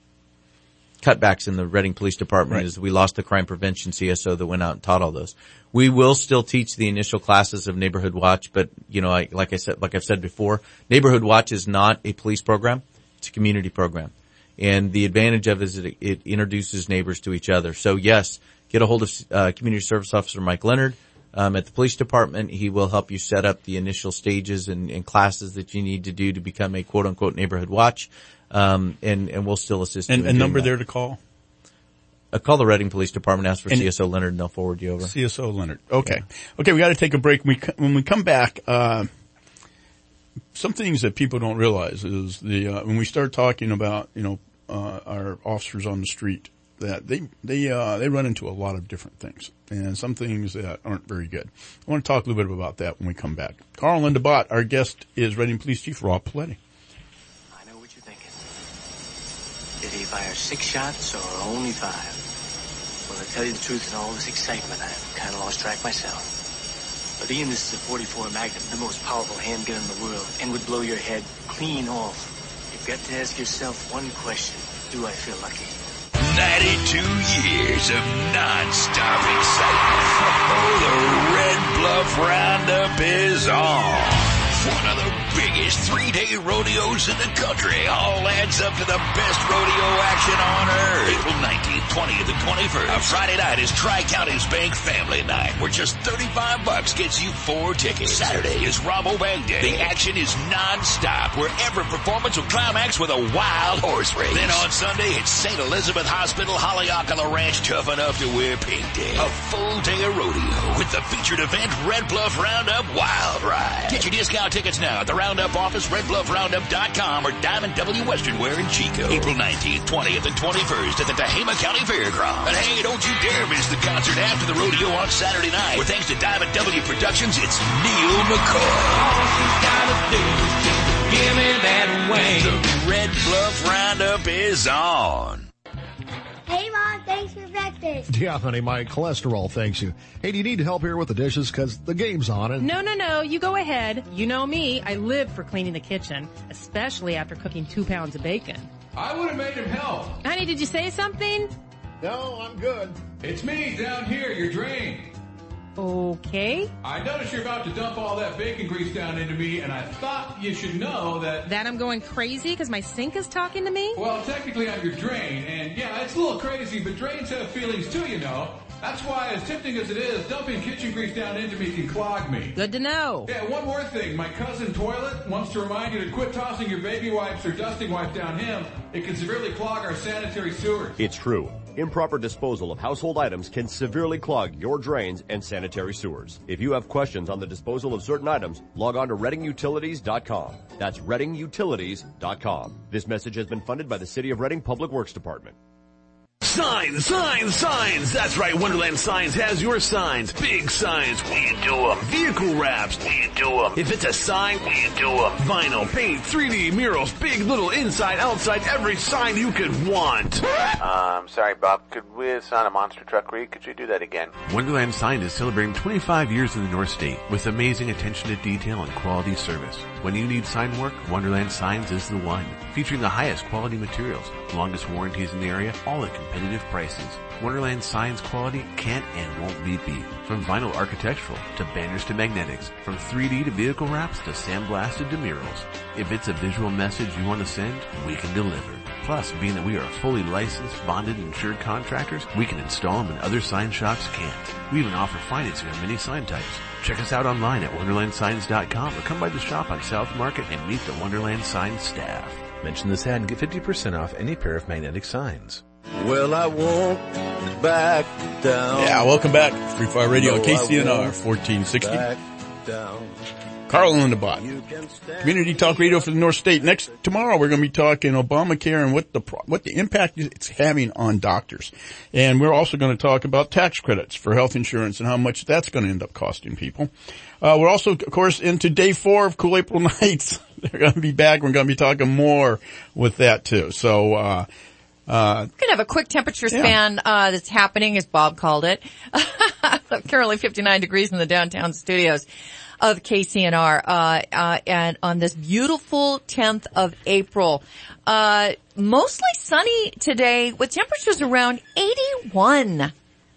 cutbacks in the Reading Police Department. Right. Is we lost the crime prevention C S O that went out and taught all those. We will still teach the initial classes of Neighborhood Watch, but you know, I, like I said, like I've said before, Neighborhood Watch is not a police program. It's a community program. And the advantage of it is that it introduces neighbors to each other. So yes, get a hold of, uh, Community Service Officer Mike Leonard, um, at the police department. He will help you set up the initial stages and, and classes that you need to do to become a quote unquote Neighborhood Watch. Um, and, and we'll still assist and, you. A number that. There to call? Uh, call the Reading Police Department, ask for and C S O Leonard, and they'll forward you over. C S O Leonard. Okay. Yeah. Okay, we gotta take a break. When we, when we come back, uh, some things that people don't realize is the, uh, when we start talking about, you know, uh, our officers on the street, that they, they, uh, they run into a lot of different things, and some things that aren't very good. I want to talk a little bit about that when we come back. Carl Linda Bott, our guest is Reading Police Chief Rob Paletti. Did he fire six shots or only five? Well, to tell you the truth, in all this excitement, I've kind of lost track myself. But Ian, this is a forty-four Magnum, the most powerful handgun in the world, and would blow your head clean off. You've got to ask yourself one question. Do I feel lucky? ninety-two years of non-stop excitement. Oh, the Red Bluff Roundup is on. One of the biggest three-day rodeos in the country. All adds up to the best rodeo action on earth. April nineteenth, twentieth, and twenty-first. A Friday night is Tri-Counties Bank Family Night, where just thirty-five bucks gets you four tickets. Saturday is Robo Bank Day. The action is non-stop, where every performance will climax with a wild horse race. Then on Sunday, it's Saint Elizabeth Hospital, Haleakala Ranch, tough enough to wear pink day. A full day of rodeo with the featured event, Red Bluff Roundup Wild Ride. Get your discount tickets now at the Roundup office, red bluff roundup dot com, or Diamond W Western Wear in Chico. April nineteenth, twentieth, and twenty-first at the Tehama County Fairgrounds. And hey, don't you dare miss the concert after the rodeo on Saturday night, where thanks to Diamond W Productions, it's Neil McCoy. All you gotta do is just give me that wing. The Red Bluff Roundup is on. Hey, Mom, thanks for breakfast. Yeah, honey, my cholesterol thanks you. Hey, do you need help here with the dishes? Because the game's on. And No, no, no. You go ahead. You know me. I live for cleaning the kitchen, especially after cooking two pounds of bacon. I would have made him help. Honey, did you say something? No, I'm good. It's me down here, your drain. Okay. I noticed you're about to dump all that bacon grease down into me, and I thought you should know that... That I'm going crazy because my sink is talking to me? Well, technically I'm your drain, and yeah, it's a little crazy, but drains have feelings too, you know. That's why, as tempting as it is, dumping kitchen grease down into me can clog me. Good to know. Yeah, one more thing. My cousin Toilet wants to remind you to quit tossing your baby wipes or dusting wipe down him. It can severely clog our sanitary sewers. It's true. Improper disposal of household items can severely clog your drains and sanitary sewers. If you have questions on the disposal of certain items, log on to reading utilities dot com. That's reading utilities dot com. This message has been funded by the City of Reading Public Works Department. Signs, signs, signs. That's right, Wonderland Signs has your signs. Big signs, we do them. Vehicle wraps, we do them. If it's a sign, we do them. Vinyl, paint, three D murals, big, little, inside, outside, every sign you could want. Um, sorry, Bob. Could we assign a monster truck read? Could you do that again? Wonderland Sign is celebrating twenty-five years in the North State with amazing attention to detail and quality service. When you need sign work, Wonderland Signs is the one. Featuring the highest quality materials, longest warranties in the area, all at competitive prices. Wonderland Signs quality can't and won't be beat. From vinyl architectural to banners to magnetics, from three D to vehicle wraps to sandblasted to murals. If it's a visual message you want to send, we can deliver. Plus, being that we are fully licensed, bonded, insured contractors, we can install them and other sign shops can't. We even offer financing on many sign types. Check us out online at wonderland signs dot com or come by the shop on South Market and meet the Wonderland Signs staff. Mention this ad and get fifty percent off any pair of magnetic signs. Well, I won't back down. Yeah, welcome back. Free Fire Radio, no, K C N R fourteen sixty. Back down. Carl Lindenbach, Community Talk Radio for the North State. Next, tomorrow we're going to be talking Obamacare and what the, what the impact it's having on doctors. And we're also going to talk about tax credits for health insurance and how much that's going to end up costing people. Uh, we're also, of course, into day four of Cool April Nights. They're going to be back. We're going to be talking more with that too. So, uh, uh, we're going to have a quick temperature span, yeah. uh, that's happening, as Bob called it. Currently fifty-nine degrees in the downtown studios of K C N R, uh, uh, and on this beautiful tenth of April. Uh, mostly sunny today with temperatures around eighty-one.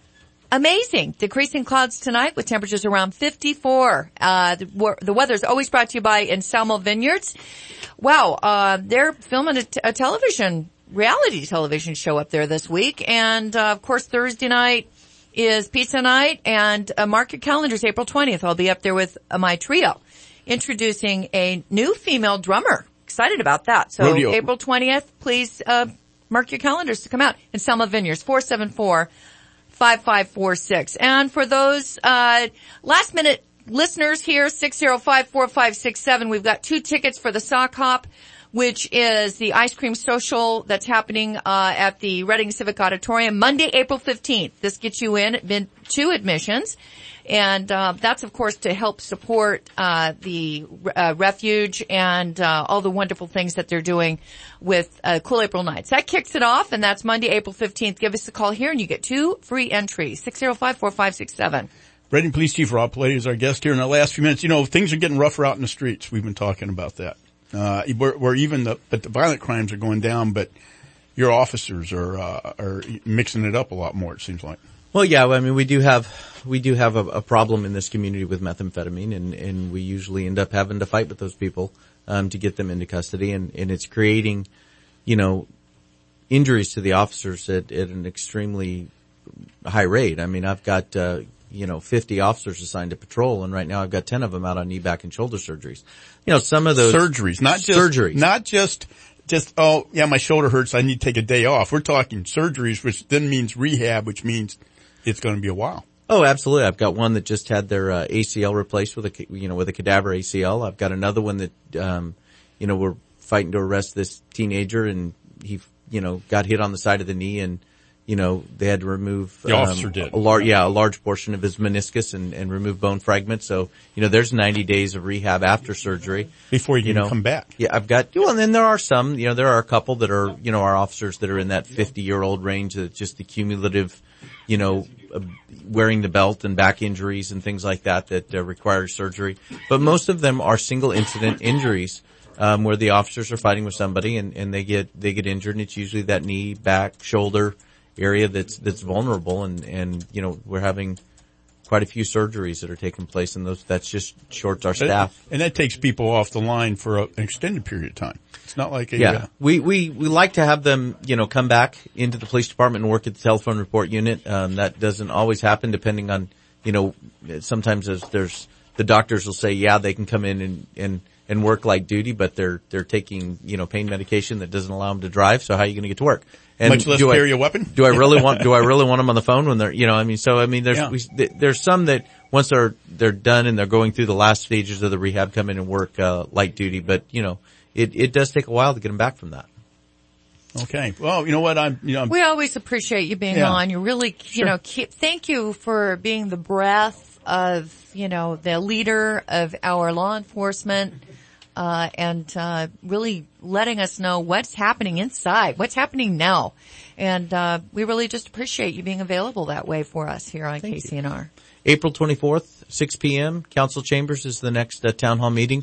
Amazing. Decreasing clouds tonight with temperatures around fifty-four. Uh, the, the weather is always brought to you by Anselmo Vineyards. Wow, uh, they're filming a, t- a television, reality television show up there this week. And, uh, of course, Thursday night is pizza night, and uh, mark your calendars, April twentieth. I'll be up there with uh, my trio, introducing a new female drummer. Excited about that. So Rodeo. April twentieth, please uh mark your calendars to come out. In Selma Vineyards, four seven four, five five four six. And for those uh last minute listeners here, six zero five, four five six seven, we've got two tickets for the Sock Hop, which is the ice cream social that's happening uh at the Reading Civic Auditorium Monday, April fifteenth. This gets you in been two admissions, and uh that's of course to help support uh the uh, refuge and uh all the wonderful things that they're doing with uh Cool April Nights. That kicks it off, and that's Monday, April fifteenth. Give us a call here and you get two free entries. six zero five, four five six seven. Reading Police Chief Rob Palade is our guest here in the last few minutes. You know, things are getting rougher out in the streets. We've been talking about that. Uh, where, where even the, but the violent crimes are going down, but your officers are, uh, are mixing it up a lot more, it seems like. Well, yeah, I mean, we do have, we do have a, a problem in this community with methamphetamine, and, and we usually end up having to fight with those people, um, to get them into custody, and, and it's creating, you know, injuries to the officers at, at an extremely high rate. I mean, I've got, uh, you know, fifty officers assigned to patrol, and right now I've got ten of them out on knee, back, and shoulder surgeries. You know, some of those surgeries, not just surgeries, not just, just, oh, yeah, my shoulder hurts, I need to take a day off. We're talking surgeries, which then means rehab, which means it's going to be a while. Oh, absolutely. I've got one that just had their, uh, A C L replaced with a, you know, with a cadaver A C L. I've got another one that, um, you know, we're fighting to arrest this teenager, and he, you know, got hit on the side of the knee, and, you know, they had to remove, the um, officer did. a large, yeah, a large portion of his meniscus and, and remove bone fragments. So, you know, there's ninety days of rehab after surgery. Before you, you can know, come back. Yeah, I've got, well, and then there are some, you know, there are a couple that are, you know, our officers that are in that fifty year old range, that just the cumulative, you know, uh, wearing the belt and back injuries and things like that that uh, require surgery. But most of them are single incident injuries, um, where the officers are fighting with somebody and, and they get, they get injured, and it's usually that knee, back, shoulder area that's, that's vulnerable, and, and, you know, we're having quite a few surgeries that are taking place, and those, that's just shorts our staff. And that takes people off the line for a, an extended period of time. It's not like a, yeah, uh, we, we, we like to have them, you know, come back into the police department and work at the telephone report unit. Um, that doesn't always happen, depending on, you know, sometimes there's, there's, the doctors will say, yeah, they can come in and, and, and work light duty, but they're, they're taking, you know, pain medication that doesn't allow them to drive. So how are you going to get to work? And much less do carry I, a weapon? Do I really want, do I really want them on the phone when they're, you know, I mean, so I mean, there's, yeah. we, there's some that once they're, they're done and they're going through the last stages of the rehab, come in and work, uh, light duty, but you know, it, it does take a while to get them back from that. Okay. Well, you know what? I'm, you know, we always appreciate you being yeah. on. You really, you sure. know, keep, thank you for being the breath of, you know, the leader of our law enforcement, uh, and, uh, really letting us know what's happening inside, what's happening now. And, uh, we really just appreciate you being available that way for us here on Thank K C N R. You. April twenty-fourth, six p.m., Council Chambers is the next uh, town hall meeting.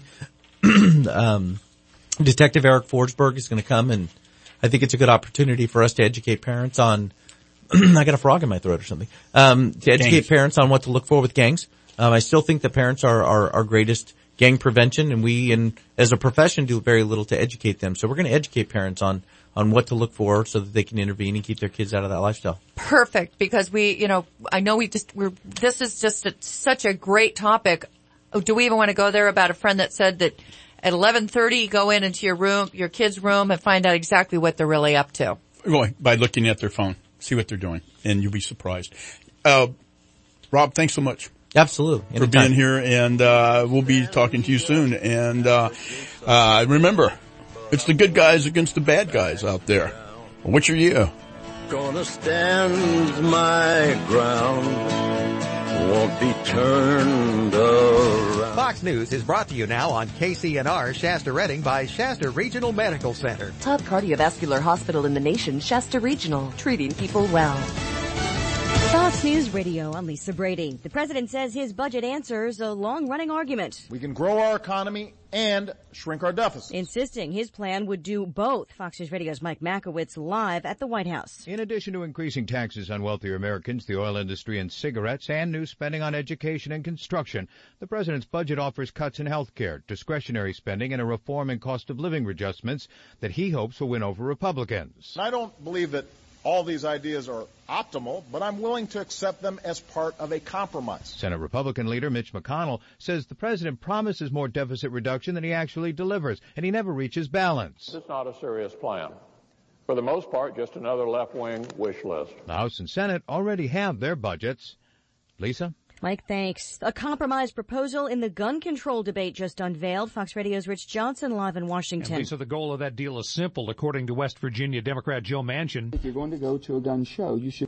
um, Detective Eric Forsberg is going to come, and I think it's a good opportunity for us to educate parents on, I got a frog in my throat or something, um, to educate gangs. parents on what to look for with gangs. Um, I still think that parents are our, our greatest gang prevention, and we, and as a profession, do very little to educate them. So we're going to educate parents on, on what to look for so that they can intervene and keep their kids out of that lifestyle. Perfect, because we, you know, I know we just, we're, this is just a, such a great topic. Oh, do we even want to go there about a friend that said that at eleven thirty, go in into your room, your kid's room, and find out exactly what they're really up to? Well, by looking at their phone, see what they're doing, and you'll be surprised. Uh, Rob, thanks so much. Absolutely. For Anytime. being here, and, uh, we'll be talking to you soon. And, uh, uh, remember, it's the good guys against the bad guys out there. Which are you? Gonna stand my ground, won't be turned around. Fox News is brought to you now on K C N R Shasta Redding by Shasta Regional Medical Center. Top cardiovascular hospital in the nation, Shasta Regional, treating people well. Fox News Radio, I'm Lisa Brady. The president says his budget answers a long-running argument. We can grow our economy and shrink our deficits. Insisting his plan would do both. Fox News Radio's Mike Makowitz live at the White House. In addition to increasing taxes on wealthier Americans, the oil industry and cigarettes, and new spending on education and construction, the president's budget offers cuts in health care, discretionary spending, and a reform in cost of living adjustments that he hopes will win over Republicans. I don't believe that all these ideas are optimal, but I'm willing to accept them as part of a compromise. Senate Republican leader Mitch McConnell says the president promises more deficit reduction than he actually delivers, and he never reaches balance. It's not a serious plan. For the most part, just another left-wing wish list. The House and Senate already have their budgets. Lisa? Mike, thanks. A compromise proposal in the gun control debate just unveiled. Fox Radio's Rich Johnson live in Washington. And Lisa, the goal of that deal is simple. According to West Virginia Democrat Joe Manchin, if you're going to go to a gun show, you should